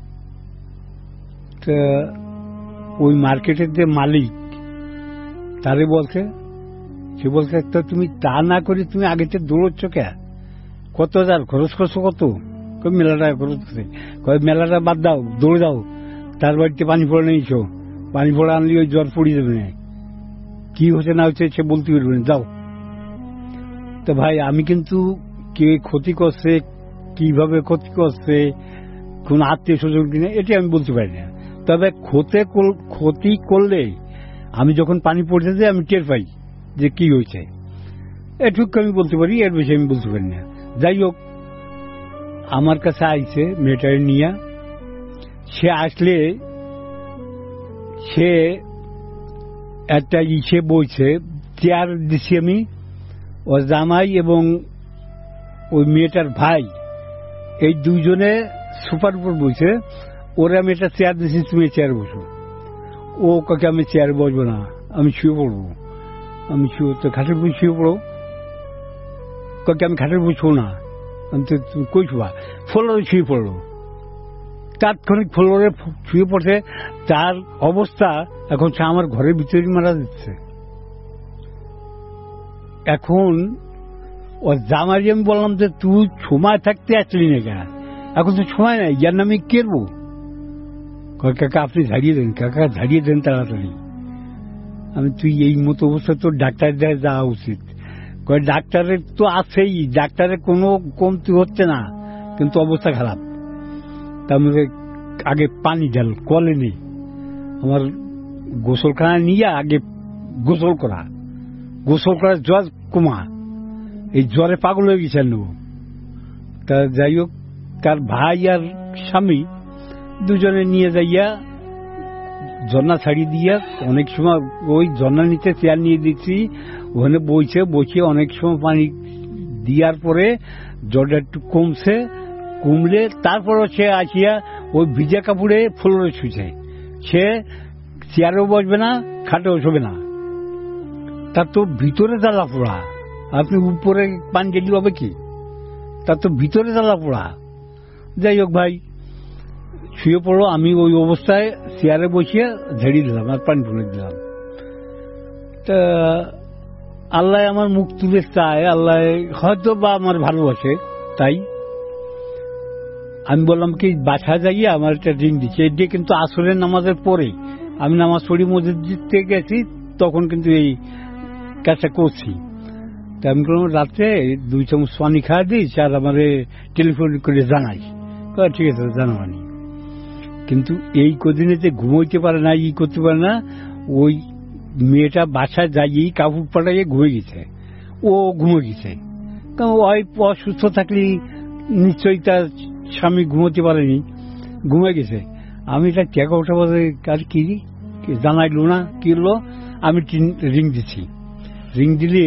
ওই মার্কেটের যে মালিক তারে বলছে, সে বলছে তো তুমি তা না করে তুমি আগে থেকে দৌড়চ্ছ কে, কত হাজার খরচ করছো, কত মেলা টাকা খরচ করছে, মেলাটা বাদ দাও, দৌড়ে যাও, তার বাড়িতে পানি ফোড়া নিয়েছ, পানি ফোড়া আনলে ওই জ্বর পড়ে যাবে না, কি হচ্ছে না হচ্ছে সে বলতে পারবে না, যাও। তো ভাই আমি কিন্তু কে ক্ষতি করছে, কিভাবে ক্ষতি করছে, কোন আত্মীয় স্বজন কিনা এটা আমি বলতে পারি না। তবে ক্ষতি ক্ষতি করলে আমি যখন পানি পড়তে যাই আমি টের পাই যে কি হয়েছে, এটুকু আমি বলতে পারি, এর বেশি আমি বলতে পারি না। যাই হোক, আমার কাছে আইছে মেয়েটার নিয়ে। সে আসলে সে একটা ইসে বইছে, চেয়ার দিছি আমি, ও জামাই এবং ওই মেয়েটার ভাই এই দুইজনে সুপার উপর বইছে। ওরা আমি একটা চেয়ার দিছি, তুমি চেয়ার বসো। ও কাকে আমি চেয়ার বসবো না, আমি শুয়ে পড়বো। আমি শুয়ে তো খাটের বই শুয়ে পড়ো, কাকে আমি খাটের বই শো না, আমি তো তুমি কই শোয়া, ফ্লোরে শুয়ে পড়লো। তাৎক্ষণিক ফ্লোরে শুয়ে পড়ছে। তার অবস্থা এখন সে আমার ঘরের ভিতরে মারা দিচ্ছে। এখন ও জামাই আমি বললাম যে তুই সময় থাকতে আসলি না কেন, এখন তো সময় নাই, যার নামে কেরবো। কাকা আপনি ঝাড়িয়ে দেন, কাকা ঝাড়িয়ে দেন তাড়াতাড়ি। আমি তুই এই মতো অবস্থা তোর ডাক্তার যাওয়া উচিত। ডাক্তারের তো আছেই, ডাক্তারের কোনো কমতি হচ্ছে না, কিন্তু অবস্থা খারাপ। তার মধ্যে আগে পানি ঢাল, কলে নেই। আমার গোসলখানা নিয়ে আগে গোসল করা, গোসল করার জ্বর কমা, এই জ্বরে পাগল হয়ে গেছে নেব। তা যাই হোক, তার ভাই আর স্বামী দুজনে নিয়ে যাইয়া ঝর্ণা ছাড়িয়ে দিয়া অনেক সময় ওই ঝর্ণা নিচে চেয়ার নিয়ে দিচ্ছি, ওখানে বইছে, বসে অনেক সময় পানি দেওয়ার পরে জলটা একটু কমছে, কমলে তারপরও সে আসিয়া ওই ভিজা কাপড়ে ফ্লোরে শুছে। সে চেয়ারেও বসবে না, খাটেও শোবে না। তার তো ভিতরে জ্বালা পোড়া, আপনি উপরে পানি ঢেলি হবে কি, তার তো ভিতরে জ্বালা পোড়া। যাই হোক ভাই, শুয়ে পড়লো, আমি ওই অবস্থায় চেয়ারে বসিয়ে ঝেড়ে দিলাম আর পানি ফুলে দিলাম। তা আল্লাহ আমার মুখ তুলে চায়, আল্লাহ হয়তো বা আমার ভালোবাসে, তাই আমি বললাম কি বাসা যাইয়ে আমার একটা রিং দিচ্ছে। এই দিয়ে কিন্তু আসরের নামাজের পরে আমি নামাজ পড়ি মসজিদে গেছি, তখন কিন্তু এই কাজটা করছি। তা আমি বললাম রাত্রে দুই চামচ পানি খাওয়া দিস আর আমার টেলিফোন করে জানাই। ঠিক আছে জানাবানি। কিন্তু এই কদিনে যে ঘুমোইতে পারে না, ই করতে পারে না, ওই মেয়েটা বাসায় যাইয়েই কাপড় পাঠাইয়ে ঘুমিয়ে গেছে, ও ঘুমিয়ে গেছে। কারণ ওই অসুস্থ থাকলে নিশ্চয়ই তার স্বামী ঘুমোতে পারেনি, ঘুমিয়ে গেছে। আমি তার টেকা ওঠা বলে আর কি জানাইলো না, কি হলো, আমি রিং দিছি। রিং দিলে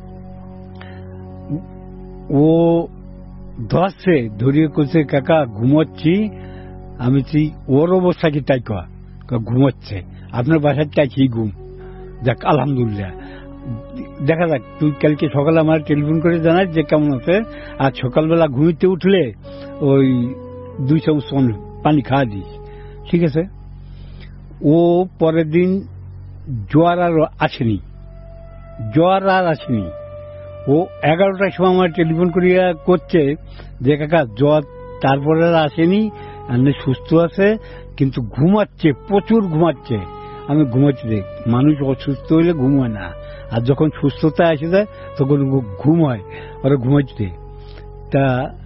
ও ধরছে, ধরিয়ে করছে কাকা ঘুমোচ্ছি। আমি ওর অবস্থা কি তাই কয়া ঘুমোচ্ছে, আপনার বাসার চাইছি ঘুম। যাক আলহামদুলিল্লাহ, দেখা যাক, তুই কালকে সকালে আমার টেলিফোন করে জানাস যে কেমন আছে, আর সকালবেলা ঘুমিতে উঠলে ওই দুই চামচ পানি খাওয়া দিস, ঠিক আছে। ও পরের দিন জ্বর আর আসেনি, জ্বর আর আসেনি। ও এগারোটার সময় আমার টেলিফোন করিয়া করছে যে কাকা জ্বর তারপরে আর আসেনি, আপনি সুস্থ আছে, কিন্তু ঘুমাচ্ছে, প্রচুর ঘুমাচ্ছে। আমি ঘুমাচ্ছি দেখ, মানুষ অসুস্থ হইলে ঘুম হয় না, আর যখন সুস্থতা আসে যায় তখন ঘুম হয়, ওরা ঘুমাচ্ছে। তা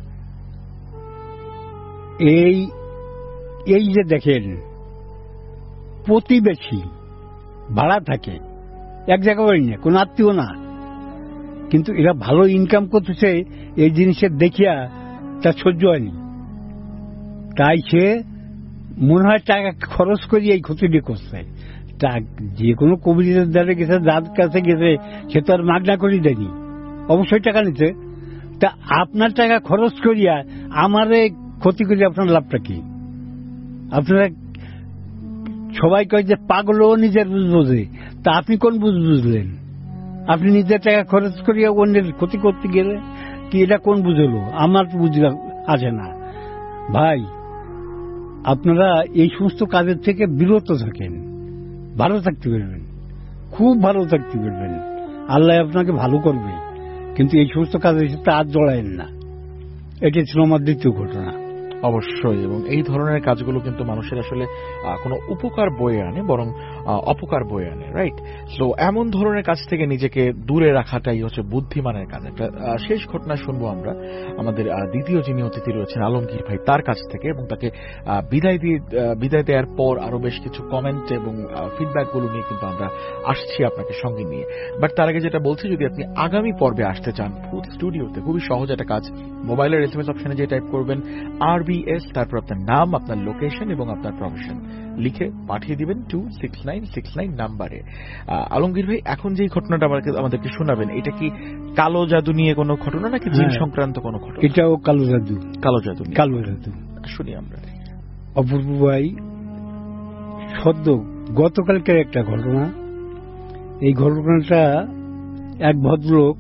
এই এই যে দেখেন প্রতিবেশী ভাড়া থাকে এক জায়গায় না, কোন আত্মীয় না, কিন্তু এরা ভালো ইনকাম করতেছে, এই জিনিসের দেখিয়া তা সহ্য হয়নি। তাই সে মনে হয় টাকা খরচ করি এই ক্ষতিটি করছে। যে কোনো কবিদের দ্বারা গেছে, যার কাছে গেছে, সে তো আর মাগনা করি দেয়নি, অবশ্যই টাকা নিতে। তা আপনার টাকা খরচ করিয়া আমারে ক্ষতি করি, আপনার লাভটা কি? আপনারা সবাই কয় যে পাগলও নিজের বুঝ বোঝে, তা আপনি কোন বুঝ বুঝলেন? আপনি নিজের টাকা খরচ করিয়া অন্যের ক্ষতি করতে গেলে কি এটা কোন বুঝলো? আমার বুঝ আসে না ভাই। আপনারা এই সমস্ত কাজের থেকে বিরত থাকেন, ভালো থাকতে পারবেন, খুব ভালো থাকতে পারবেন, আল্লাহ আপনাকে ভালো করবে। কিন্তু এই সমস্ত কাজের সাথে আর জড়ায়েন না। এটা ছিল আমার দ্বিতীয় ঘটনা। অবশ্যই, এবং এই ধরনের কাজগুলো কিন্তু মানুষের আসলে কোনো উপকার বয়ে আনে, বরং অপকার বয়ে আনে, রাইট? সো এমন ধরনের কাজ থেকে নিজেকে দূরে রাখাটাই হচ্ছে বুদ্ধিমানের কাজ। একটা শেষ ঘটনা শুনবো আমরা আমাদের দ্বিতীয় যিনি অতিথি রয়েছেন আলমগীর ভাই, তার কাছ থেকে, এবং তাকে বিদায় দিয়ে বিদায় দেওয়ার পর আরো বেশ কিছু কমেন্ট এবং ফিডব্যাক গুলো নিয়ে কিন্তু আমরা আসছি আপনাকে সঙ্গে নিয়ে। বাট তার আগে যেটা বলছি, যদি আপনি আগামী পর্বে আসতে চান ফুড স্টুডিওতে, খুবই সহজ একটা কাজ, মোবাইলের এস এম এস অপশনে যে টাইপ করবেন আর বি এস, তারপর আপনার নাম, আপনার লোকেশন এবং আপনার প্রফেশন লিখে পাঠিয়ে দিবেন two six nine six nine নাম্বারে। আলমগীর ভাই, এখন যে ঘটনাটা আমাদেরকে শোনাবেন, এটা কি কালো জাদু নিয়ে কোনো ঘটনা নাকি জিন সংক্রান্ত কোনো ঘটনা? এটাও কালো জাদু। কালো জাদু, কালো জাদু শুনি আমরা। অপূর্ব ভাই, সদ্য গতকালকের একটা ঘটনা। এই ঘটনাটা এক ভদ্রলোক,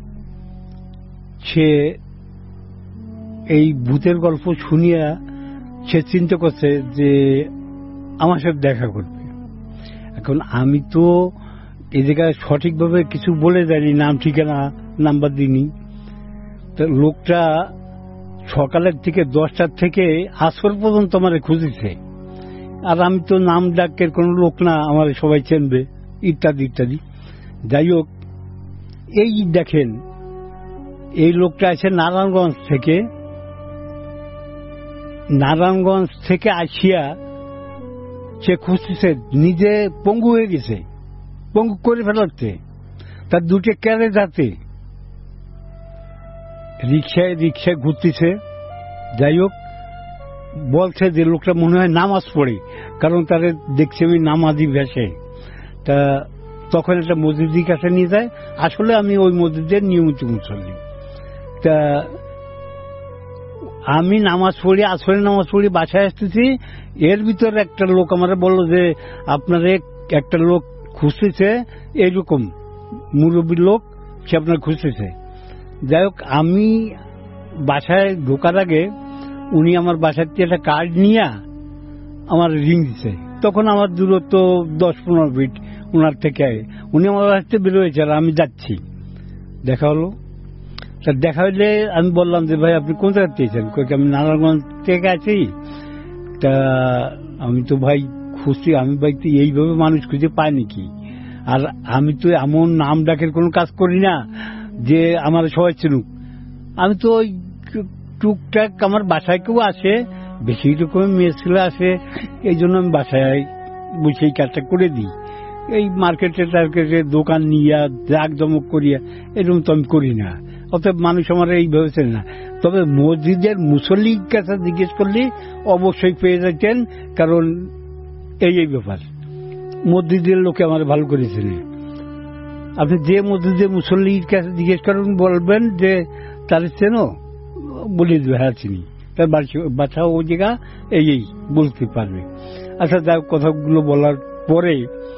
সে এই ভূতের গল্প শুনিয়া সে চিন্তা করছে যে আমার সাথে দেখা করবে। এখন আমি তো এই জায়গায় সঠিকভাবে কিছু বলে যাইনি, নাম ঠিকানা নাম্বার দিইনি। তো লোকটা সকালের থেকে দশটার থেকে আসর পর্যন্ত আমার খুঁজেছে, আর আমি তো নাম ডাকের কোন লোক না, আমার সবাই চেনবে, ইত্যাদি ইত্যাদি। যাই হোক, এই দেখেন এই লোকটা আছে নারায়ণগঞ্জ থেকে, নারায়ণগঞ্জ থেকে আসিয়া সে খুঁজতেছে, নিজে পঙ্গু হয়ে গেছে, পঙ্গু করে ফেলাচ্ছে, তার দুটো ক্যারে যাতে রিক্সায় রিক্সায় ঘুরতেছে। যাই হোক, বলছে যে লোকটা মনে হয় নামাজ পড়ে, কারণ তারে দেখছে আমি নামাজি ভেসে। তা তখন একটা মসজিদের কাছে নিয়ে যায়, আসলে আমি ওই মসজিদের নিয়মিত মুসল্লি। তা আমি নামাজ পড়ি, আসরে নামাজ পড়ি, বাসায় আসতেছি, এর ভিতরে একটা লোক আমার বলল যে আপনার একটা লোক খুঁজতেছে, এইরকম মুরব্বী লোক, সে আপনার খুঁজতেছে। যাই হোক, আমি বাসায় ঢোকার আগে উনি আমার বাসার থেকে একটা কার্ড নিয়ে আমার রিং দিচ্ছে। তখন আমার দূরত্ব দশ পনেরো ফিট ওনার থেকে। উনি আমার বাসাতে বেরোয়েছে আর আমি যাচ্ছি, দেখা হলো। তা দেখা হলে আমি বললাম যে ভাই আপনি কোন জায়গা পেয়েছেন? আমি নারায়ণগঞ্জ থেকে আছি। তা আমি তো ভাই খুঁজছি, আমি ভাই তো এইভাবে মানুষ খুঁজে পাই নাকি? আর আমি তো এমন নাম ডাকের কোনো কাজ করি না যে আমার সবাই চিনুক। আমি তো ওই টুকটাক আমার বাসায় কেউ আসে, বেশি রকম মেয়ে ছেলে আসে, এই জন্য আমি বাসায় বসে এই কাজটা করে দিই। এই মার্কেটে টার্কেটে দোকান নিয়ে জাক জমক করিয়া এরকম তো আমি করি না। অতএব মানুষ আমার এইভাবে চেনে না। তবে মসজিদের মুসল্লির কাছে জিজ্ঞেস করলে অবশ্যই পেয়ে যেতেন, কারণ এই এই ব্যাপার মসজিদের লোকে আমার ভালো করে চেনে। আপনি যে মসজিদের মুসল্লির কাছে জিজ্ঞেস করেন, বলবেন যে তার চেনো, বলে দেবে হ্যাঁ চিনি, তার বাচ্চা ওই জায়গা এই এই বলতে পারবে। আচ্ছা, যাই কথাগুলো বলার পরে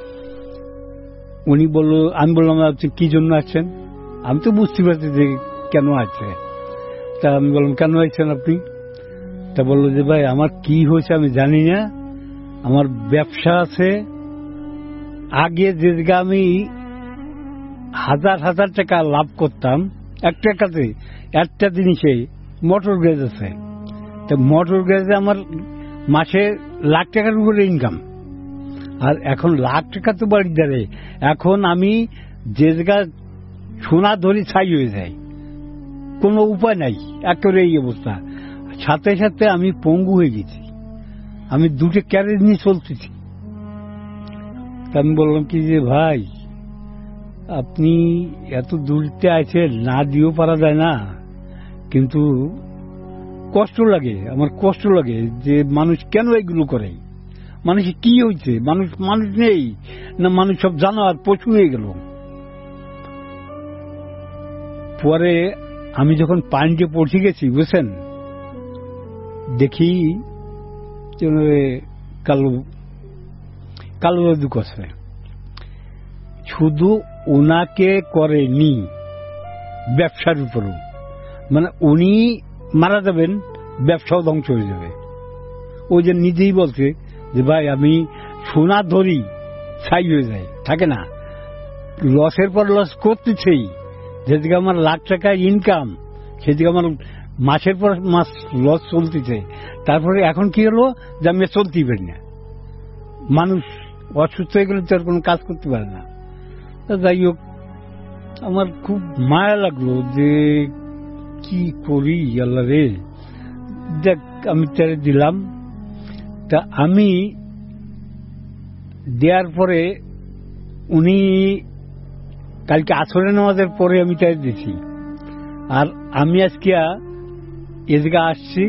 উনি বলল, আমি বললাম আপনি কি জন্য আছেন? আমি তো বুঝতে পারছি যে কেন আছে। তা আমি বললাম কেন আছেন আপনি? তা বললো যে ভাই আমার কি হয়েছে আমি জানি না, আমার ব্যবসা আছে। আগে যে জায়গা আমি হাজার হাজার টাকা লাভ করতাম এক টাকাতে, একটা জিনিসে মোটর গ্যাস আছে। তো মোটর গ্যাসে আমার মাসে লাখ টাকার উপরে ইনকাম। আর এখন লাখ টাকা তো বাড়ি দাঁড়ে, এখন আমি যে জায়গা সোনা ধরি ছাই হয়ে যায়, কোনো উপায় নাই, একেবারে এই অবস্থা। সাথে সাথে আমি পঙ্গু হয়ে গেছি, আমি দুটো ক্যারেজ নিয়ে চলতেছি। আমি বললাম কি যে ভাই আপনি এত দূরতে আছেন, না দিয়েও পারা যায় না, কিন্তু কষ্ট লাগে, আমার কষ্ট লাগে যে মানুষ কেন এগুলো করে। মানুষের কি হয়েছে? মানুষ মানুষ নেই না, মানুষ সব জানোয়ার পশু হয়ে গেল। পরে আমি যখন পানিতে পৌঁছে গেছি, বুঝছেন, দেখি কালো কালো দাদু কষে শুধু ওনাকে করেনি, ব্যবসার উপরও, মানে উনি মারা যাবেন, ব্যবসাও ধ্বংস হয়ে যাবে। ও যে নিজেই বলছে যে ভাই আমি সোনা ধরি ছাই হয়ে যায়, থাকে না, লসের পর লস করতেছেই। যেদিকে আমার লাখ টাকা ইনকাম, সেদিকে আমার মাসের পর মাস লস চলতেছে। তারপরে এখন কি হলো যে আমি চলতেই পারি না, মানুষ অসুস্থ হয়ে গেলে তো আর কোনো কাজ করতে পারে না। যাই হোক, আমার খুব মায়া লাগলো যে কি করি আল্লাহ রে। দেখ আমি তারে দিলাম। তা আমি দেওয়ার পরে উনি কালকে আসরে নামাজের পরে আমি তাই দিছি। আর আমি আজকে এই জায়গায় আসছি,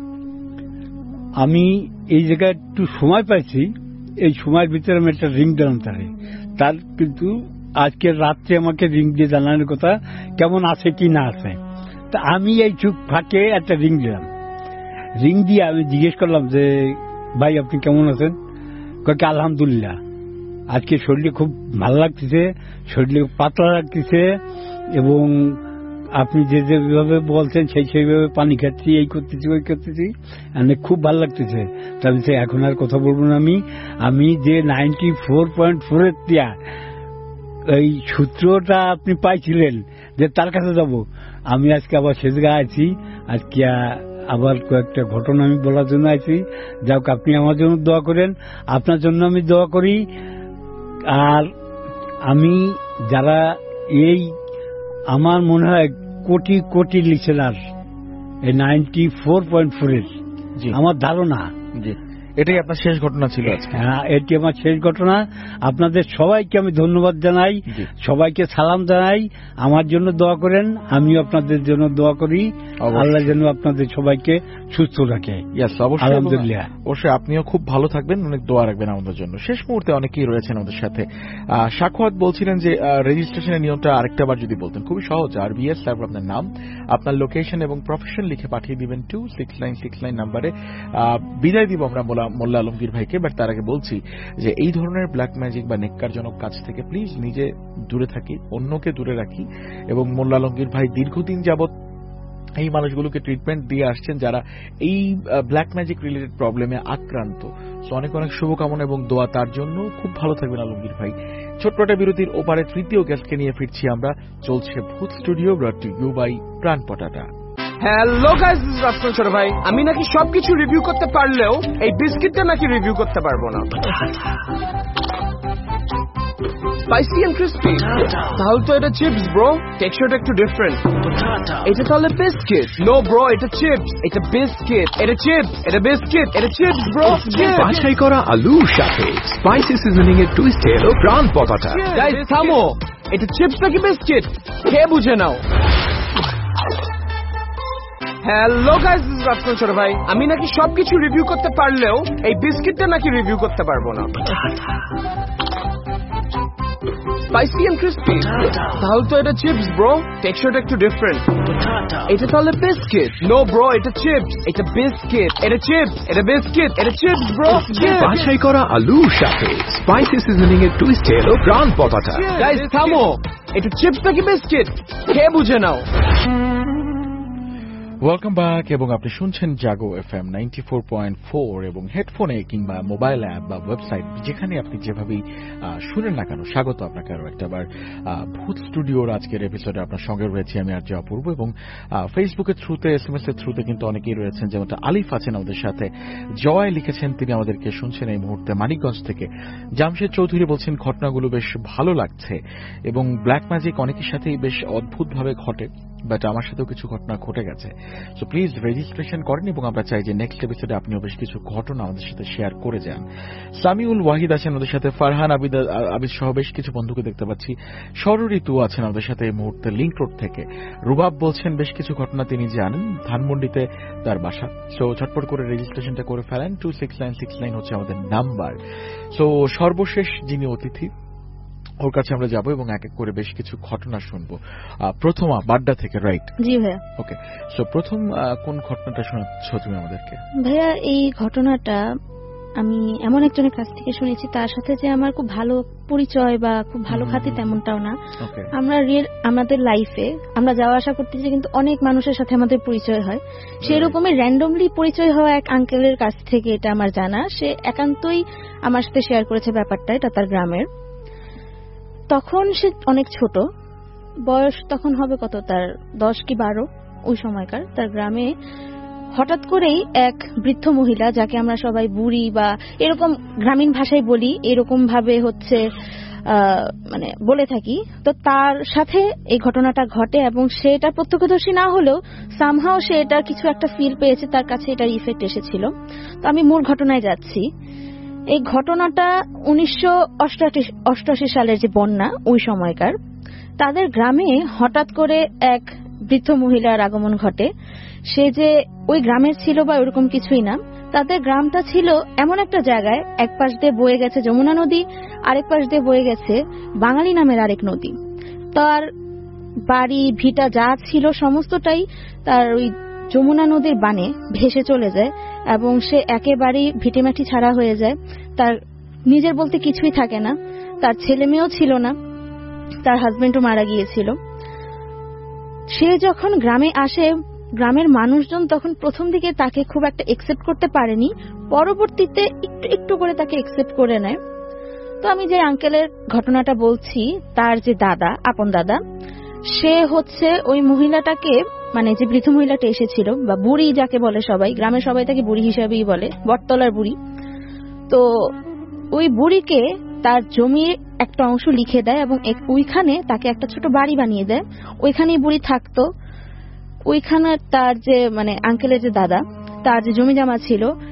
আমি এই জায়গায় একটু সময় পাইছি, এই সময়ের ভিতরে আমি একটা রিং দিলাম তারে। তার কিন্তু আজকে রাত্রে আমাকে রিং দিয়ে জানানোর কথা কেমন আছে কি না আছে। তা আমি এই চুপ ফাঁকে একটা রিং দিলাম। রিং দিয়ে আমি জিজ্ঞেস করলাম যে ভাই আপনি কেমন আছেন? কয়েক আলহামদুলিল্লাহ, আজকে শরীরে খুব ভালো লাগতেছে, শরীরে পাতলা লাগতেছে, এবং আপনি যে যেভাবে বলছেন সেই সেইভাবে পানি খাচ্ছি, এই করতেছি ওই করতেছি, খুব ভালো লাগতেছে। তবে এখন আর কথা বলবো না। আমি আমি যে নাইনটি ফোর পয়েন্ট ফোর এর তিয়া এই সূত্রটা আপনি পাইছিলেন যে তার কাছে যাব, আমি আজকে আবার সে জায়গায় আছি। আজকে আবার কয়েকটা ঘটনা আমি বলার জন্য আছি। যাক, আপনি আমার জন্য দোয়া করেন, আপনার জন্য আমি দোয়া করি। আর আমি যারা এই আমার মনে হয় কোটি কোটি লিসেনার এই নাইনটি ফোর পয়েন্ট ফোর এর, আমার ধারণা এটাই আপনার শেষ ঘটনা ছিল আজকে? হ্যাঁ, এটি আমার শেষ ঘটনা। আপনাদের সবাইকে আমি ধন্যবাদ জানাই, সবাইকে সালাম জানাই। আমার জন্য দোয়া করেন, আমিও আপনাদের জন্য দোয়া করি। আল্লাহ যেন আপনাদের সবাইকে সুস্থ রাখে। আলহামদুলিল্লাহ। অবশ্যই আপনিও খুব ভালো থাকবেন, অনেক দোয়া রাখবেন আমাদের জন্য। শেষ মুহূর্তে অনেকেই রয়েছেন আমাদের সাথে। সাখাওয়াত বলছিলেন যে রেজিস্ট্রেশনের নিয়মটা আরেকটা বার যদি বলতেন। খুবই সহজ, আর বিএস তারপর আপনার নাম, আপনার লোকেশন এবং প্রফেশন লিখে পাঠিয়ে দিবেন two six nine six nine নাম্বারে। বিদায় দিব আমরা মোল্লা আলমগীর ভাইকে, বাট তার আগে বলছি যে এই ধরনের ব্ল্যাক ম্যাজিক বা নেককারজনক কাজ থেকে প্লিজ নিজে দূরে থাকি, অন্যকে দূরে রাখি। এবং মোল্লা আলমগীর ভাই দীর্ঘদিন যাবৎ এই মানুষগুলোকে ট্রিটমেন্ট দিয়ে আসছেন যারা এই ব্ল্যাক ম্যাজিক রিলেটেড প্রবলেমে আক্রান্ত। সো অনেক অনেক শুভকামনা এবং দোয়া তার জন্য। খুব ভালো থাকবেন আলমগীর ভাই। ছোট্ট একটা বিরতির ওপারে তৃতীয় গেস্টকে নিয়ে ফিরছি আমরা। চলছে Bhoot studio, brought to you by Pran Potata. Hello guys, this is Rafsan ছোট ভাই। আমি নাকি সবকিছু রিভিউ করতে পারলেও এই বিস্কিটটা নাকি রিভিউ করতে পারবো না। স্পাইসি এন্ড ক্রিস্পি, তাহলে তো এটা চিপস ব্রো, টেক্সচারটা একটু ডিফারেন্ট। এটা তাহলে বিস্কিট? নো ব্রো, এটা চিপস, এটা বিস্কিট, এটা চিপস, এটা বিস্কিট, এটা চিপস ব্রো। বাছাই করা আলুর সাথে স্পাইসি সিজনিং এর টুইস্টে এলো প্রাণ পটাটা। গাইস থামো, এটা চিপস নাকি বিস্কিট কে বুঝে নাও। Hello guys, this is Rafsan ছোট ভাই। আমি নাকি সবকিছু রিভিউ করতে পারলেও এই বিস্কিটটা নাকি রিভিউ করতে পারবো না। স্পাইসি এন্ড ক্রিস্পি, তাহলে তো এটা চিপস ব্রো, টেক্সচারটা একটু ডিফারেন্ট। এটা তাহলে বিস্কিট? নো ব্রো, এটা চিপস, এটা বিস্কিট, এটা চিপস, এটা বিস্কিট, এটা চিপস ব্রো। বাছাই করা আলুর সাথে স্পাইসি সিজনিং এর টুইস্টে এলো প্রাণ পটাটা। গাইস থামো, এটা চিপস নাকি বিস্কিট কে বুঝে নাও। ওয়েলকাম ব্যাক, এবং আপনি শুনছেন Jago F M ninety four point four এবং হেডফোনে কিংবা মোবাইল অ্যাপ বা ওয়েবসাইট যেখানে আপনি যেভাবেই শুনেন না কেন, স্বাগত আপনাকে আরো একটা বার ভূত স্টুডিওর আজকের এপিসোডে আপনার সঙ্গে রয়েছে আমি আর যে অপূর্ব। এবং ফেসবুকের থ্রুতে, এস এম এস এর থ্রুতে কিন্তু অনেকেই রয়েছেন, যেমনটা আলিফ আছেন আমাদের সাথে, জয় লিখেছেন, তিনি আমাদেরকে শুনছেন এই মুহূর্তে মানিকগঞ্জ থেকে। জামশেদ চৌধুরী বলছেন ঘটনাগুলো বেশ ভালো লাগছে এবং ব্ল্যাক ম্যাজিক অনেকের সাথেই বেশ অদ্ভুতভাবে ঘটে, বাট আমার সাথেও কিছু ঘটনা ঘটে গেছে। সো প্লিজ রেজিস্ট্রেশন করেন এবং আমরা চাই যে নেক্সট এপিসোডে আপনিও বেশ কিছু ঘটনা আমাদের সাথে শেয়ার করে যান। সামিউল ওয়াহিদ আছেন আমাদের সাথে, ফারহান আবিদ আবিদ সহ বেশ কিছু বন্ধুকে দেখতে পাচ্ছি। সরঋতু আছেন আমাদের সাথে এই মুহূর্তে লিংক রোড থেকে। রুবাব বলছেন বেশ কিছু ঘটনা তিনি জানেন, ধানমন্ডিতে তার বাসা। সো ঝটপট করে রেজিস্ট্রেশনটা করে ফেলেন, two six nine six nine হচ্ছে আমাদের নাম্বার। সো সর্বশেষ যিনি অতিথি, ওর কাছে আমরা যাবো এবং এক এক করে বেশ কিছু ঘটনা শুনবো। প্রথমা বাড্ডা থেকে, রাইট? জি ভাইয়া। ওকে, সো প্রথম কোন ঘটনাটা শোনাচ্ছ তুমি আমাদেরকে? ভাইয়া, এই ঘটনাটা আমি এমন একজনের কাছ থেকে শুনেছি, তার সাথে যে আমার খুব ভালো পরিচয় বা খুব ভালো খাতি তেমনটাও না। আমরা রিয়েল আমাদের লাইফে আমরা যাওয়া আসা করতেছি, কিন্তু অনেক মানুষের সাথে আমাদের পরিচয় হয়। সেই রকমই র্যান্ডমলি পরিচয় হওয়া এক আঙ্কেলের কাছ থেকে এটা আমার জানা। সে একান্তই আমার সাথে শেয়ার করেছে ব্যাপারটা, এটা তার গ্রামের। তখন সে অনেক ছোট, বয়স তখন হবে কত, তার দশ কি বারো ওই সময়কার। তার গ্রামে হঠাৎ করেই এক বৃদ্ধ মহিলা, যাকে আমরা সবাই বুড়ি বা এরকম গ্রামীণ ভাষায় বলি, এরকম ভাবে হচ্ছে মানে বলে থাকি, তো তার সাথে এই ঘটনাটা ঘটে এবং সে এটা প্রত্যক্ষদর্শী না হলেও সামহাও সে এটা কিছু একটা ফিল পেয়েছে, তার কাছে এটার ইফেক্ট এসেছিল। তো আমি মূল ঘটনায় যাচ্ছি। এই ঘটনাটা উনিশশো অষ্টআশি সালের যে বন্যা, ওই সময়কার তাদের গ্রামে হঠাৎ করে এক বৃদ্ধ মহিলার আগমন ঘটে। সে যে ওই গ্রামের ছিল বা ওরকম কিছুই না, তাদের গ্রামটা ছিল এমন একটা জায়গায়, এক পাশ দিয়ে বয়ে গেছে যমুনা নদী, আরেক পাশ দিয়ে বয়ে গেছে বাঙালি নামের আরেক নদী। তার বাড়ি ভিটা যা ছিল সমস্তটাই তার ওই যমুনা নদীর বানে ভেসে চলে যায় এবং সে একেবারেই ভিটেমাটি ছাড়া হয়ে যায়। তার নিজের বলতে কিছুই থাকে না, তার ছেলে মেয়েও ছিল না, তার হাজবেন্ডও মারা গিয়েছিল। সে যখন গ্রামে আসে, গ্রামের মানুষজন তখন প্রথম দিকে তাকে খুব একটা একসেপ্ট করতে পারেনি, পরবর্তীতে একটু একটু করে তাকে একসেপ্ট করে নেয়। তো আমি যে আঙ্কেলের ঘটনাটা বলছি, তার যে দাদা, আপন দাদা, সে হচ্ছে ওই মহিলাটাকে, মানে যে বৃদ্ধ মহিলাটা এসেছিল বা বুড়ি যাকে বলে সবাই, গ্রামের সবাই তাকে বুড়ি হিসাবেই বলে, বটতলার বুড়ি। তো ওই বুড়িকে তার জমির একটা অংশ লিখে দেয় এবং ওইখানে তাকে একটা ছোট বাড়ি বানিয়ে দেয়। ওইখানেই বুড়ি থাকতো। ওইখানে তার যে মানে আঙ্কেলের যে দাদা, তার যে জমি জমা ছিল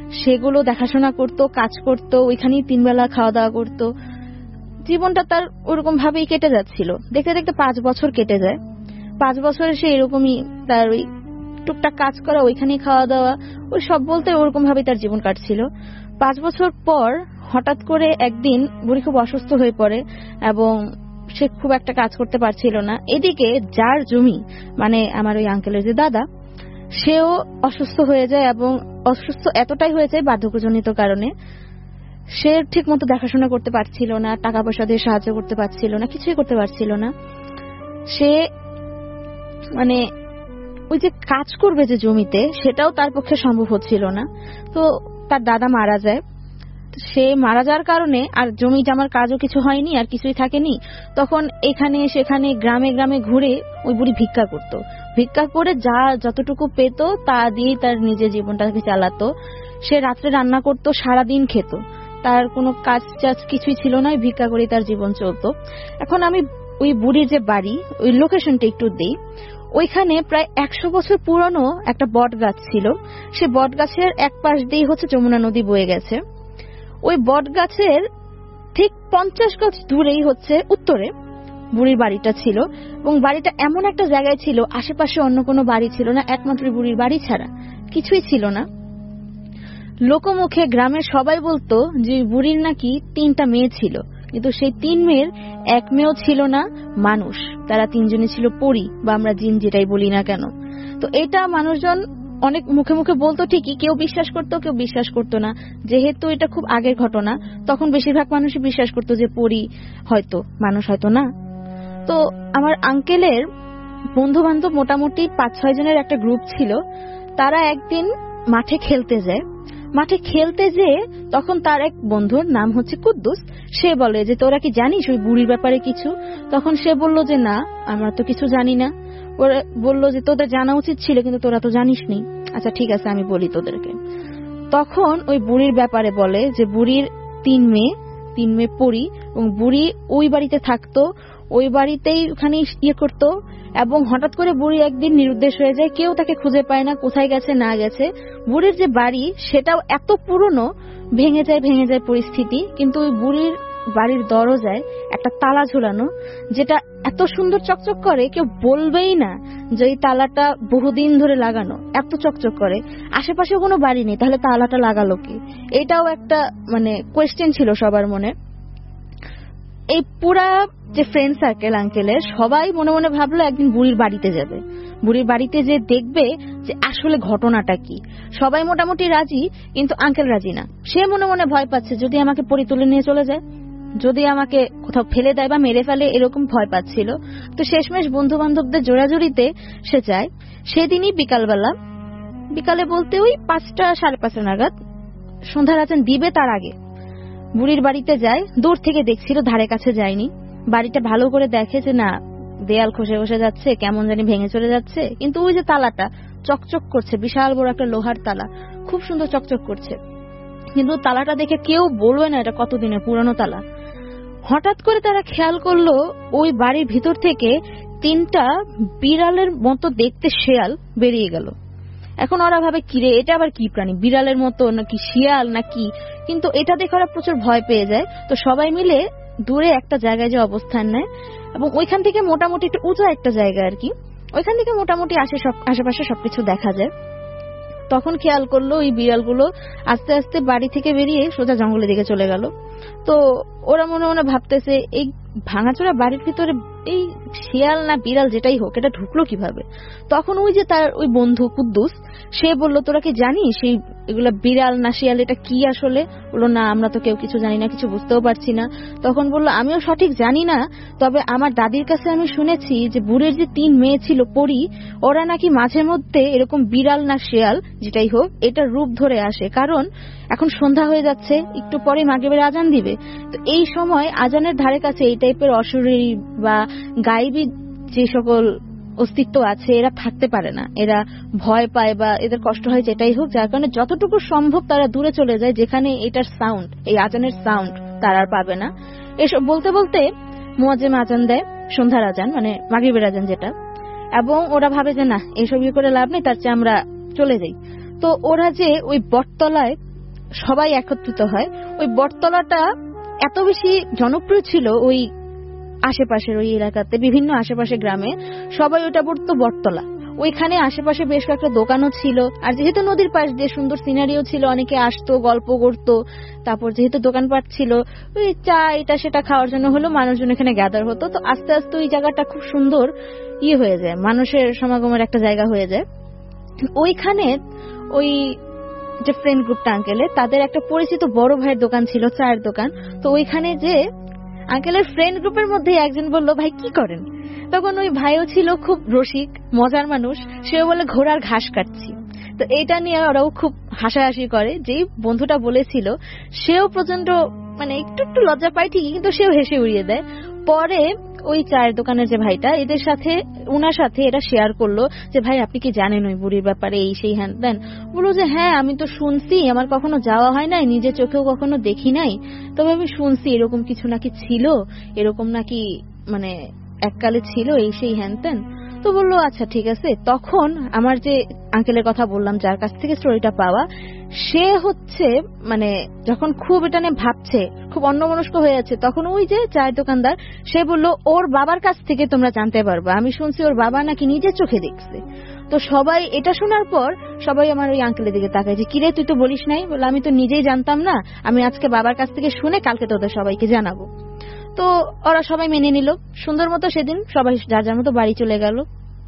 সেগুলো দেখাশোনা করতো, কাজ করতো, ওইখানেই তিন বেলা খাওয়া দাওয়া করতো। জীবনটা তার ওরকম ভাবেই কেটে যাচ্ছিল। দেখতে দেখতে পাঁচ বছর কেটে যায়। পাঁচ বছরে সে এরকমই তার ওই টুকটাক কাজ করা, ওইখানেই খাওয়া দাওয়া, ওই সব বলতে ওরকম ভাবেই তার জীবন কাটছিল। পাঁচ বছর পর হঠাৎ করে একদিন বুড়ি খুব অসুস্থ হয়ে পড়ে এবং সে খুব একটা কাজ করতে পারছিল না। এদিকে যার জমি, মানে আমার ওই আঙ্কেলের যে দাদা, সেও অসুস্থ হয়ে যায় এবং অসুস্থ এতটাই হয়ে যায় বার্ধক্যজনিত কারণে সে ঠিক মতো দেখাশোনা করতে পারছিল না, টাকা পয়সা দিয়ে সাহায্য করতে পারছিল না, কিছুই করতে পারছিল না। সে মানে ওই যে কাজ করবে যে জমিতে, সেটাও তার পক্ষে সম্ভব হচ্ছিল না। তো তার দাদা মারা যায়। সে মারা যাওয়ার কারণে আর জমি জামার কাজও কিছু হয়নি, আর কিছুই থাকেনি। তখন এখানে সেখানে গ্রামে গ্রামে ঘুরে ওই বুড়ি ভিক্ষা করত। ভিক্ষা করে যা যতটুকু পেত তা দিয়েই তার নিজের জীবনটাকে চালাতো। সে রাত্রে রান্না করত, সারাদিন খেত, তার কোনো কাজ টাজ কিছুই ছিল না, ভিক্ষা করে তার জীবন চলতো। এখন আমি ওই বুড়ির যে বাড়ি, ওই লোকেশনটা একটু দিই। ওইখানে প্রায় একশো বছর পুরনো একটা বট গাছ ছিল। সে বট গাছের এক পাশ দিয়ে হচ্ছে যমুনা নদী বয়ে গেছে। ওই বট গাছের ঠিক পঞ্চাশ গজ দূরেই হচ্ছে উত্তরে বুড়ির বাড়িটা ছিল, এবং বাড়িটা এমন একটা জায়গায় ছিল আশেপাশে অন্য কোনো বাড়ি ছিল না, একমাত্র বুড়ির বাড়ি ছাড়া কিছুই ছিল না। লোকমুখে গ্রামের সবাই বলতো যে বুড়ির নাকি তিনটা মেয়ে ছিল, কিন্তু সেই তিন মেয়ের এক মেয়েও ছিল না মানুষ, তারা তিনজনই ছিল পরী বা আমরা জিন যেটাই বলি না কেন। তো এটা মানুষজন অনেক মুখে মুখে বলতো ঠিকই, কেউ বিশ্বাস করতো কেউ বিশ্বাস করতো না। যেহেতু এটা খুব আগের ঘটনা, তখন বেশিরভাগ মানুষই বিশ্বাস করতো যে পরী হয়তো, মানুষ হয়তো না। তো আমার আঙ্কেলের বন্ধু বান্ধব মোটামুটি পাঁচ ছয় জনের একটা গ্রুপ ছিল। তারা একদিন মাঠে খেলতে যায়। মাঠে খেলতে যেয়ে তখন তার এক বন্ধুর নাম হচ্ছে কুদ্দুস, সে বলে যে তোরা কি জানিস ওই বুড়ির ব্যাপারে কিছু? তখন সে বলল যে না, আমরা তো কিছু জানি না। ওরা বলল যে তোদের জানা উচিত ছিল, কিন্তু তোরা তো জানিস নি। আচ্ছা ঠিক আছে, আমি বলি তোদেরকে। তখন ওই বুড়ির ব্যাপারে বলে যে বুড়ির তিন মেয়ে, তিন মেয়ে পরী, এবং বুড়ি ওই বাড়িতে থাকতো, ওই বাড়িতেই ওখানে ইয়ে করতো। এবং হঠাৎ করে বুড়ি একদিন নিরুদ্দেশ হয়ে যায়, কেউ তাকে খুঁজে পায় না, কোথায় গেছে না গেছে। বুড়ির যে বাড়ি সেটাও এত পুরনো, ভেঙে যায় ভেঙে যায় পরিস্থিতি, কিন্তু ওই বুড়ির বাড়ির দরজায় একটা তালা ঝুলানো, যেটা এত সুন্দর চকচক করে কেউ বলবেই না যে এই তালাটা বহুদিন ধরে লাগানো, এত চকচক করে। আশেপাশে কোনো বাড়ি নেই, তাহলে তালাটা লাগালো কি? এটাও একটা মানে কোয়েশ্চেন ছিল সবার মনে। এই পুরা যে ফ্রেন্ড সার্কেল আঙ্কেলের সবাই মনে মনে ভাবলো একদিন বুড়ির বাড়িতে যাবে, বুড়ির বাড়িতে যে দেখবে যে আসলে ঘটনাটা কি। সবাই মোটামুটি রাজি, কিন্তু আঙ্কেল রাজি না। সে মনে মনে ভয় পাচ্ছে, যদি আমাকে পরি তুলে নিয়ে চলে যায়, যদি আমাকে কোথাও ফেলে দেয় বা মেরে ফেলে, এরকম ভয় পাচ্ছিল। তো শেষমেশ বন্ধু বান্ধবদের জোরাজুরিতে সে যায়। সেদিনই বিকালবেলা, বিকালে বলতে ওই পাঁচটা সাড়ে পাঁচটা নাগাদ, সন্ধ্যার আজান দিবে তার আগে বুড়ির বাড়িতে যায়। দূর থেকে দেখছিল, ধারে কাছে যায়নি। বাড়িটা ভালো করে দেখে যে না, দেয়াল খসে খসে যাচ্ছে, কেমন জানি ভেঙে চলে যাচ্ছে, কিন্তু ওই যে তালাটা চকচক করছে, বিশাল বড় একটা লোহার তালা, খুব সুন্দর চকচক করছে। কিন্তু তালাটা দেখে কেউ বলবে না এটা কতদিনের পুরানো তালা। হঠাৎ করে তারা খেয়াল করলো ওই বাড়ির ভিতর থেকে তিনটা বিড়ালের মতো দেখতে শেয়াল বেরিয়ে গেল। এখন ওরা ভাবে কিরে, এটা আবার কি প্রাণী, বিড়ালের মতো নাকি শিয়াল নাকি? কিন্তু এটা দেখে ওরা প্রচুর ভয় পেয়ে যায়। তো সবাই মিলে দূরে একটা জায়গায় যে অবস্থান নেয়, এবং ওইখান থেকে মোটামুটি একটু উঁচু একটা জায়গা আর কি, ওইখান থেকে মোটামুটি আশেপাশে সবকিছু দেখা যায়। তখন খেয়াল করলো ওই বিড়ালগুলো আস্তে আস্তে বাড়ি থেকে বেরিয়ে সোজা জঙ্গলের দিকে চলে গেল। তো ওরা মনে মনে ভাবতেছে এই ভাঙাচোরা বাড়ির ভিতরে এই শিয়াল না বিড়াল যেটাই হোক, এটা ঢুকলো কিভাবে? তখন ওই যে তার ওই বন্ধু কুদ্দুস, সে বললো তোরা কি জানিস সেই এগুলা বিড়াল না শিয়াল, এটা কি আসলে? বললো না, আমরা তো কেউ কিছু জানি না, কিছু বুঝতেও পারছি না। তখন বললো আমিও সঠিক জানি না, তবে আমার দাদির কাছে আমি শুনেছি যে বুড়ির যে তিন মেয়ে ছিল পরী, ওরা নাকি মাঝে মধ্যে এরকম বিড়াল না শিয়াল যেটাই হোক এটা রূপ ধরে আসে। কারণ এখন সন্ধ্যা হয়ে যাচ্ছে, একটু পরে মাগরিবের আজান দিবে। তো এই সময় আজানের ধারে কাছে এই টাইপের অশরীরী বা গায়েবী যে সকল অস্তিত্ব আছে এরা থাকতে পারে না, এরা ভয় পায় বা এদের কষ্ট হয় যেটাই হোক, যার কারণে যতটুকু সম্ভব তারা দূরে চলে যায়, যেখানে এটার সাউন্ড, এই আজানের সাউন্ড তারা আর পাবে না। এসব বলতে বলতে মুয়াজ্জিন আজান দেয়, সন্ধ্যার আজান মানে মাগরিবের আজান যেটা, এবং ওরা ভাবে যে না এসব ইয়ে করে লাভ নেই, তার চেয়ে আমরা চলে যাই। তো ওরা যে ওই বটতলায় সবাই একত্রিত হয়। ওই বটতলাটা এত বেশি জনপ্রিয় ছিল ওই আশেপাশের ওই এলাকাতে, বিভিন্ন আশেপাশে গ্রামে সবাই ওটা বলতো বটতলা। ওইখানে আশেপাশে বেশ কয়েকটা দোকানও ছিল, আর যেহেতু নদীর পাশ দিয়ে সুন্দর সিনারিও ছিল, অনেকে আসতো, গল্প করতো। তারপর যেহেতু দোকানপাট ছিল, ওই চা এটা সেটা খাওয়ার জন্য হলো মানুষজন এখানে গ্যাদার হতো। তো আস্তে আস্তে ওই জায়গাটা খুব সুন্দর ইয়ে হয়ে যায়, মানুষের সমাগমের একটা জায়গা হয়ে যায়। ওইখানে ওই যে ফ্রেন্ড গ্রুপটা আঙ্কেলের, তাদের একটা পরিচিত বড় ভাইয়ের দোকান ছিল, চায়ের দোকান। তো ওইখানে যে আঙ্কেলের ফ্রেন্ড গ্রুপের মধ্যে একজন বলল, ভাই কি করেন? তখন ওই ভাইও ছিল খুব রসিক মজার মানুষ, সেও বলে ঘোড়ার ঘাস কাটছি। তো এটা নিয়ে ওরাও খুব হাসাহাসি করে। যেই বন্ধুটা বলেছিল সেও প্রচন্ড মানে একটু একটু লজ্জা পায় ঠিকই, কিন্তু সেও হেসে উড়িয়ে দেয়। পরে ওই চায়ের দোকানের যে ভাইটা, এদের সাথে উনার সাথে এটা শেয়ার করলো যে ভাই আপনি কি জানেন ওই বুড়ির ব্যাপারে, এই সেই হ্যান দেন। বললো যে হ্যাঁ আমি তো শুনছি, আমার কখনো যাওয়া হয় নাই, নিজের চোখেও কখনো দেখি নাই, তবে আমি শুনছি এরকম কিছু নাকি ছিল, এরকম নাকি মানে এককালে ছিল, এই সেই হ্যান তেন। তো বললো আচ্ছা ঠিক আছে। তখন আমার যে আঙ্কেলের কথা বললাম, যার কাছ থেকে স্টোরিটা পাওয়া, সে হচ্ছে মানে যখন খুব এটা নিয়ে ভাবছে, খুব অন্যমনস্ক হয়ে যাচ্ছে, তখন ওই যে চায়ের দোকানদার সে বললো ওর বাবার কাছ থেকে তোমরা জানতে পারবে, আমি শুনছি ওর বাবা নাকি নিজের চোখে দেখছে। তো সবাই এটা শোনার পর সবাই আমার ওই আঙ্কেলের দিকে তাকায় যে কিরে তুই তো বলিস নাই? বলে আমি তো নিজেই জানতাম না, আমি আজকে বাবার কাছ থেকে শুনে কালকে তোদের সবাইকে জানাবো। তো ওরা সবাই মেনে নিল সুন্দর মতো। সেদিন সবাই যার যার মতো বাড়ি চলে গেল।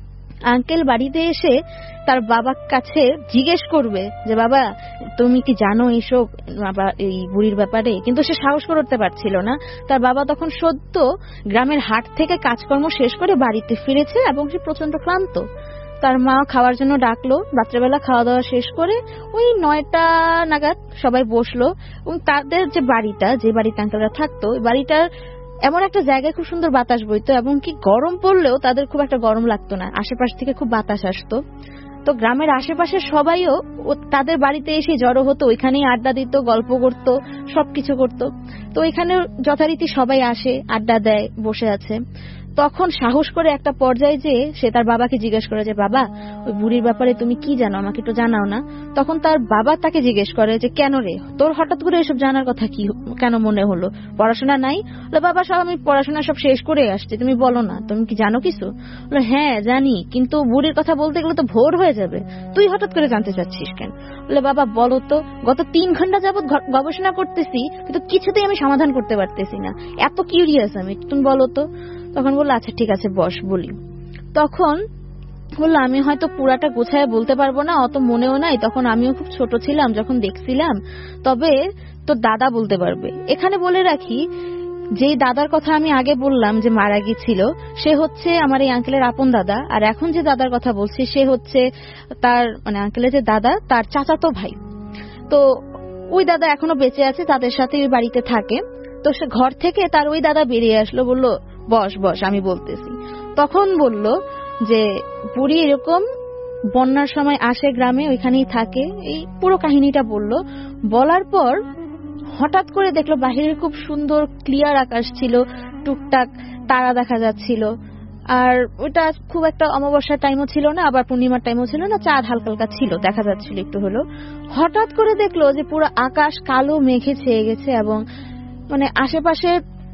আঙ্কেল বাড়িতে এসে তার বাবার কাছে জিজ্ঞেস করবে যে বাবা তুমি কি জানো এইসব এই বুড়ির ব্যাপারে, কিন্তু সে সাহস করে উঠতে পারছিল না। তার বাবা তখন সদ্য গ্রামের হাট থেকে কাজকর্ম শেষ করে বাড়িতে ফিরেছে এবং সে প্রচন্ড ক্লান্ত। তার মা খাওয়ার জন্য ডাকলো। রাত্রেবেলা খাওয়া দাওয়া শেষ করে ওই নয়টা নাগাদ সবাই বসলো এবং তাদের যে বাড়িটা, যে বাড়িতে আঙ্কেলরা থাকতো, ওই বাড়িটার এমন একটা জায়গায় খুব সুন্দর বাতাস বইতো এবং কি গরম পড়লেও তাদের খুব একটা গরম লাগতো না, আশেপাশ থেকে খুব বাতাস আসতো। তো গ্রামের আশেপাশে সবাইও তাদের বাড়িতে এসে জড়ো হতো, ওইখানেই আড্ডা দিত, গল্প করত, সবকিছু করত। তো ওইখানে যথারীতি সবাই আসে, আড্ডা দেয়, বসে আছে। তখন সাহস করে একটা পর্যায়ে যে সে তার বাবাকে জিজ্ঞেস করে যে বাবা ওই বুড়ির ব্যাপারে তুমি কি জানো, আমাকে একটু জানাও না। তখন তার বাবা তাকে জিজ্ঞেস করে যে কেন রে, তোর হঠাৎ করে এসব জানার কথা কি কেন মনে হলো, পড়াশোনা নাই? বাবা সব আমি পড়াশোনা সব শেষ করে আসছি, তুমি বলো না, তুমি কি জানো কিছু? বলে হ্যাঁ জানি, কিন্তু বুড়ির কথা বলতে গেলে তো ভোর হয়ে যাবে, তুই হঠাৎ করে জানতে চাচ্ছিস কেন? বলে বাবা বলো তো, গত তিন ঘন্টা যাবৎ গবেষণা করতেছি কিন্তু কিছুতেই আমি সমাধান করতে পারতেছি না, এত কিউরিয়াস আমি, তুমি বলো তো। তখন বললো আচ্ছা ঠিক আছে বস বলি। তখন বললো আমি হয়তো পুরাটা গোছায় বলতে পারবো না, অত মনেও নাই, তখন আমিও খুব ছোট ছিলাম যখন দেখছিলাম, তবে তোর দাদা বলতে পারবে। এখানে বলে রাখি যে দাদার কথা আমি আগে বললাম যে মারা গিয়েছিল, সে হচ্ছে আমার এই আঙ্কেলের আপন দাদা, আর এখন যে দাদার কথা বলছি সে হচ্ছে তার মানে আঙ্কেলের যে দাদা তার চাচাতো ভাই। তো ওই দাদা এখনো বেঁচে আছে, তাদের সাথে ওই বাড়িতে থাকে। তো সে ঘর থেকে তার ওই দাদা বেরিয়ে আসলো, বললো বস বস আমি বলতেছি। তখন বলল যে বুড়ি এরকম বন্যার সময় আসে গ্রামে, ওইখানেই থাকে, এই পুরো কাহিনীটা বলল। বলার পর হঠাৎ করে দেখলো বাহিরে খুব সুন্দর ক্লিয়ার আকাশ ছিল, টুকটাক তারা দেখা যাচ্ছিল, আর ওটা খুব একটা অমাবস্যার টাইমও ছিল না, আবার পূর্ণিমার টাইমও ছিল না, চাঁদ হালকা হালকা ছিল, দেখা যাচ্ছিল একটু হলো। হঠাৎ করে দেখলো যে পুরো আকাশ কালো মেঘে ছেয়ে গেছে এবং মানে আশেপাশে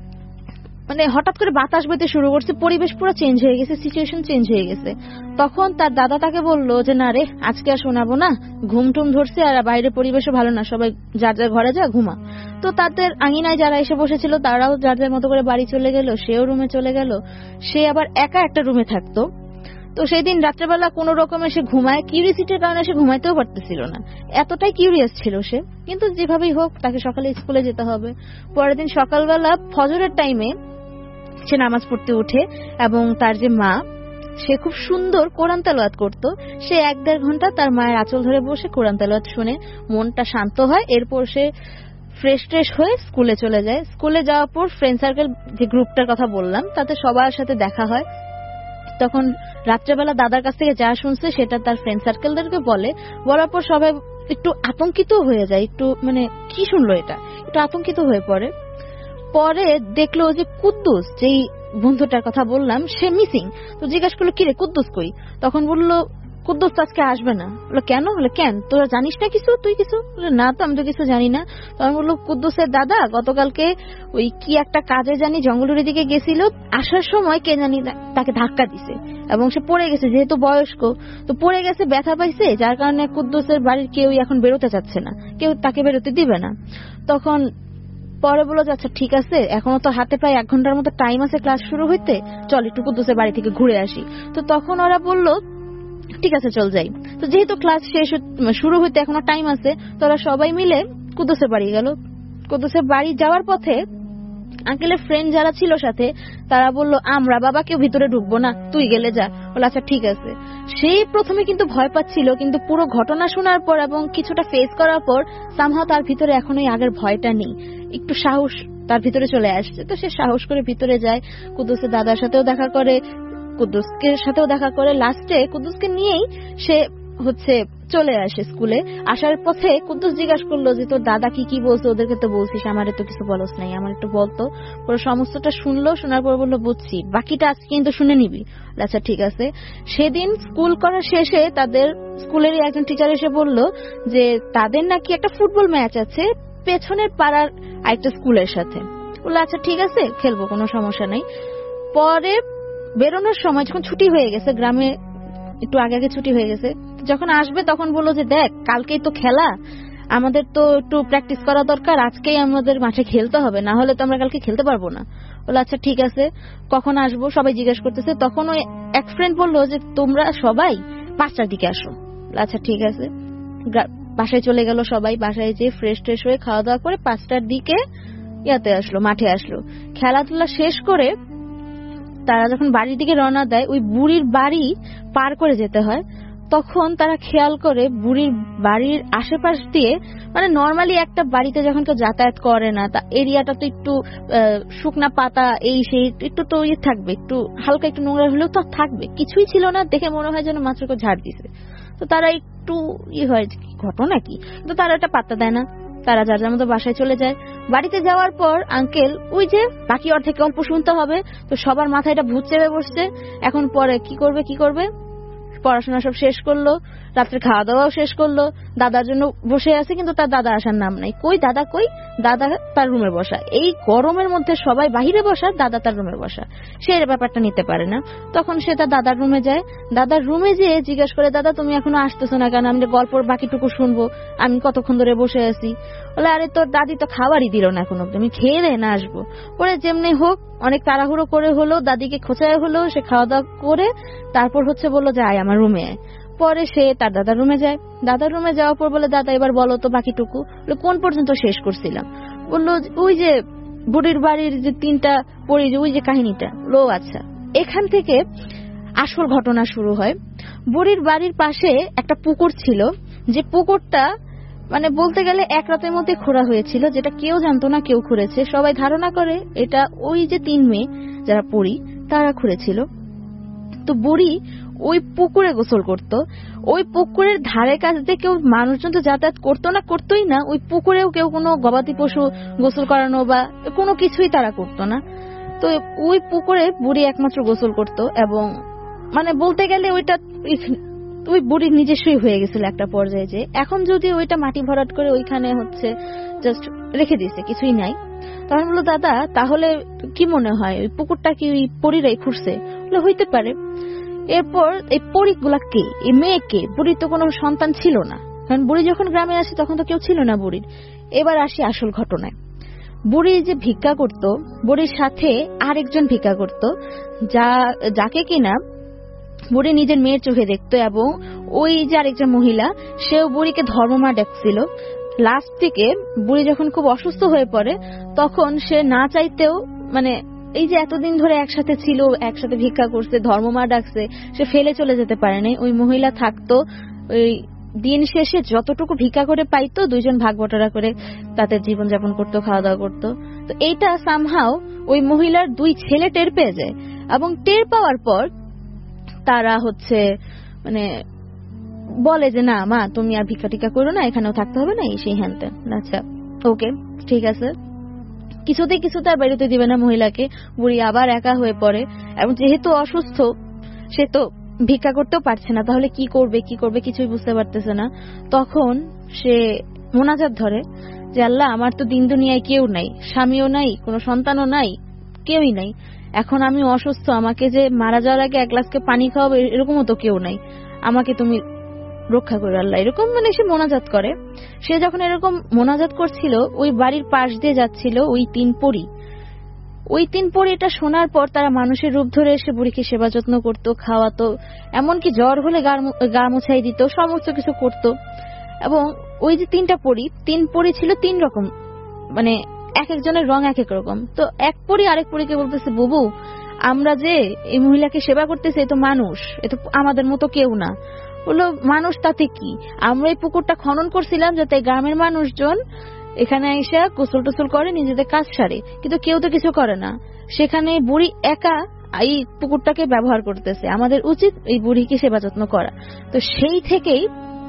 মানে হঠাৎ করে বাতাস বইতে শুরু করছে, পরিবেশ পুরো চেঞ্জ হয়ে গেছে, সিচুয়েশন চেঞ্জ হয়ে গেছে। তখন তার দাদা তাকে বললো যে না রে আজকে আর শোনাবো না, ঘুম টুম ধরছে আর বাইরের পরিবেশও ভালো না, সবাই যার যার ঘরে যা ঘুমা। তো তাদের আঙিনায় যারা এসে বসেছিল তারাও যার যার মতো করে বাড়ি চলে গেল, সেও রুমে চলে গেল। সে আবার একা একটা রুমে থাকতো। তো সেই দিন রাত্রেবেলা কোন রকমে সে ঘুমায়, কিউরিয়াসিটির কারণে সে ঘুমাইতেও পারতেছিল না, এতটাই কিউরিয়াস ছিল সে। কিন্তু যেভাবেই হোক তাকে সকালে স্কুলে যেতে হবে। পরের দিন সকালবেলা ফজরের টাইমে সে নামাজ পড়তে উঠে এবং তার যে মা সে খুব সুন্দর কোরআন তেলাওয়াত করতো, সে এক দেড় ঘন্টা তার মায়ের আঁচল ধরে বসে কোরআন তেলাওয়াত শুনে মনটা শান্ত হয়। এরপর সে ফ্রেশ ট্রেশ হয়ে স্কুলে চলে যায়। স্কুলে যাওয়ার পর ফ্রেন্ড সার্কেল যে গ্রুপটার কথা বললাম তাতে সবার সাথে দেখা হয়। তখন রাত্রেবেলা দাদার কাছ থেকে যা শুনছে সেটা তার ফ্রেন্ড সার্কেলদেরকে বলে। বলার পর সবাই একটু আতঙ্কিত হয়ে যায়, একটু মানে কি শুনলো এটা, একটু আতঙ্কিত হয়ে পড়ে। পরে দেখলো যে কুদ্দুস, যেই বন্ধুটার কথা বললাম, সে মিসিং। তো জিজ্ঞাসা করলো কিরে কুদ্দুস কই? তখন বললো কুদ্দুস তো আজকে আসবে না। বললো কেন? বলে কেন, তোরা জানিস না কিছু? তুই কিছু? না তো, আমি তো কিছু জানি না। তখন বললো কুদ্দুসের দাদা গতকালকে ওই কি একটা কাজে জানি জঙ্গলের দিকে গেছিল, আসার সময় কে জানি তাকে ধাক্কা দিছে এবং সে পড়ে গেছে, যেহেতু বয়স্ক তো পড়ে গেছে, ব্যথা পাইছে, যার কারণে কুদ্দুসের বাড়ির কেউ এখন বেরোতে চাচ্ছে না, কেউ তাকে বেরোতে দিবে না। তখন পরে বললো যে আচ্ছা ঠিক আছে, এখনো তো হাতে প্রায় এক ঘন্টার মতো টাইম আছে ক্লাস শুরু হইতে, চল একটু কুদ্দুসের বাড়ি থেকে ঘুরে আসি। তো তখন ওরা বললো ঠিক আছে চল যাই। তো যেহেতু ক্লাস শেষ শুরু হইতে এখনো টাইম আছে, তো ওরা সবাই মিলে কুদ্দুসের বাড়ি গেল। কুদ্দুসের বাড়ি যাওয়ার পথে আঙ্কেলের ফ্রেন্ড যারা ছিল সাথে তারা বললো আমরা বাবা কেউ ভিতরে ঢুকবো না, তুই গেলে যা। বলে আচ্ছা ঠিক আছে। সেই প্রথমে কিন্তু ভয় পাচ্ছিল, কিন্তু পুরো ঘটনা শোনার পর এবং কিছুটা ফেস করার পর সামহাও তার ভিতরে এখন ওই আগের ভয়টা নেই, একটু সাহস তার ভিতরে চলে আসছে। তো সে সাহস করে ভিতরে যায়, কুদ্দুসের দাদার সাথেও দেখা করে, কুদ্দুসকে সাথেও দেখা করে, লাস্টে কুদ্দুসকে নিয়েই সে হচ্ছে চলে আসে স্কুলে। আসার পথে কুদ্দুস জিজ্ঞাসা করলো যে তোর দাদা কি কি বলছে, ওদেরকে তো বলছিস, আমারে তো কিছু বলস নাই, আমার একটু বলতো। পুরো সমস্তটা শুনলো, শোনার পর বললো বুঝছি, বাকিটা আজকে কিন্তু শুনে নিবি। আচ্ছা ঠিক আছে। সেদিন স্কুল করার শেষে তাদের স্কুলেরই একজন টিচার এসে বলল যে তাদের নাকি একটা ফুটবল ম্যাচ আছে পেছনের পাড়ার আরেকটা স্কুলের সাথে। বললো আচ্ছা ঠিক আছে, খেলবো, কোনো সমস্যা নেই। পরে বেরোনোর সময় যখন ছুটি হয়ে গেছে, গ্রামে একটু আগে আগে ছুটি হয়ে গেছে, যখন আসবে তখন বললো যে দেখ কালকেই তো খেলা, আমাদের তো একটু প্র্যাকটিস করা দরকার, আজকেই আমাদের মাঠে খেলতে হবে, না হলে তো আমরা কালকে খেলতে পারবো না। বললো আচ্ছা ঠিক আছে, কখন আসবো সবাই জিজ্ঞেস করতেছে। তখন ওই এক ফ্রেন্ড বললো যে তোমরা সবাই পাঁচটার দিকে আসো। আচ্ছা ঠিক আছে। বাসায় চলে গেল সবাই, বাসায় যেয়ে ফ্রেশ ট্রেশ হয়ে খাওয়া দাওয়া করে পাঁচটার দিকে ইয়াতে আসলো, মাঠে আসলো। খেলাধুলা শেষ করে তারা যখন বাড়ির দিকে রওনা দেয়, ওই বুড়ির বাড়ি পার করে যেতে হয়। তখন তারা খেয়াল করে বুড়ির বাড়ির আশেপাশ দিয়ে, মানে নর্মালি একটা বাড়িতে যখন কেউ যাতায়াত করে না, তা এরিয়াটা তো একটু শুকনা পাতা এই সেই একটু তো ইয়ে থাকবে, একটু হালকা একটু নোংরা হলেও তো থাকবে, কিছুই ছিল না, দেখে মনে হয় যেন মাত্র কেউ ঝাড় দিছে। তো তারা একটু ই হয় ঘটনা কি, তো তারা এটা পাত্তা দেয় না, তারা যার যার মতো বাসায় চলে যায়। বাড়িতে যাওয়ার পর আঙ্কেল ওই যে বাকি অর্ধেক গল্প শুনতে হবে, তো সবার মাথায় এটা ভূত চেপে বসছে। এখন পরে কি করবে কি করবে, পড়াশোনা সব শেষ করলো, রাত্রে খাওয়া দাওয়াও শেষ করলো, দাদার জন্য বসে আছে, কিন্তু তার দাদা আসার নাম নাই। কই দাদা কই, দাদা তার রুমে বসা, এই গরমের মধ্যে সবাই বাহিরে বসা, দাদা তার রুমে বসা, সে এর ব্যাপারটা নিতে পারে না। তখন সে তার দাদার রুমে যায়, দাদার রুমে যেয়ে জিজ্ঞেস করে দাদা তুমি এখনো আসতেছো না কেন, আমি গল্পর বাকিটুকু শুনবো, আমি কতক্ষণ ধরে বসে আছি। বলে আরে তোর দাদি তো খাবারই দিল না এখন, তুমি খেয়ে রে না আসবো। পরে যেমনি হোক অনেক তাড়াহুড়ো করে হলো, দাদিকে খোঁচায় হলো, সে খাওয়া দাওয়া করে তারপর হচ্ছে বললো যে আয় আমার রুমে আয়। পরে সে তার দাদার রুমে যায়, দাদার রুমে যাওয়ার পর বলে দাদা এবার বলো তো বাকিটুকু, কোন পর্যন্ত শেষ করছিলাম। বললো ওই যে বুড়ির বাড়ির যে তিনটা পড়ি, ওই যে কাহিনীটা। লো আচ্ছা, এখান থেকে আসল ঘটনা শুরু হয়। বুড়ির বাড়ির পাশে একটা পুকুর ছিল, যে পুকুরটা মানে বলতে গেলে এক রাতের মধ্যে খোঁড়া হয়েছিল, যেটা কেউ জানতো না কেউ খুঁড়েছে। সবাই ধারণা করে এটা ওই যে তিন মেয়ে যারা পড়ি তারা খুঁড়েছিল। তো বুড়ি ওই পুকুরে গোসল করত, ওই পুকুরের ধারে কাছ দিয়ে কেউ মানুষজন তো যাতায়াত করতো না, করতোই না। ওই পুকুরেও কেউ কোনো গবাদি পশু গোসল করানো বা কোনো কিছুই তারা করতো না। তো ওই পুকুরে বুড়ি একমাত্র গোসল করত, এবং মানে বলতে গেলে ওইটা ওই বুড়ির নিজস্বই হয়ে গেছিল একটা পর্যায়ে, যে এখন যদি ওইটা মাটি ভরাট করে ওইখানে হচ্ছে জাস্ট রেখে দিয়েছে, কিছুই নাই। তখন বললো দাদা তাহলে কি মনে হয় ওই পুকুরটা কি ওই পরীরাই খুঁড়ছে? বলে হইতে পারে। এরপর এই পরীগুলা কে, এই মেয়ে কে? বুড়ির তো কোনো সন্তান ছিল না, কারণ বুড়ি যখন গ্রামে আসে তখন তো কেউ ছিল না বুড়ির। এবার আসি আসল ঘটনায়। বুড়ি যে ভিক্ষা করত, বুড়ির সাথে আরেকজন ভিক্ষা করত, যা যাকে কিনা বুড়ি নিজের মেয়ের চোখে দেখতো, এবং ওই যে আরেকজন মহিলা সেও বুড়িকে ধর্মমা ডাকছিল। লাস্ট থেকে বুড়ি যখন খুব অসুস্থ হয়ে পড়ে, তখন সে না চাইতেও মানে এই যে এতদিন ধরে একসাথে ছিল, একসাথে ভিক্ষা করছে, ধর্মমা ডাকছে, সে ফেলে চলে যেতে পারে নাই। ওই মহিলা থাকতো, ওই দিন শেষে যতটুকু ভিক্ষা করে পাইতো দুইজন ভাগ বটরা করে তাদের জীবনযাপন করতো, খাওয়া দাওয়া করতো। তো এইটা সামহাও ওই মহিলার দুই ছেলে টের পেয়ে যায়, এবং টের পাওয়ার পর তারা হচ্ছে মানে বলে যে না মা তুমি আর ভিক্ষা টিকা করো না, এখানেও থাকতে হবে না, এই সেই হ্যান ত্যান। আচ্ছা ওকে ঠিক আছে। কিছুতে কিছুতে আর বেরোতে দিবে না মহিলাকে। বুড়ি আবার একা হয়ে পড়ে, এবং যেহেতু অসুস্থ সে তো ভিক্ষা করতেও পারছে না, তাহলে কি করবে কি করবে কিছুই বুঝতে পারতেছে না। তখন সে মোনাজাত ধরে যে আল্লাহ, আমার তো দিন দুনিয়ায় কেউ নাই, স্বামীও নাই, কোনো সন্তানও নাই, কেউই নাই, এখন আমি অসুস্থ, আমাকে যে মারা যাওয়ার আগে এক গ্লাসকে পানি খাওয়াবে এরকমও তো কেউ নাই, আমাকে তুমি রক্ষা করো আল্লাহ, এরকম মানে সে মোনাজাত করে। সে যখন এরকম মোনাজাত করছিল, ওই বাড়ির পাশ দিয়ে যাচ্ছিল ওই তিন পরী। ওই তিন পরী এটা শোনার পর তারা মানুষের রূপ ধরে এসে বুড়িকে সেবা যত্ন করতো, খাওয়াতো, এমনকি জ্বর হলে গা মোছাই দিত, সমস্ত কিছু করত। এবং ওই যে তিনটা পরী, তিন পরী ছিল তিন রকম, মানে এক একজনের রং এক এক রকম। তো এক পরী আরেক পরীকে বলতেছে, বুবু আমরা যে এই মহিলাকে সেবা করতেছি এ তো মানুষ, এ তো আমাদের মতো কেউ না। বললো মানুষ তাতে কি, আমরা এই পুকুরটা খনন করছিলাম যাতে গ্রামের মানুষজন এখানে এসে গোসল টোসল করে, নিজেদের কাজ সারে, কিন্তু কেউ তো কিছু করে না। সেখানে বুড়ি একা এই পুকুরটাকে ব্যবহার করতেছে, আমাদের উচিত এই বুড়িকে সেবা যত্ন করা। তো সেই থেকেই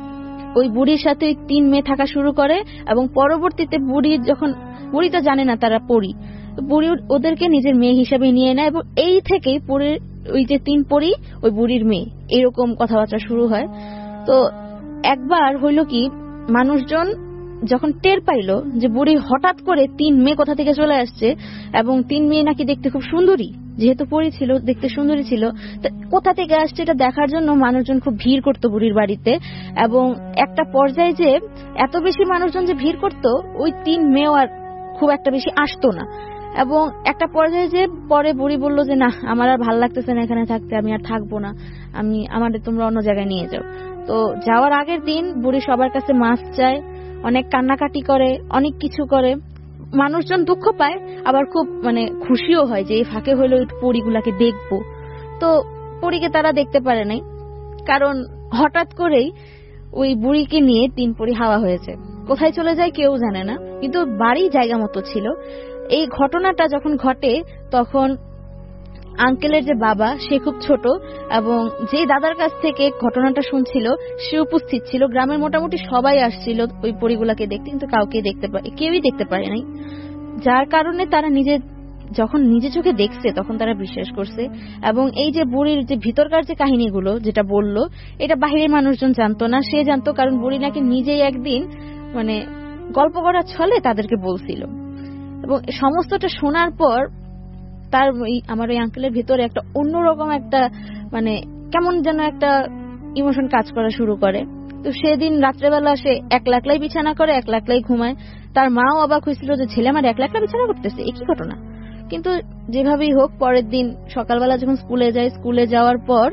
ওই বুড়ির সাথে ওই তিন মেয়ে থাকা শুরু করে। এবং পরবর্তীতে বুড়ি যখন, বুড়ি তো জানে না তারা পরী, বুড়ি ওদেরকে নিজের মেয়ে হিসেবে নিয়ে নেয়। এবং এই থেকেই পরীর ওই যে তিন পরী ওই বুড়ির মেয়ে, এরকম কথাবার্তা শুরু হয়। তো একবার হইল কি, মানুষজন যখন টের পাইল যে বুড়ি হঠাৎ করে তিন মেয়ে কোথা থেকে চলে আসছে, এবং তিন মেয়ে নাকি দেখতে খুব সুন্দরী, যেহেতু পরী ছিল দেখতে সুন্দরী ছিল, তো কোথা থেকে আসছে এটা দেখার জন্য মানুষজন খুব ভিড় করতো বুড়ির বাড়িতে। এবং একটা পর্যায়ে যে এত বেশি মানুষজন যে ভিড় করতো, ওই তিন মেয়েও আর খুব একটা বেশি আসতো না। এবং একটা পর্যায়ে যে পরে বুড়ি বলল যে না, আমার আর ভাল লাগতেছে না এখানে থাকতে, আমি আর থাকবো না, আমি আমাদের তোমরা অন্য জায়গায় নিয়ে যাও। তো যাওয়ার আগের দিন বুড়ি সবার কাছে মাছ চায়, অনেক কান্নাকাটি করে, অনেক কিছু করে। মানুষজন দুঃখ পায়, আবার খুব মানে খুশিও হয় যে এই ফাঁকে হইলো ওই পরীগুলাকে দেখবো। তো পরীকে তারা দেখতে পারে নাই, কারণ হঠাৎ করেই ওই বুড়িকে নিয়ে তিন পরী হাওয়া হয়েছে, কোথায় চলে যায় কেউ জানে না, কিন্তু বাড়ি জায়গা মতো ছিল। এই ঘটনাটা যখন ঘটে তখন আঙ্কেলের যে বাবা সে খুব ছোট, এবং যে দাদার কাছ থেকে ঘটনাটা শুনছিল সে উপস্থিত ছিল। গ্রামের মোটামুটি সবাই আসছিল ওই পরীগুলাকে দেখতে, কিন্তু কাউকে দেখতে পারে কেউই দেখতে পারে নাই। যার কারণে তারা নিজে যখন নিজে চোখে দেখছে তখন তারা বিশ্বাস করছে। এবং এই যে বুড়ির যে ভিতরকার যে কাহিনীগুলো যেটা বললো, এটা বাহিরের মানুষজন জানতো না, সে জানতো, কারণ বুড়ি নাকি নিজেই একদিন মানে গল্প করার ছলে তাদেরকে বলছিল। এবং সমস্তটা শোনার পর তার আমার ওই আঙ্কেলের ভিতরে একটা অন্যরকম একটা মানে কেমন যেন একটা ইমোশন কাজ করা শুরু করে। তো সেদিন রাত্রেবেলা সে এক লাখলাই বিছানা করে, এক লাখলাই ঘুমায়। তার মাও অবাক হয়েছিল যে ছেলে আমার এক লাখলা বিছানা করতেছে, একই ঘটনা। কিন্তু যেভাবেই হোক পরের দিন সকালবেলা যখন স্কুলে যায়, স্কুলে যাওয়ার পর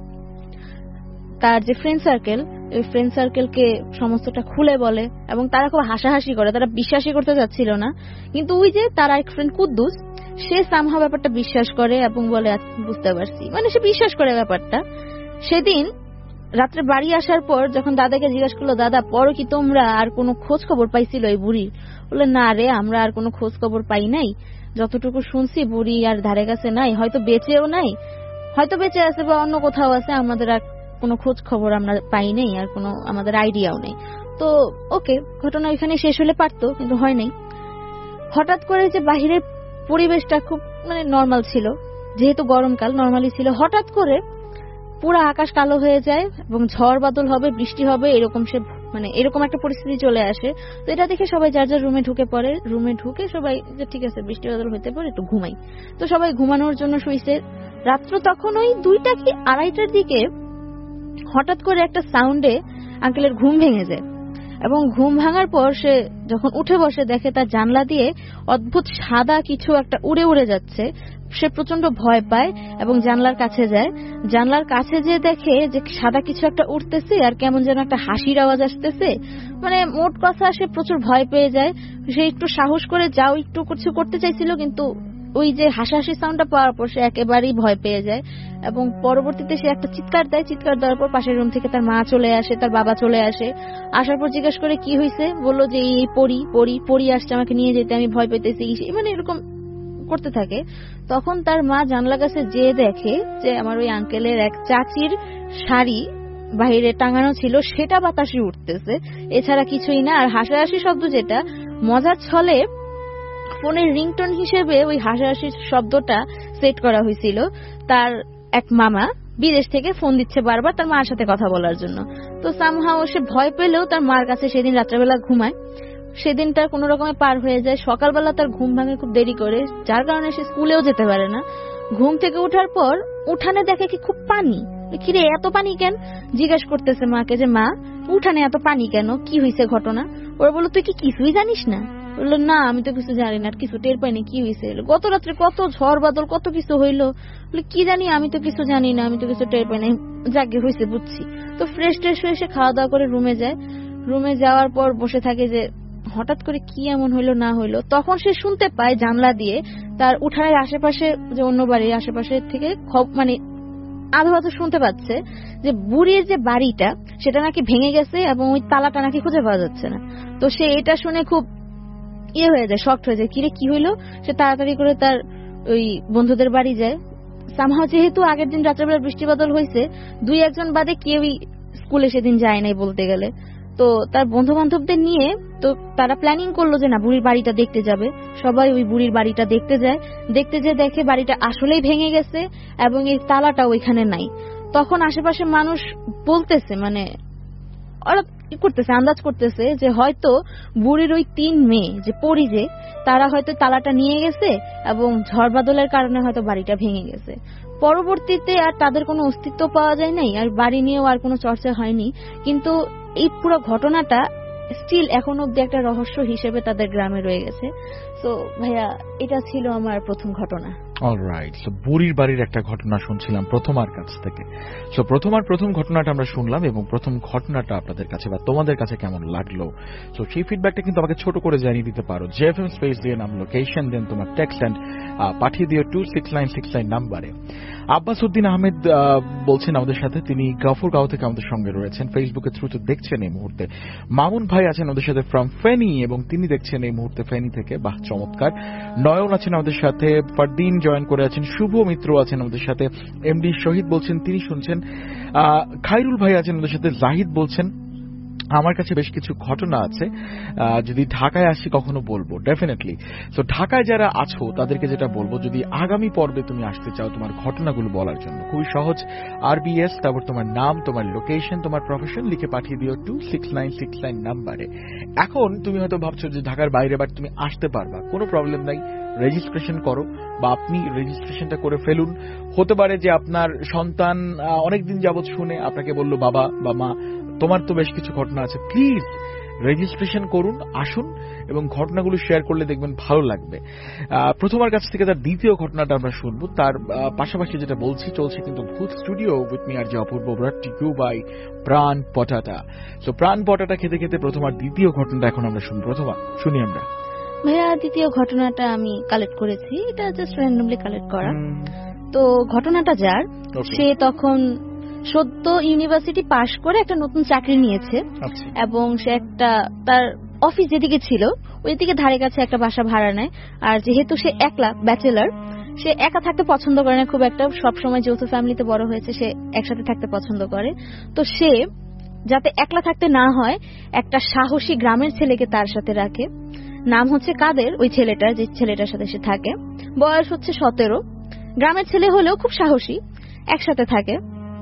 তার যে ফ্রেন্ড সার্কেল, ওই ফ্রেন্ড সার্কেলকে সমস্তটা খুলে বলে, এবং তারা খুব হাসাহাসি করে, তারা বিশ্বাসই করতে চাচ্ছিল না। কিন্তু ওই যে তার এক ফ্রেন্ড কুদ্দুস, সে সামহা ব্যাপারটা বিশ্বাস করে এবং বলে বুঝতে পারছি, মানে সে বিশ্বাস করে ব্যাপারটা। সেদিন রাত্রে বাড়ি আসার পর যখন দাদাকে জিজ্ঞাসা করলো, দাদা পরও কি তোমরা আর কোনো খোঁজ খবর পাইছিল এই বুড়ির? বলে না রে, আমরা আর কোনো খোঁজ খবর পাই নাই, যতটুকু শুনছি বুড়ি আর ধারে কাছে নাই, হয়তো বেঁচেও নাই, হয়তো বেঁচে আছে বা অন্য কোথাও আছে, আমাদের আর কোনো খোঁজ খবর আমরা পাই নাই, আর কোনো আমাদের আইডিয়াও নেই। তো ওকে, ঘটনা এখানে শেষ হলে পারতো, কিন্তু হয় নাই। হঠাৎ করে যে বাহিরের পরিবেশটা খুব মানে নর্মাল ছিল, যেহেতু গরমকাল নর্মালি ছিল, হঠাৎ করে পুরো আকাশ কালো হয়ে যায় এবং ঝড় বাদল হবে, বৃষ্টি হবে, এরকম সে মানে এরকম একটা পরিস্থিতি চলে আসে। তো এটা দেখে সবাই যার যার রুমে ঢুকে পড়ে। রুমে ঢুকে সবাই যে ঠিক আছে বৃষ্টি বাদল হতে পারে, একটু ঘুমাই। তো সবাই ঘুমানোর জন্য শুইছে। রাত্র তখন ওই দুইটা কি আড়াইটার দিকে হঠাৎ করে একটা সাউন্ডে আঙ্কেলের ঘুম ভেঙে যায়, এবং ঘুম ভাঙার পর সে যখন উঠে বসে দেখে তার জানলা দিয়ে অদ্ভুত সাদা কিছু একটা উড়ে উড়ে যাচ্ছে। সে প্রচন্ড ভয় পায় এবং জানলার কাছে যায়। জানলার কাছে যেয়ে দেখে যে সাদা কিছু একটা উঠতেছে আর কেমন যেন একটা হাসির আওয়াজ আসতেছে। মানে মোট কথা সে প্রচুর ভয় পেয়ে যায়। সে একটু সাহস করে যাও একটু কিছু করতে চাইছিল, কিন্তু ওই যে হাসাহাসি সাউন্ডটা পাওয়ার পর সে একেবারেই ভয় পেয়ে যায় এবং পরবর্তীতে সে একটা চিৎকার দেয়। চিৎকার দেওয়ার পর পাশের রুম থেকে তার মা চলে আসে, তার বাবা চলে আসে। আসার পর জিজ্ঞেস করে কি হয়েছে, বললো যে এই পড়ি পড়ি পড়ি আসছে আমাকে নিয়ে যেতে, আমি ভয় পেতেছি, মানে এরকম করতে থাকে। তখন তার মা জানলা কাছে যেয়ে দেখে যে আমার ওই আঙ্কেলের এক চাচির শাড়ি বাইরে টাঙানো ছিল, সেটা বাতাসে উঠতেছে, এছাড়া কিছুই না। আর হাসাহাসি শব্দ যেটা মজার ছলে ফোনের রিংটোন হিসেবে ওই হাসাহাসি শব্দটা সেট করা হয়েছিল। তার এক মামা বিদেশ থেকে ফোন দিচ্ছে বারবার তার মার সাথে কথা বলার জন্য। তো সামহাও সে ভয় পেলেও তার মার কাছে সেদিন রাত্রেবেলা ঘুমায়। সেদিন তার কোনো রকমে পার হয়ে যায়। সকালবেলা তার ঘুম ভাঙে খুব দেরি করে, যার কারণে সে স্কুলেও যেতে পারে না। ঘুম থেকে ওঠার পর উঠানে দেখে কি খুব পানি, কিরে এত পানি কেন, জিজ্ঞেস করতেছে মাকে যে মা উঠানে এত পানি কেন, কি হয়েছে ঘটনা। ওরা বললো তুই কি কিছুই জানিস না? বললো না আমি তো কিছু জানি না, কিছু টের পাইনি, কি হয়েছে? গত রাত্রে কত ঝড় বাদল কত কিছু হইলো। কি জানি আমি তো কিছু জানি না, আমি তো কিছু টের পাইনি, যাকে হয়েছে বুঝছি। তো ফ্রেশ ট্রেশ হয়ে এসে খাওয়া দাওয়া করে রুমে যায়। রুমে যাওয়ার পর বসে থাকে যে হঠাৎ করে কি এমন হইলো না হইলো। তখন সে শুনতে পায় জানলা দিয়ে তার উঠানের আশেপাশে যে অন্য বাড়ির আশেপাশে থেকে মানে আধো আধো শুনতে পাচ্ছে যে বুড়ির যে বাড়িটা সেটা নাকি ভেঙে গেছে এবং ওই তালাটা নাকি খুঁজে পাওয়া যাচ্ছে না। তো সে এটা শুনে খুব ইয়ে হয়ে যায়, শক্ট হয়ে যায়, কিরে কি হইলো। সে তাড়াতাড়ি করে তার ওই বন্ধুদের বাড়ি যায়। সামহাও যেহেতু আগের দিন রাত্রেবেলা বৃষ্টি বাদল হয়েছে, দুই একজন বাদে কেউই স্কুলে সেদিন যায় নাই বলতে গেলে। তো তার বন্ধু বান্ধবদের নিয়ে তো তারা প্ল্যানিং করলো যে না বুড়ির বাড়িটা দেখতে যাবে। সবাই ওই বুড়ির বাড়িটা দেখতে যায়। দেখতে যেয়ে দেখে বাড়িটা আসলেই ভেঙে গেছে এবং এই তালাটা ওইখানে নাই। তখন আশেপাশে মানুষ বলতেছে মানে ওরা কি করতেছে, আন্দাজ করতেছে যে হয়তো বুড়ির ওই তিন মেয়ে যে পরি যে তারা হয়তো তালাটা নিয়ে গেছে এবং ঝড় বাদলের কারণে হয়তো বাড়িটা ভেঙে গেছে। পরবর্তীতে আর তাদের কোনো অস্তিত্ব পাওয়া যায় নাই, আর বাড়ি নিয়েও আর কোনো চর্চা হয়নি। কিন্তু এই পুরো ঘটনাটা স্টিল এখন অব্দি একটা রহস্য হিসেবে তাদের গ্রামে রয়ে গেছে। তো ভাইয়া এটা ছিল আমার প্রথম ঘটনা। অলরাইট, সো বুড়ির বাড়ির একটা ঘটনা শুনছিলাম প্রথমার কাছ থেকে। সো প্রথমার প্রথম ঘটনাটা আমরা শুনলাম এবং প্রথম ঘটনাটা আপনাদের কাছে বা তোমাদের কাছে কেমন লাগলো, সো সেই ফিডব্যাকটা কিন্তু আমাকে ছোট করে জানিয়ে দিতে পারো। জেএফএম স্পেস দিয়ে নাম, লোকেশন দেন, তোমার টেক্সট এন্ড পাঠিয়ে দিও two six nine six nine নাম্বারে। আব্বাস উদ্দিন আহমেদ বলছেন আমাদের সাথে, তিনি গাফুরগাঁও থেকে আমাদের সঙ্গে রয়েছেন, ফেসবুকের থ্রুতে দেখছেন এই মুহূর্তে। মামুন ভাই আছেন আমাদের সাথে ফ্রম ফেনী এবং তিনি দেখছেন এই মুহূর্তে ফেনী থেকে, বাহ চমৎকার। নয়ন আছেন আমাদের সাথে, ফারদিন জয়েন করে আছেন, শুভ মিত্র আছেন আমাদের সাথে, এমডি শহীদ বলছেন তিনি শুনছেন, খাইরুল ভাই আছেন আমাদের সাথে, জাহিদ বলছেন আমার কাছে বেশ কিছু ঘটনা আছে, যদি ঢাকায় আসি কখনো বলবো ডেফিনেটলি। তো ঢাকায় যারা আছো তাদেরকে যেটা বলবো, যদি আগামী পর্বে তুমি আসতে চাও তোমার ঘটনাগুলো বলার জন্য, খুবই সহজ, আরবিএস তারপর তোমার নাম, তোমার লোকেশন, তোমার প্রফেশন লিখে পাঠিয়ে দিও two six nine six nine নাম্বারে। এখন তুমি হয়তো ভাবছো যে ঢাকার বাইরে বাট তুমি আসতে পারবা, কোনো প্রবলেম নাই, রেজিস্ট্রেশন করো বা আপনি রেজিস্ট্রেশনটা করে ফেলুন। হতে পারে যে আপনার সন্তান অনেকদিন যাবৎ শুনে আপনাকে বললো বাবা বা মা তোমার তো বেশ কিছু ঘটনা আছে, প্লিজ রেজিস্ট্রেশন করুন, আসুন এবং ঘটনাগুলো শেয়ার করলে দেখবেন ভালো লাগবে। প্রথমার কাছ থেকে তার দ্বিতীয় ঘটনাটা আমরা শুনবো, তার পাশাপাশি যেটা বলছি চলছে কিন্তু ভূত স্টুডিও উইথ মি আর যে অপূর্ব ব্রট two by Pran Potata. So প্রাণ পটাটা খেতে খেতে প্রথমার দ্বিতীয় ঘটনাটা এখন আমরা শুনবো। প্রথমা শুনি আমরা। ভাইয়া দ্বিতীয় ঘটনাটা আমি কালেক্ট করেছি, এটা জাস্ট র্যান্ডমলি কালেক্ট করা। তো ঘটনাটা যার, সে তখন সদ্য ইউনিভার্সিটি পাশ করে একটা নতুন চাকরি নিয়েছে এবং সে একটা তার অফিস যেদিকে ছিল ওইদিকে ধারে কাছে একটা বাসা ভাড়া নেয়। আর যেহেতু সে একলা ব্যাচেলার, সে একা থাকতে পছন্দ করে না খুব একটা, সবসময় যৌথ ফ্যামিলিতে বড় হয়েছে, সে একসাথে থাকতে পছন্দ করে। তো সে যাতে একলা থাকতে না হয় একটা সাহসী গ্রামের ছেলেকে তার সাথে রাখে, নাম হচ্ছে কাদের ওই ছেলেটার, যে ছেলেটার সাথে সে থাকে, বয়স হচ্ছে সতেরো, গ্রামের ছেলে হলেও খুব সাহসী, একসাথে থাকে।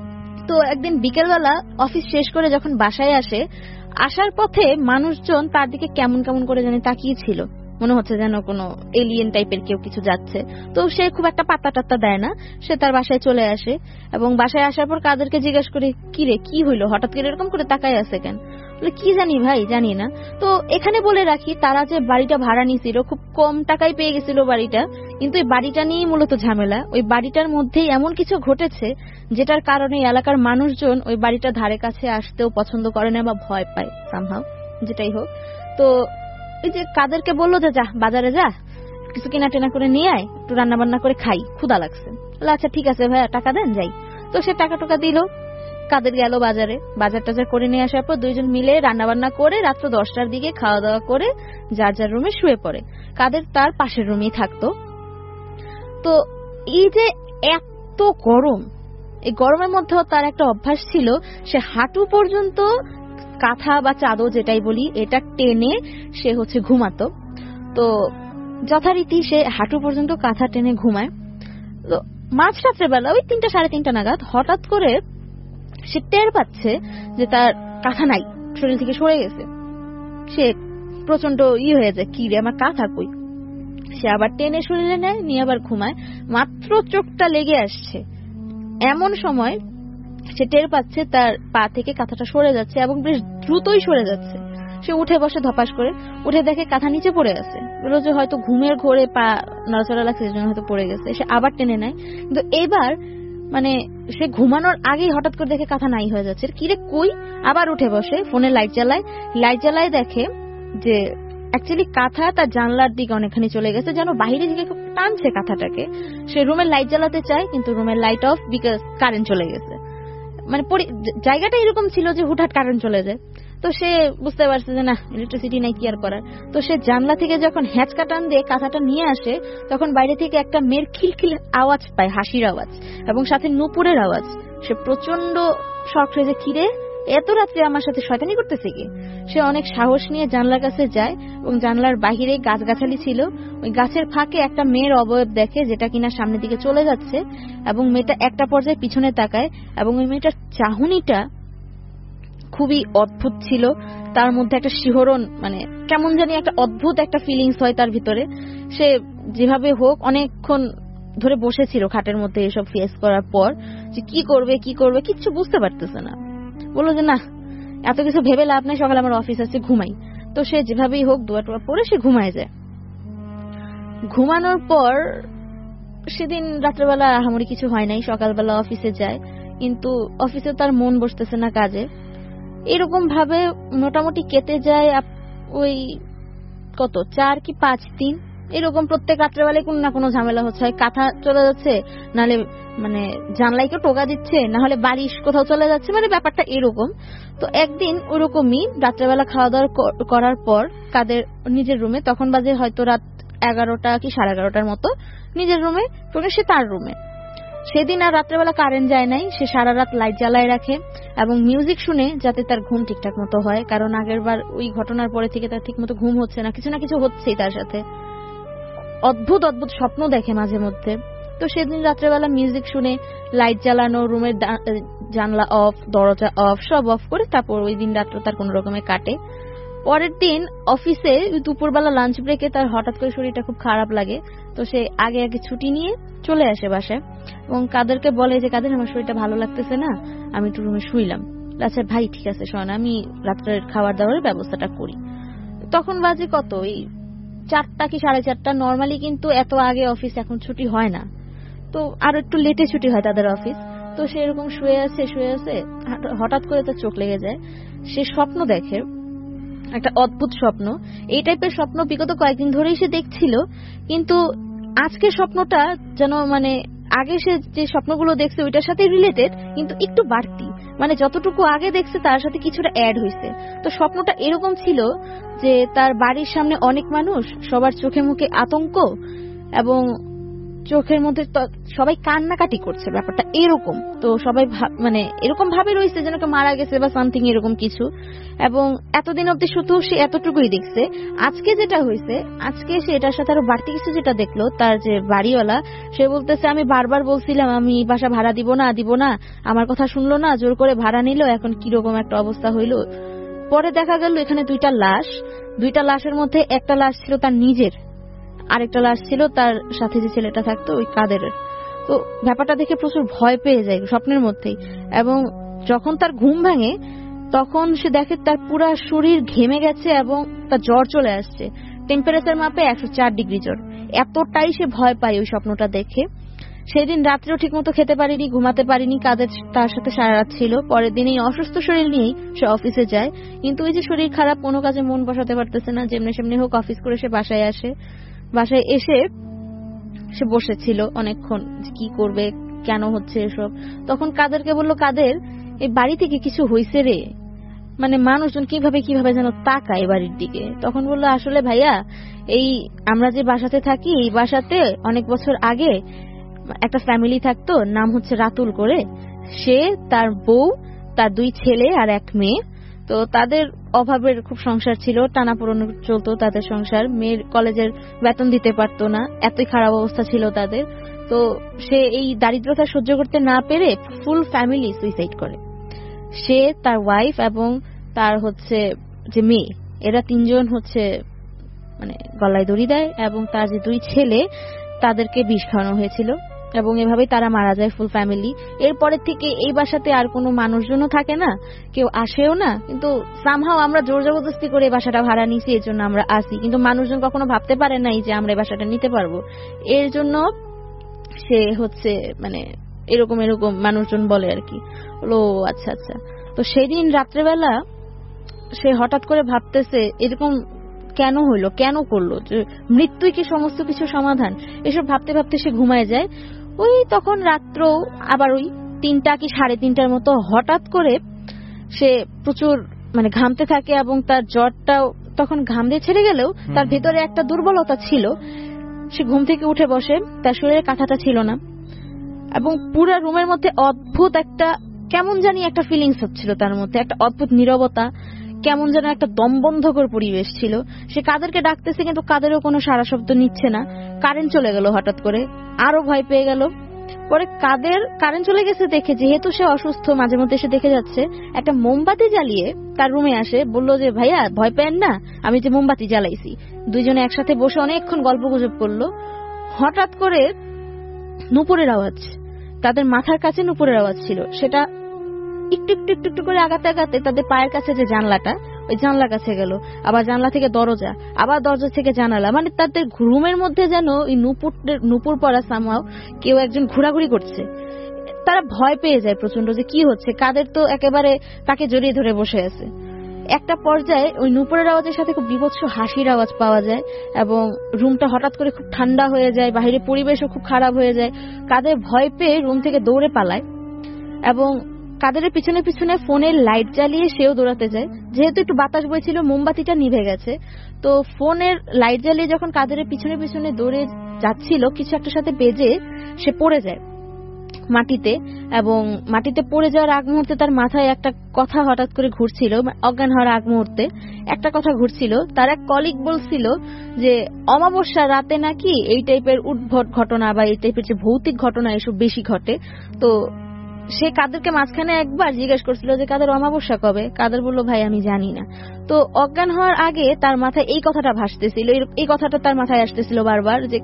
তো একদিন বিকেলবেলা অফিস শেষ করে যখন বাসায় আসে, আসার পথে মানুষজন তার দিকে কেমন কেমন করে জানি তাকিয়েছিল, মনে হচ্ছে যেন কোনো এলিয়েন টাইপের কেউ কিছু যাচ্ছে। তো সে খুব একটা পাত্তা টাত্তা দেয় না, সে তার বাসায় চলে আসে এবং বাসায় আসার পর কাদেরকে জিজ্ঞেস করে কি রে কি হইলো, হঠাৎ করে এরকম করে তাকায় আছে কেন? কি জানি ভাই জানি না। তো এখানে বলে রাখি তারা যে বাড়িটা ভাড়া নিয়েছিল খুব কম টাকায় পেয়ে গেছিল বাড়িটা, কিন্তু এই বাড়িটা নিয়েই মূলত ঝামেলা। ওই বাড়িটার মধ্যেই এমন কিছু ঘটেছে যেটার কারণে এলাকার মানুষজন ওই বাড়িটা ধারে কাছে আসতেও পছন্দ করে না বা ভয় পায় সামহাউ, যেটাই হোক। তো ওই যে কাদেরকে বললো যে যা বাজারে যা কিছু কেনা টেনা করে নিয়ে আয়, একটু রান্না বান্না করে খাই, ক্ষুধা লাগছে। আচ্ছা ঠিক আছে ভাইয়া টাকা দেন যাই। তো সে টাকা টাকা দিল, কাদের গেল বাজারে, বাজার টাজার করে নিয়ে আসার পর দুইজন মিলে রান্না বান্না করে রাত্র দশটার দিকে খাওয়া দাওয়া করে যার যার রুমে শুয়ে পড়ে। কাদের তার পাশের রুমেই থাকতো। তো এই যে এত গরম, এই গরমের মধ্যেও তার একটা অভ্যাস ছিল, সে হাঁটু পর্যন্ত কাঁথা বা চাদর যেটাই বলি এটা টেনে সে হচ্ছে ঘুমাতো। তো যথারীতি সে হাঁটু পর্যন্ত কাঁথা টেনে ঘুমায়। তো মাঝ রাত্রে বেলা ওই তিনটা সাড়ে তিনটা নাগাদ হঠাৎ করে সে টের পাচ্ছে যে তার কাঁথা নাই, শরীর থেকে সরে গেছে। সে প্রচন্ড ই হয়ে যায়, কি রে আমার কাঁথা কই। সে আবার টেনে শরীরে নেয়, নিয়ে আবার ঘুমায়। মাত্র চোখটা লেগে আসছে এমন সময় সে টের পাচ্ছে তার পা থেকে কাঁথাটা সরে যাচ্ছে এবং বেশ দ্রুতই সরে যাচ্ছে। সে উঠে বসে ধপাস করে, উঠে দেখে কাঁথা নিচে পড়ে আছে। বলল যে হয়তো ঘুমের ঘোরে পা নড়াচড়া লাগছে, সেজন্য হয়তো পড়ে গেছে। সে আবার টেনে নেয়, কিন্তু এবার মানে সে ঘুমানোর আগেই হঠাৎ করে দেখে কাঁথা নাই হয়ে যাচ্ছে। কিরে কই? আবার উঠে বসে ফোনে লাইট জ্বালায়, লাইট জ্বালায় দেখে যে অ্যাকচুয়ালি কাঁথা তার জানলার দিকে অনেকখানি চলে গেছে, যেন বাইরে থেকে খুব টানছে কাঁথাটাকে। সে রুমের লাইট জ্বালাতে চায়, কিন্তু রুমের লাইট অফ, বিকজ কারেন্ট চলে গেছে। মানে জায়গাটা এরকম ছিল যে হুটহাট কারেন্ট চলে যায়। তো সে বুঝতে পারছে যে না, ইলেকট্রিসিটি নাই, কি আর করার। তো সে জানলা থেকে যখন হ্যাঁচকা টান দিয়ে কাঁথাটা নিয়ে আসে, তখন বাইরে থেকে একটা মেয়ের খিলখিল আওয়াজ পায়, হাসির আওয়াজ এবং সাথে নুপুরের আওয়াজ। সে প্রচন্ড শক হয়ে যায়, কিরে এত রাত্রে আমার সাথে শয়তানি করতেছে কি। সে অনেক সাহস নিয়ে জানলার কাছে যায় এবং জানলার বাহিরে গাছগাছালি ছিল, ওই গাছের ফাঁকে একটা মেয়ের অবয়ব দেখে, যেটা কিনা সামনের দিকে চলে যাচ্ছে এবং মেয়েটা একটা পর্যায়ে পিছনে তাকায় এবং ওই মেয়েটার চাহনিটা খুবই অদ্ভুত ছিল। তার মধ্যে একটা শিহরণ, মানে কেমন জানি একটা অদ্ভুত একটা ফিলিংস হয় তার ভিতরে। সে যেভাবে হোক অনেকক্ষণ ধরে বসেছিল খাটের মধ্যে এসব ফেস করার পর, যে কি করবে কি করবে কিচ্ছু বুঝতে পারতেছে না। বললো যে না, এত কিছু ভেবে লাভ নাই, সকালে আমার অফিস আছে, ঘুমাই। তো সে যেভাবেই হোক দোয়া টোয়া পরে সে ঘুমায় যায়। ঘুমানোর পর সেদিন রাত্রেবেলা আহামরি কিছু হয় নাই, সকালবেলা অফিসে যায়, কিন্তু অফিসে তার মন বসতেছে না কাজে। এরকম ভাবে মোটামুটি কেটে যায় ওই কত চার কি পাঁচ দিন। এরকম প্রত্যেক রাত্রেবেলায় কোনো না কোনো ঝামেলা হচ্ছে, হয় কাঁথা চলে যাচ্ছে, নাহলে মানে জানলাই কেউ টোকা দিচ্ছে, না হলে বালিশ কোথাও চলে যাচ্ছে, মানে ব্যাপারটা এরকম। তো একদিন ওরকমই রাত্রেবেলা খাওয়া দাওয়া করার পর কাদের নিজের রুমে, তখন বাজে হয়তো রাত এগারোটা কি সাড়ে এগারোটার মতো, নিজের রুমে সে তার রুমে। সেদিন আর রাত্রেবেলা কারেন্ট যায় নাই, সে সারা রাত লাইট জ্বালায় রাখে এবং মিউজিক শুনে যাতে তার ঘুম ঠিকঠাক মতো হয়, কারণ আগের বার ওই ঘটনার পরে থেকে তার ঠিক মতো ঘুম হচ্ছে না, কিছু না কিছু হচ্ছেই তার সাথে। অদ্ভুত অদ্ভুত স্বপ্ন দেখে মাঝে মধ্যে। তো সেদিন রাত্রেবেলা মিউজিক শুনে লাইট জ্বালানো, রুমের জানলা অফ, দরজা অফ, সব অফ করে তারপর ওই দিন রাত্র তার কোন রকমে কাটে। পরের দিন অফিসে দুপুরবেলা লাঞ্চ ব্রেকে তার হঠাৎ করে শরীরটা খুব খারাপ লাগে। তো সে আগে আগে ছুটি নিয়ে চলে আসে বাসায় এবং কাদেরকে বলে যে কাদের আমার শরীরটা ভালো লাগতেছে না, আমি একটু রুমে শুইলাম। আচ্ছা ভাই ঠিক আছে শোন, আমি রাত্রের খাবার দাবারের ব্যবস্থাটা করি। তখন বাজে কত ওই চারটা কি সাড়ে চারটা। নর্মালি কিন্তু এত আগে অফিস এখন ছুটি হয় না, তো আরো একটু লেটে ছুটি হয় তাদের অফিস। তো সে এরকম শুয়ে আছে শুয়ে আছে হঠাৎ করে তার চোখ লেগে যায়। সে স্বপ্ন দেখে, একটা অদ্ভুত স্বপ্ন। এই টাইপের স্বপ্ন বিগত কয়েকদিন ধরেই সে দেখছিল, কিন্তু আজকের স্বপ্নটা যেন মানে আগে সে যে স্বপ্নগুলো দেখছে ওইটার সাথে রিলেটেড, কিন্তু একটু বাড়তি, মানে যতটুকু আগে দেখছে তার সাথে কিছুটা অ্যাড হয়েছে। তো স্বপ্নটা এরকম ছিল যে তার বাড়ির সামনে অনেক মানুষ, সবার চোখে মুখে আতঙ্ক এবং চোখের মধ্যে সবাই কান্নাকাটি করছে, ব্যাপারটা এরকম। তো সবাই মানে এরকম ভাবে রয়েছে যেন কেউ মারা গেছে বা সামথিং এরকম কিছু। এবং এতদিন অব্দি শুধু সে এতটুকুই দেখছে। আজকে যেটা হয়েছে, আজকে সে এটার সাথে আরো বাড়তি কিছু যেটা দেখলো, তার যে বাড়িওয়ালা সে বলতেছে আমি বারবার বলছিলাম আমি বাসা ভাড়া দিব না দিব না, আমার কথা শুনলো না, জোর করে ভাড়া নিল, এখন কিরকম একটা অবস্থা হইলো। পরে দেখা গেল এখানে দুইটা লাশ, দুইটা লাশের মধ্যে একটা লাশ ছিল তার নিজের, আরেকটা লাশ ছিল তার সাথে যে ছেলেটা থাকতো ওই কাদেরের। তো ব্যাপারটা দেখে প্রচুর ভয় পেয়ে যায় স্বপ্নের মধ্যেই। এবং যখন তার ঘুম ভাঙে তখন সে দেখে তার পুরা শরীর ঘেমে গেছে এবং তার জ্বর চলে আসছে, টেম্পারেচার মাপে একশো চার ডিগ্রি জ্বর। এতটাই সে ভয় পায় ওই স্বপ্নটা দেখে। সেদিন রাত্রেও ঠিক মতো খেতে পারিনি, ঘুমাতে পারিনি, কাদের তার সাথে সারা রাত ছিল। পরের দিন এই অসুস্থ শরীর নিয়েই সে অফিসে যায়, কিন্তু ওই যে শরীর খারাপ, কোনো কাজে মন বসাতে পারতেছে না। যেমনি সেমনি হোক অফিস করে সে বাসায় আসে। বাসায় এসে সে বসেছিল অনেকক্ষণ, কি করবে, কেন হচ্ছে এসব। তখন কাদেরকে বললো, কাদের এই বাড়ি থেকে কিছু হইছে রে, মানে মানুষজন কিভাবে কিভাবে যেন তাকায় বাড়ির দিকে। তখন বললো আসলে ভাইয়া, এই আমরা যে বাসাতে থাকি এই বাসাতে অনেক বছর আগে একটা ফ্যামিলি থাকতো, নাম হচ্ছে রাতুল করে। সে, তার বউ, তার দুই ছেলে আর এক মেয়ে। তো তাদের অভাবের খুব সংসার ছিল, টানাপোড়েন চলতো তাদের সংসার। মেয়ের কলেজের বেতন দিতে পারতো না, এতই খারাপ অবস্থা ছিল তাদের। তো সে এই দারিদ্রতা সহ্য করতে না পেরে ফুল ফ্যামিলি সুইসাইড করে। সে, তার ওয়াইফ এবং তার হচ্ছে যে মেয়ে, এরা তিনজন হচ্ছে মানে গলায় দড়ি দেয় এবং তার যে দুই ছেলে তাদেরকে বিষ খাওয়ানো হয়েছিল এবং এভাবেই তারা মারা যায় ফুল ফ্যামিলি। এরপরের থেকে এই বাসাতে আর কোনো মানুষজনও থাকে না, কেউ আসেও না, কিন্তু সামহাও আমরা জোর জবরদস্তি করে এই বাসাটা ভাড়া নিছি, এর জন্য আমরা আসি, কিন্তু মানুষজন কখনো ভাবতে পারে নাই যে আমরা এই বাসাটা নিতে পারবো। এর জন্য সে হচ্ছে মানে এরকম এরকম মানুষজন বলে আর কি। বলো আচ্ছা আচ্ছা। তো সেদিন রাত্রেবেলা সে হঠাৎ করে ভাবতেছে এরকম কেন হইলো, কেন করলো, যে মৃত্যুই কি সমস্ত কিছু সমাধান, এসব ভাবতে ভাবতে সে ঘুমায় যায়। ওই তখন রাত্র আবার ওই তিনটা কি সাড়ে তিনটার মতো হঠাৎ করে সে প্রচুর মানে ঘামতে থাকে এবং তার জ্বরটাও তখন ঘাম দিয়ে ছেড়ে গেলেও তার ভেতরে একটা দুর্বলতা ছিল। সে ঘুম থেকে উঠে বসে, তার শরীরের কাঁথাটা ছিল না এবং পুরো রুমের মধ্যে অদ্ভুত একটা কেমন জানি একটা ফিলিংস হচ্ছিল, তার মধ্যে একটা অদ্ভুত নীরবতা, কেমন যেন একটা দমবন্ধকর পরিবেশ ছিল। সে কাদেরকে ডাকতেছে কিন্তু কাদেরও কোনো সারা শব্দ নিচ্ছে না। কারেন্ট চলে গেল হঠাৎ করে, আরো ভয় পেয়ে গেল। পরে কাদের কারেন্ট চলে গেছে দেখে, যেহেতু সে অসুস্থ, মাঝে মধ্যে এসে দেখে যাচ্ছে, একটা মোমবাতি জ্বালিয়ে তার রুমে আসে, বললো যে ভাইয়া ভয় পেন না, আমি যে মোমবাতি জ্বালাইছি। দুইজনে একসাথে বসে অনেকক্ষণ গল্প গুজব করলো। হঠাৎ করে নুপুরের আওয়াজ, তাদের মাথার কাছে নুপুরের আওয়াজ ছিল। সেটা একটু একটু একটু একটু করে আগাতে আগাতে তাদের পায়ের কাছে যে জানলাটা, ওই জানলা কাছে গেল, আবার জানলা থেকে দরজা, আবার দরজা থেকে জানালা, মানে তাদের রুমের মধ্যে যেন ওই নুপুর নুপুর পরা সামহাও কেউ একজন ঘোরাঘুরি করছে। তারা ভয় পেয়ে যায় প্রচন্ড, যে কি হচ্ছে, কাদের তো একেবারে তাকে জড়িয়ে ধরে বসে আছে। একটা পর্যায়ে ওই নুপুরের আওয়াজের সাথে খুব বিভৎস হাসির আওয়াজ পাওয়া যায় এবং রুমটা হঠাৎ করে খুব ঠান্ডা হয়ে যায়, বাইরে পরিবেশও খুব খারাপ হয়ে যায়। কাদের ভয় পেয়ে রুম থেকে দৌড়ে পালায় এবং কাদের পিছনে পিছনে ফোনের লাইট জ্বালিয়ে সেও দৌড়াতে যায়। যেহেতু একটু বাতাস বইছিল, মোমবাতিটা নিভে গেছে, তো ফোনের লাইট জ্বালিয়ে যখন কাদের পিছনে পিছনে দৌড়ে যাচ্ছিল, কিছু একটা সাথে বেজে সে পড়ে যায় মাটিতে এবং মাটিতে পড়ে যাওয়ার আগ মুহূর্তে তার মাথায় একটা কথা হঠাৎ করে ঘুরছিল। অজ্ঞান হওয়ার আগ মুহূর্তে একটা কথা ঘুরছিল। তার এক কলিগ বলছিল যে অমাবস্যা রাতে নাকি এই টাইপের উদ্ভট ঘটনা বা এই টাইপের যে ভৌতিক ঘটনা এসব বেশি ঘটে। তো সে কাদেরকে মাঝখানে একবার জিজ্ঞেস করছিল যে কাদের অমাবস্যা কবে। কাদের বলল ভাই আমি জানি না। তো অজ্ঞান হওয়ার আগে তার মাথায় এই কথাটা ভাসতেছিল, এই কথাটা তার মাথায় আসতেছিল বারবার, যে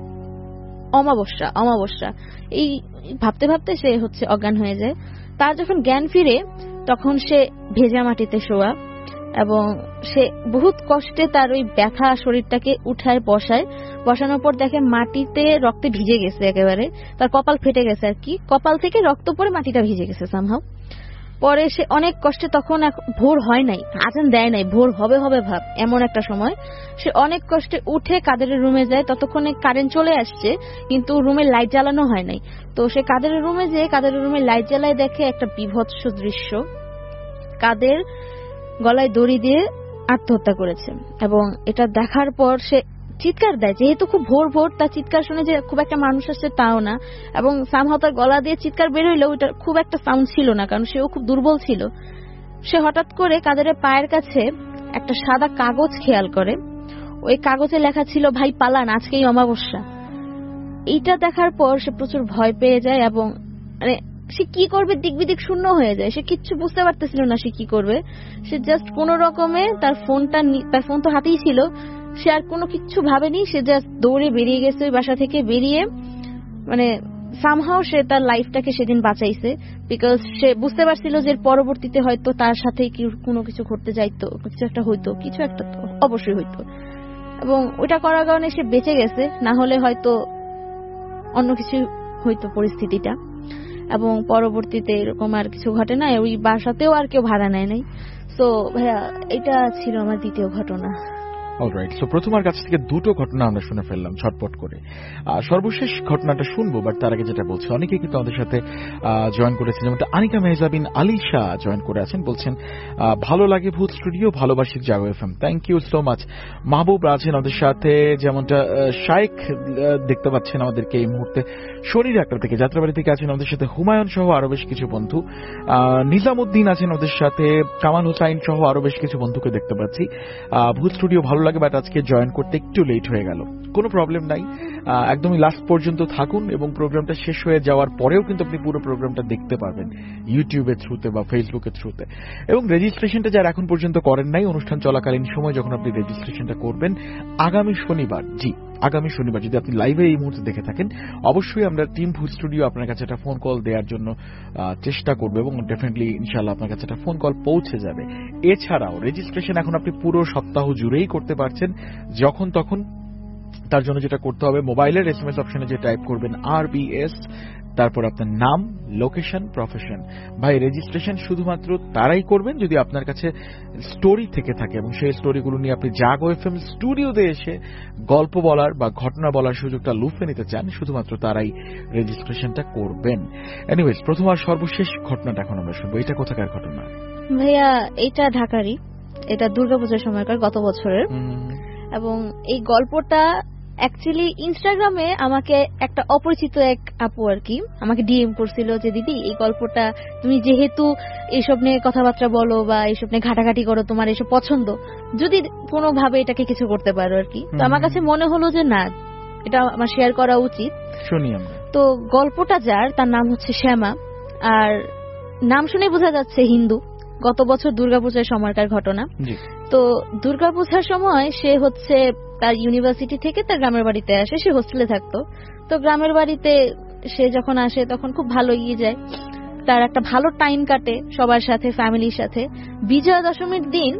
অমাবস্যা অমাবস্যা। এই ভাবতে ভাবতে সে হচ্ছে অজ্ঞান হয়ে যায়। তার যখন জ্ঞান ফিরে তখন সে ভেজা মাটিতে শোয়া এবং সে বহুত কষ্টে তার ওই ব্যথা শরীরটাকে উঠায় বসায়। বসানোর পর দেখে মাটিতে রক্তে ভিজে গেছে, একেবারে তার কপাল ফেটে গেছে আর কি, কপাল থেকে রক্ত পড়ে মাটিটা ভিজে গেছে সামহাও। পরে সে অনেক কষ্টে, তখন ভোর হয় নাই, আজান দেয় নাই, ভোর হবে হবে ভাব, এমন একটা সময় সে অনেক কষ্টে উঠে কাদের রুমে যায়। ততক্ষণে কারেন্ট চলে আসছে কিন্তু রুমে লাইট জ্বালানো হয় নাই। তো সে কাদের রুমে যেয়ে কাদের রুমে লাইট জ্বালায় দেখে একটা বিভৎস দৃশ্য। কাদের গলায় দড়ি দিয়ে আত্মহত্যা করেছে এবং এটা দেখার পর সে চিৎকার দেয়। যেহেতু খুব ভোর ভোর, তার চিৎকার শুনে যে খুব একটা মানুষ আসছে তাও না, এবং সামহাও তার গলা দিয়ে চিৎকার বেরোইলেও ওইটা খুব একটা সাউন্ড ছিল না, কারণ সেও খুব দুর্বল ছিল। সে হঠাৎ করে কাদেরের পায়ের কাছে একটা সাদা কাগজ খেয়াল করে। ওই কাগজে লেখা ছিল ভাই পালান, আজকেই অমাবস্যা। এইটা দেখার পর সে প্রচুর ভয় পেয়ে যায় এবং মানে সে কি করবে দিক বিদিক শূন্য হয়ে যায়। সে কিচ্ছু বুঝতে পারতেছিল না সে কি করবে। সে জাস্ট কোন রকমে তার ফোনটা, তার ফোন তো হাতেই ছিল, সে আর কোনো কিচ্ছু ভাবেনি। সে জাস্ট দৌড়ে বেরিয়ে গেছে ওই বাসা থেকে। বেরিয়ে মানে সামহাও সে তার লাইফটাকে সেদিন বাঁচাইছে, বিকজ সে বুঝতে পারছিল যে পরবর্তীতে হয়তো তার সাথে কোনো কিছু ঘটতে যাইতো, কিছু একটা হইতো, কিছু একটা তো অবশ্যই হইতো, এবং ওইটা করার কারণে সে বেঁচে গেছে। না হলে হয়তো অন্য কিছু হইতো পরিস্থিতিটা। এবং পরবর্তীতে এরকম আর কিছু ঘটে না, ওই বাসাতেও আর কেউ ভাড়া নেয় নাই। তো ভাইয়া এটা ছিল আমার দ্বিতীয় ঘটনা। অলরাইট, সো প্রথমার কাছ থেকে দুটো ঘটনা আমরা শুনে ফেললাম ছটপট করে। সর্বশেষ ঘটনাটা শুনবো, বাট তার আগে যেটা বলছি, অনেকে কিন্তু আমাদের সাথে জয়েন করেছেন, যেমন আনিকা মেহজাবিন আলিশা জয়েন করে আছেন, বলছেন ভালো লাগে ভূত স্টুডিও, ভালোবাসি Jago FM, thank you so much. Mahbub আছেন আমাদের সাথে, যেমনটা শাইখ দেখতে পাচ্ছেন আমাদেরকে এই মুহূর্তে শরীর একটা থেকে, যাত্রাবাড়ি থেকে আছেন আমাদের সাথে হুমায়ুন সহ আরো বেশ কিছু বন্ধু, নিজামুদ্দিন আছেন আমাদের সাথে, কামাল হুসাইন সহ আরো বেশ কিছু বন্ধুকে দেখতে পাচ্ছি। ভূত স্টুডিও ভালো লাগে, বাট আজকে জয়েন করতে একটু লেট হয়ে গেল, কোনো প্রবলেম নাই। একদমই লাস্ট পর্যন্ত থাকুন এবং প্রোগ্রামটা শেষ হয়ে যাওয়ার পরেও কিন্তু আপনি পুরো প্রোগ্রামটা দেখতে পারবেন ইউটিউবের থ্রুতে বা ফেসবুকের থ্রুতে। এবং রেজিস্ট্রেশনটা যারা এখন পর্যন্ত করেন নাই, অনুষ্ঠান চলাকালীন সময় যখন আপনি রেজিস্ট্রেশনটা করবেন আগামী শনিবার, জি আগামী শনিবার যদি আপনি লাইভে এই মুহূর্তে দেখে থাকেন, অবশ্যই আমরা টিম ভূত স্টুডিও আপনার কাছে একটা ফোন কল দেওয়ার জন্য চেষ্টা করবো এবং ডেফিনেটলি ইনশাআল্লাহ আপনার কাছে একটা ফোন কল পৌঁছে যাবে। এছাড়াও রেজিস্ট্রেশন এখন আপনি পুরো সপ্তাহ জুড়েই করতে পারছেন, যখন তখন। তার জন্য যেটা করতে হবে, মোবাইলের এসএমএস অপশনে যে টাইপ করবেন আর বি এস, তারপর আপনার নাম, লোকেশন, প্রফেশন। ভাই রেজিস্ট্রেশন শুধুমাত্র তারাই করবেন যদি আপনার কাছে স্টোরি থেকে থাকে এবং সেই স্টোরিগুলো নিয়ে আপনি জাগো এফএম স্টুডিওতে এসে গল্প বলার বা ঘটনা বলার সুযোগটা লুফে নিতে চান, শুধুমাত্র তারাই রেজিস্ট্রেশনটা করবেন। এনিওয়েজ, প্রথম আর সর্বশেষ ঘটনাটা এখন আমরা শুনবো। এটা কোথাকার ঘটনা ভাইয়া? এটা ঢাকারই, এটা দুর্গাপূজার সময়কার, গত বছরের। এবং এই গল্পটা অ্যাকচুয়ালি ইনস্টাগ্রামে আমাকে একটা অপরিচিত এক আপু আর কি আমাকে ডিএম করছিল যে দিদি এই গল্পটা, তুমি যেহেতু এইসব নিয়ে কথাবার্তা বলো বা এইসব নিয়ে ঘাটাঘাটি করো, তোমার এইসব পছন্দ, যদি কোনোভাবে এটাকে কিছু করতে পারো আর কি। তো আমার কাছে মনে হলো যে না, এটা আমার শেয়ার করা উচিত। শুনি আমরা। তো গল্পটা যার, তার নাম হচ্ছে শ্যামা, আর নাম শুনে বোঝা যাচ্ছে হিন্দু। গত বছর দুর্গাপূজার সময়কার ঘটনা। তো দুর্গাপূজার সময় সে হচ্ছে তার ইউনিভার্সিটি থেকে তার গ্রামের বাড়িতে আসে, সে হোস্টেলে থাকতো। তো গ্রামের বাড়িতে সে যখন আসে তখন খুব ভালো ইয়ে যায়, তার একটা ভালো টাইম কাটে সবার সাথে, ফ্যামিলির সাথে। বিজয়া দশমীর দিন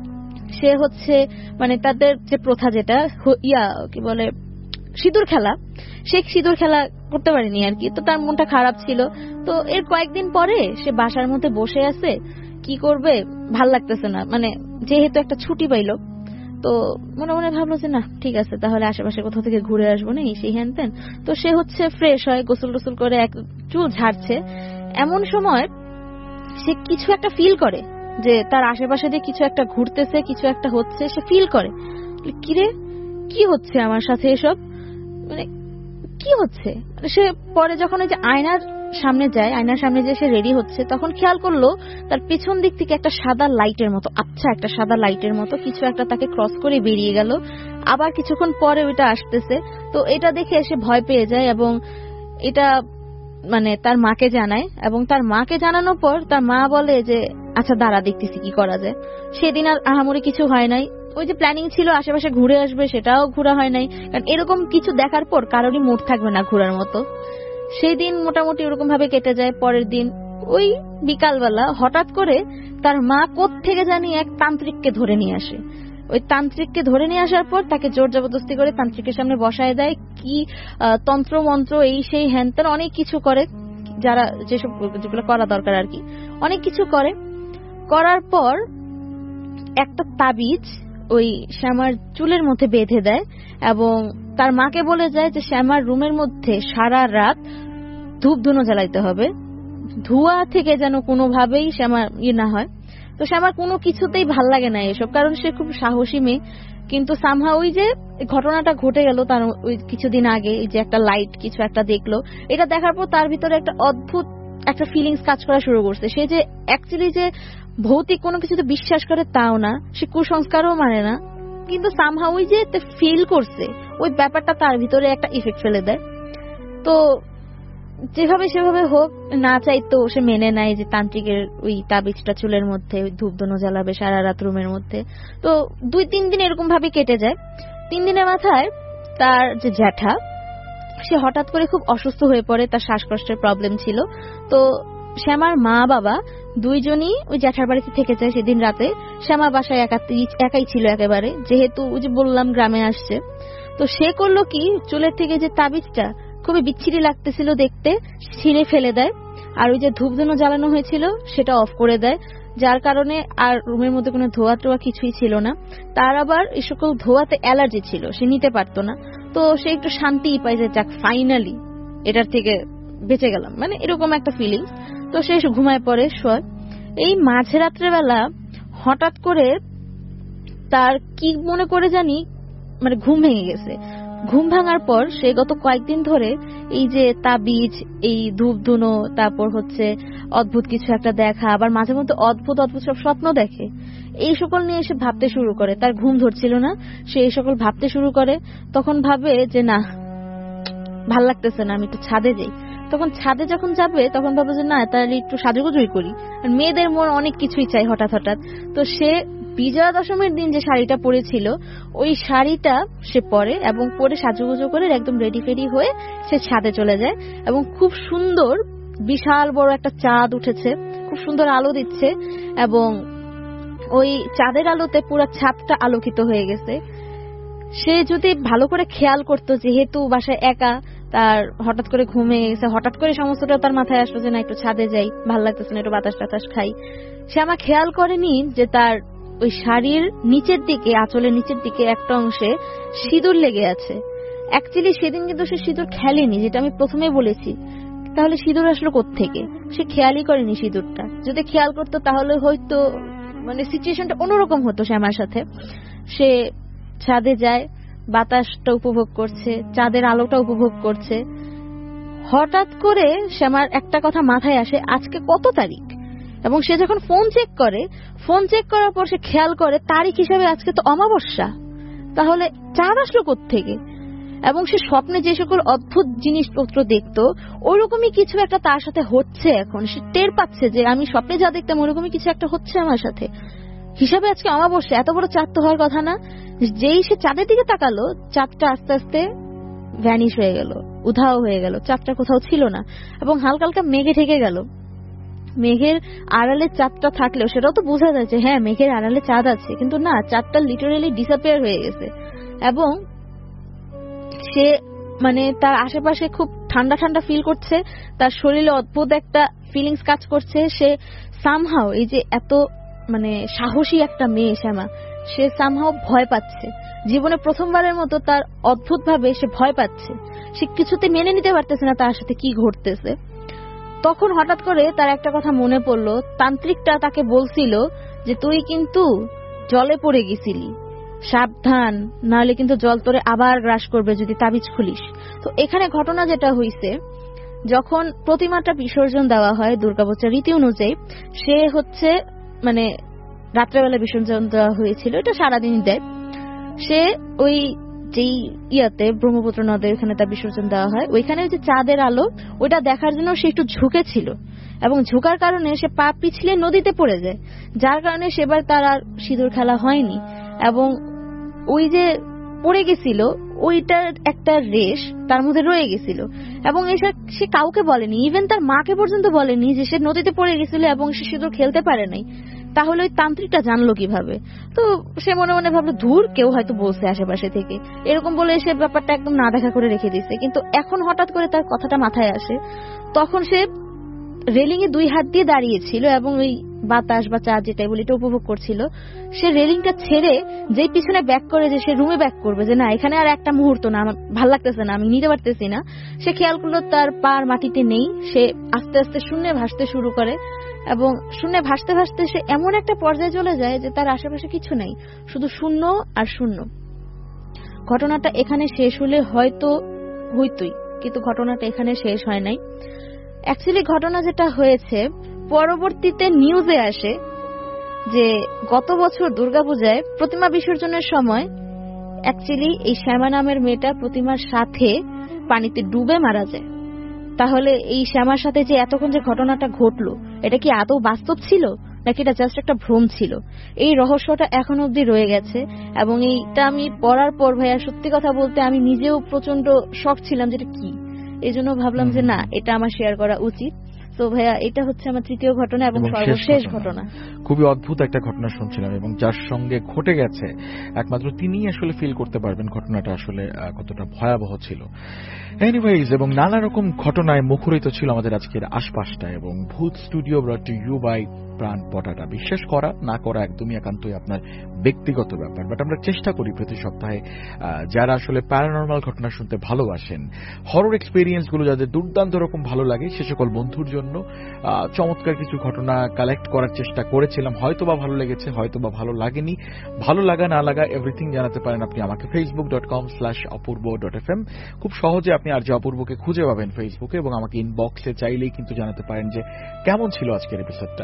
সে হচ্ছে মানে তাদের যে প্রথা, যেটা ইয়া কি বলে সিঁদুর খেলা, সে সিঁদুর খেলা করতে পারেনি আর কি। তো তার মনটা খারাপ ছিল। তো এর কয়েকদিন পরে সে বাসার মধ্যে বসে আছে, কি করবে ভাল লাগতেছে না, মানে যেহেতু একটা ছুটি পাইলো। তো মনে মনে ভাবলো যে না ঠিক আছে, তাহলে আশেপাশে কোথাও থেকে ঘুরে আসবো না, সেই হ্যান তেন। তো সে হচ্ছে ফ্রেশ হয়, গোসল টোসল করে এক চুল ঝাড়ছে। এমন সময় সে কিছু একটা ফিল করে যে তার আশেপাশে যে কিছু একটা ঘুরতেছে, কিছু একটা হচ্ছে, সে ফিল করে কিরে কি হচ্ছে আমার সাথে এসব, মানে কি হচ্ছে। সে পরে যখন ওই যে আয়নার সামনে যায়, আয়নার সামনে যে সে রেডি হচ্ছে, তখন খেয়াল করলো তার পেছন দিক থেকে একটা সাদা লাইটের মতো, আচ্ছা একটা সাদা লাইটের মতো কিছু একটা তাকে ক্রস করে বেরিয়ে গেল। আবার কিছুক্ষণ পরে ওইটা আসতেছে। তো এটা দেখে সে ভয় পেয়ে যায় এবং এটা মানে তার মাকে জানায়। এবং তার মাকে জানানোর পর তার মা বলে যে আচ্ছা দাঁড়া, দেখতেছি কি করা যায়। সেদিন আর আহামরি কিছু হয় নাই। ওই যে প্ল্যানিং ছিল আশেপাশে ঘুরে আসবে, সেটাও ঘোরা হয় নাই, কারণ এরকম কিছু দেখার পর কারোরই মুড থাকবে না ঘোরার মতো। সেই দিন মোটামুটি ওরকম ভাবে কেটে যায়। পরের দিন ওই বিকালবেলা হঠাৎ করে তার মা কোত্থেকে জানি এক তান্ত্রিককে ধরে নিয়ে আসে। ওই তান্ত্রিককে ধরে নিয়ে আসার পর তাকে জোর জবরদস্তি করে তান্ত্রিকের সামনে বসায় দেয়, কি তন্ত্র মন্ত্র এই সেই হ্যান ত্যান অনেক কিছু করে, যারা যেসব যেগুলো করা দরকার আর কি, অনেক কিছু করে। করার পর একটা তাবিজ ওই শ্যামার চুলের মধ্যে বেঁধে দেয় এবং তার মাকে বলে যায় যে শ্যামার রুমের মধ্যে সারা রাত ধূপ ধুনো জ্বালাইতে হবে, ধোঁয়া থেকে যেন কোনোভাবেই শ্যামার ইয়ে না হয়। তো শ্যামার কোনো কিছুতেই ভাল লাগে না এসব, কারণ সে খুব সাহসী মেয়ে। কিন্তু সামহা ওই যে ঘটনাটা ঘটে গেল তার ওই কিছুদিন আগে, যে একটা লাইট কিছু একটা দেখলো, এটা দেখার পর তার ভিতরে একটা অদ্ভুত একটা ফিলিংস কাজ করা শুরু করছে। সে যে অ্যাকচুয়ালি যে ভৌতিক কোনো কিছুতে বিশ্বাস করে তাও না, সে কুসংস্কারও মানে না, কিন্তু সামহা ওই যে ফিল করছে ওই ব্যাপারটা তার ভিতরে একটা ইফেক্ট ফেলে দেয়। তো যেভাবে সেভাবে হোক, না চাইতো সে মেনে নেয় যে তান্ত্রিকের ওই তাবিজটা চুলের মধ্যে ধূপ ধুনো জ্বালাবে সারা রাত রুমের মধ্যে। তো দুই তিন দিন এরকম ভাবে কেটে যায়। তিন দিনের মাথায় তার যে জ্যাঠা, সে হঠাৎ করে খুব অসুস্থ হয়ে পড়ে, তার শ্বাসকষ্টের প্রবলেম ছিল। তো শ্যামার মা বাবা দুইজনই ওই জ্যাঠার বাড়িতে থেকে যায় সেদিন রাতে। শ্যামা বাসায় একাই ছিল একেবারে, যেহেতু ওই যে বললাম গ্রামে আসছে। তো সে করলো কি, চুলের থেকে যে তাবিজটা খুবই বিচ্ছিরি লাগতেছিল দেখতে, ছিঁড়ে ফেলে দেয়। আর ওই যে ধূপধুনো জ্বালানো হয়েছিল সেটা অফ করে দেয়, যার কারণে আর রুমের মধ্যে কোনো ধোয়া টোয়া কিছুই ছিল না। তার আবার এই সকল ধোয়াতে অ্যালার্জি ছিল, সে নিতে পারতো না। তো সে একটু শান্তি পায় যে যাক ফাইনালি এটার থেকে বেঁচে গেলাম, মানে এরকম একটা ফিলিংস। তো সে ঘুমায় পড়ে, শোয়। এই মাঝে রাত্রেবেলা হঠাৎ করে তার কি মনে করে জানি মানে ঘুম ভেঙে গেছে। ঘুম ভাঙার পর সে গত কয়েকদিন ধরে এই যে তাবিজ, এই ধূপ ধুনো, তারপর হচ্ছে অদ্ভুত কিছু একটা দেখা, আবার মাঝে মধ্যে অদ্ভুত অদ্ভুত সব স্বপ্ন দেখে, এই সকল নিয়ে সে ভাবতে শুরু করে। তার ঘুম ধরছিল না, সে এই সকল ভাবতে শুরু করে। তখন ভাবে যে না, ভাল লাগতেছে না, আমি একটু ছাদে যাই। তখন ছাদে যখন যাবে তখন ভাবো যে না তাহলে একটু সাজুগুজুই করি, আর মেয়েদের মন অনেক কিছুই চাই হঠাৎ হঠাৎ। তো সে বিজয়া দশমীর দিন যে শাড়িটা পরেছিল ওই শাড়িটা সে পরে এবং পরে সাজুগুজু করে একদম রেডি ফেডি হয়ে সে ছাদে চলে যায় এবং খুব সুন্দর বিশাল বড় একটা চাঁদ উঠেছে, খুব সুন্দর আলো দিচ্ছে এবং ওই চাঁদের আলোতে পুরো ছাদটা আলোকিত হয়ে গেছে। সে যদি ভালো করে খেয়াল করতো, যেহেতু বাসায় একা, তার হঠাৎ করে ঘুমে গেছে, হঠাৎ করে সমস্তটা তার মাথায় আসলো যে না একটু ছাদে যাই, ভাল লাগতেছে না, একটু বাতাস টাতাস খাই, সে আমার খেয়াল করেনি যে তার ওই শাড়ির নিচের দিকে, আঁচলের নিচের দিকে একটা অংশে সিঁদুর লেগে আছে। অ্যাকচুয়ালি সেদিন কিন্তু সে সিঁদুর খেলেনি, যেটা আমি প্রথমে বলেছি। তাহলে সিঁদুর আসলো কোত্থেকে? সে খেয়ালই করেনি সিঁদুরটা। যদি খেয়াল করতো তাহলে হয়তো মানে সিচুয়েশনটা অন্যরকম হতো সে আমার সাথে। সে ছাদে যায়, বাতাসটা উপভোগ করছে, চাঁদের আলোটা উপভোগ করছে। হঠাৎ করে সে আমার একটা কথা মাথায় আসে, আজকে কত তারিখ? এবং সে যখন ফোন চেক করে, ফোন চেক করার পর সে খেয়াল করে তারিখ হিসাবে আজকে তো অমাবস্যা, তাহলে চাঁদ আসলো কোত্থেকে? এবং সে স্বপ্নে যে সকল অদ্ভুত জিনিসপত্র দেখতো ওইরকমই কিছু একটা তার সাথে হচ্ছে। এখন সে টের পাচ্ছে যে আমি স্বপ্নে যা দেখতাম ওরকমই কিছু একটা হচ্ছে আমার সাথে। হিসাবে আজকে অমাবস্যা, এত বড় চাঁদ তো হওয়ার কথা না। যেই সে চাঁদের দিকে তাকালো, চাঁদটা আস্তে আস্তে ভ্যানিশ হয়ে গেল, উধাও হয়ে গেল, চাঁদটা কোথাও ছিল না এবং হালকা হালকা মেঘে ঢেকে গেল। মেঘের আড়ালে চাঁদটা থাকলেও সেটাও তো বোঝা যাচ্ছে হ্যাঁ মেঘের আড়ালে চাঁদ আছে, কিন্তু না, চাঁদটা লিটারেলি ডিসঅ্যাপিয়ার হয়ে গেছে। এবং সে মানে তার আশেপাশে খুব ঠান্ডা ঠান্ডা ফিল করছে, তার শরীরে অদ্ভুত একটা ফিলিংস কাজ করছে। সে সামহাও, এই যে এত মানে সাহসী একটা মেয়ে শ্যামা, সে সামহাও ভয় পাচ্ছে। জীবনে প্রথমবারের মতো তার অদ্ভুত ভাবে সে ভয় পাচ্ছে, সে কিছুতে মেনে নিতে পারতেছে না তার সাথে কি ঘটতেছে। তখন হঠাৎ করে তার একটা কথা মনে পড়লো, তান্ত্রিকটা তাকে বলছিল যে তুই কিন্তু জলে পড়ে গেছিলি, সাবধান, নাহলে কিন্তু জল তোরে আবার গ্রাস করবে যদি তাবিজ খুলিস। তো এখানে ঘটনা যেটা হইছে, যখন প্রতিমাটা বিসর্জন দেওয়া হয় দুর্গাপূজার রীতি অনুযায়ী, সে হচ্ছে মানে রাত্রেবেলা বিসর্জন দেওয়া হয়েছিল, এটা সারাদিন দেয়। সে ওই যেই ইয়াতে ব্রহ্মপুত্র নদে ওইখানে তার বিসর্জন দেওয়া হয়, ওইখানে যে চাঁদের আলো ওইটা দেখার জন্য সে একটু ঝুঁকেছিল এবং ঝুঁকার কারণে সে পা পিছলে নদীতে পড়ে যায়, যার কারণে সেবার তার আর সিঁদুর খেলা হয়নি। এবং ওই যে পড়ে গেছিল ওইটার একটা রেশ তার মধ্যে রয়ে গেছিল এবং এসে সে কাউকে বলেনি, ইভেন তার মাকে পর্যন্ত বলেনি যে সে নদীতে পড়ে গেছিল এবং সে সিঁদুর খেলতে পারে নাই। তাহলে ওই তান্ত্রিকটা জানলো কিভাবে? তো সে মনে মনে ভাবলো ধুর, কেউ হয়তো বলছে আশেপাশে থেকে, এরকম বলে সে ব্যাপারটা একদম না দেখা করে রেখে দিচ্ছে। কিন্তু এখন হঠাৎ করে তার কথাটা মাথায় আসে, তখন সে রেলিং এ দুই হাত দিয়ে দাঁড়িয়েছিল এবং ওই বাতাস বা চাঁদ যেটাই বলি এটা উপভোগ করছিল। সে রেলিংটা ছেড়ে যে পিছনে ব্যাক করে যে সে রুমে ব্যাক করবে, যে না এখানে আর একটা মুহূর্ত না, আমার ভাল লাগতেছে না, আমি নিতে পারতেছি না, সে খেয়াল করলো তার পার মাটিতে নেই। সে আস্তে আস্তে শূন্যে ভাসতে শুরু করে এবং শূন্যে ভাসতে ভাসতে সে এমন একটা পর্যায়ে চলে যায় যে তার আশেপাশে কিছু নেই, শুধু শূন্য আর শূন্য। ঘটনাটা এখানে শেষ হলে হয়তো হইতই, কিন্তু ঘটনাটা এখানে শেষ হয় নাই। অ্যাকচুয়ালি ঘটনা যেটা হয়েছে, পরবর্তীতে নিউজে আসে যে গত বছর দুর্গাপূজায় প্রতিমা বিসর্জনের সময় অ্যাকচুয়ালি এই শ্যামা নামের মেয়েটা প্রতিমার সাথে পানিতে ডুবে মারা যায়। তাহলে এই শ্যামার সাথে যে এতক্ষণ যে ঘটনাটা ঘটলো, এটা কি আদৌ বাস্তব ছিল নাকি এটা জাস্ট একটা ভ্রম ছিল? এই রহস্যটা এখন অবধি রয়ে গেছে এবং এইটা আমি পড়ার পর ভাইয়া সত্যি কথা বলতে আমি নিজেও প্রচন্ড শক ছিলাম যেটা কি, এই জন্য ভাবলাম যে না এটা আমার শেয়ার করা উচিত। তো ভাইয়া এটা হচ্ছে আমার তৃতীয় ঘটনা এবং সর্বশেষ ঘটনা। খুবই অদ্ভুত একটা ঘটনা শুনছিলাম এবং যার সঙ্গে ঘটে গেছে একমাত্র তিনিই আসলে ফিল করতে পারবেন ঘটনাটা আসলে কতটা ভয়াবহ ছিল। এনিওয়েজ, এবং নানা রকম ঘটনায় মুখরিত ছিল আমাদের আজকের আশপাশটা এবং Bhoot studio brought to you by Pran Potata. বিশ্বাস করা না করা একদমই একান্তই আপনার ব্যক্তিগত ব্যাপার, বাট আমরা চেষ্টা করি প্রতি সপ্তাহে যারা আসলে প্যারানর্মাল ঘটনা শুনতে ভালোবাসেন, হরর এক্সপেরিয়েন্স গুলো যাদের দুর্দান্ত রকম ভালো লাগে, সে সকল বন্ধুর জন্য চমৎকার কিছু ঘটনা কালেক্ট করার চেষ্টা করেছিলাম। হয়তো বা ভালো লেগেছে, হয়তো বা ভালো লাগেনি। ভালো লাগা না লাগা এভরিথিং জানাতে পারেন আপনি আমাকে Facebook dot com slash Apurba dot F M. খুব সহজে আপনি আর যে অপূর্বকে খুঁজে পাবেন ফেসবুকে এবং আমাকে ইনবক্সে চাইলেই কিন্তু জানাতে পারেন যে কেমন ছিল আজকের এপিসোডটা।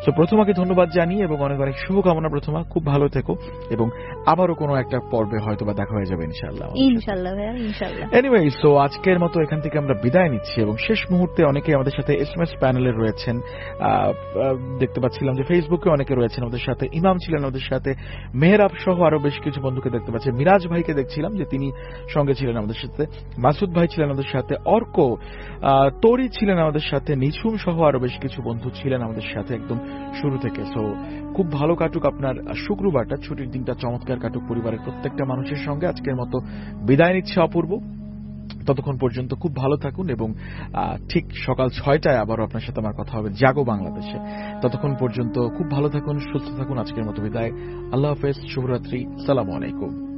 তো প্রথমাকে ধন্যবাদ জানিয়ে এবং অনেক অনেক শুভকামনা প্রথমা, খুব ভালো থেকো এবং আবারও কোনো একটা পর্বে হয়তো বা দেখা হয়ে যাবে ইনশাআল্লাহ। ইনশাআল্লাহ ভাইয়া, ইনশাআল্লাহ। এনিওয়ে, সো আজকের মতো এখান থেকে আমরা বিদায় নিচ্ছি এবং শেষ মুহূর্তে অনেকে আমাদের সাথে এসএমএস প্যানেলে রয়েছেন, দেখতে পাচ্ছিলাম যে ফেসবুকে অনেকে রয়েছেন আমাদের সাথে, ইমাম ছিলেন আমাদের সাথে, মেহরাব সহ আরো বেশ কিছু বন্ধুকে দেখতে পাচ্ছি, মিরাজ ভাইকে দেখছিলাম যে তিনি সঙ্গে ছিলেন আমাদের সাথে, মাসুদ ভাই ছিলেন আমাদের সাথে, অর্ক, তরি ছিলেন আমাদের সাথে, নিঝুম সহ আরো বেশ কিছু বন্ধু ছিলেন আমাদের সাথে একদম শুরু থেকে। সো খুব ভালো কাটুক আপনার শুক্রবারটা, ছুটির দিনটা চমৎকার কাটুক পরিবারের প্রত্যেকটা মানুষের সঙ্গে। আজকের মতো বিদায় নিচ্ছে অপূর্ব, ততক্ষণ পর্যন্ত খুব ভালো থাকুন এবং ঠিক সকাল ছয়টায় আবারও আপনার সাথে আমার কথা হবে জাগো বাংলাদেশে। ততক্ষণ পর্যন্ত খুব ভালো থাকুন, সুস্থ থাকুন। আজকের মতো বিদায়, আল্লাহ হাফেজ, শুভরাত্রি, সালামু আলাইকুম।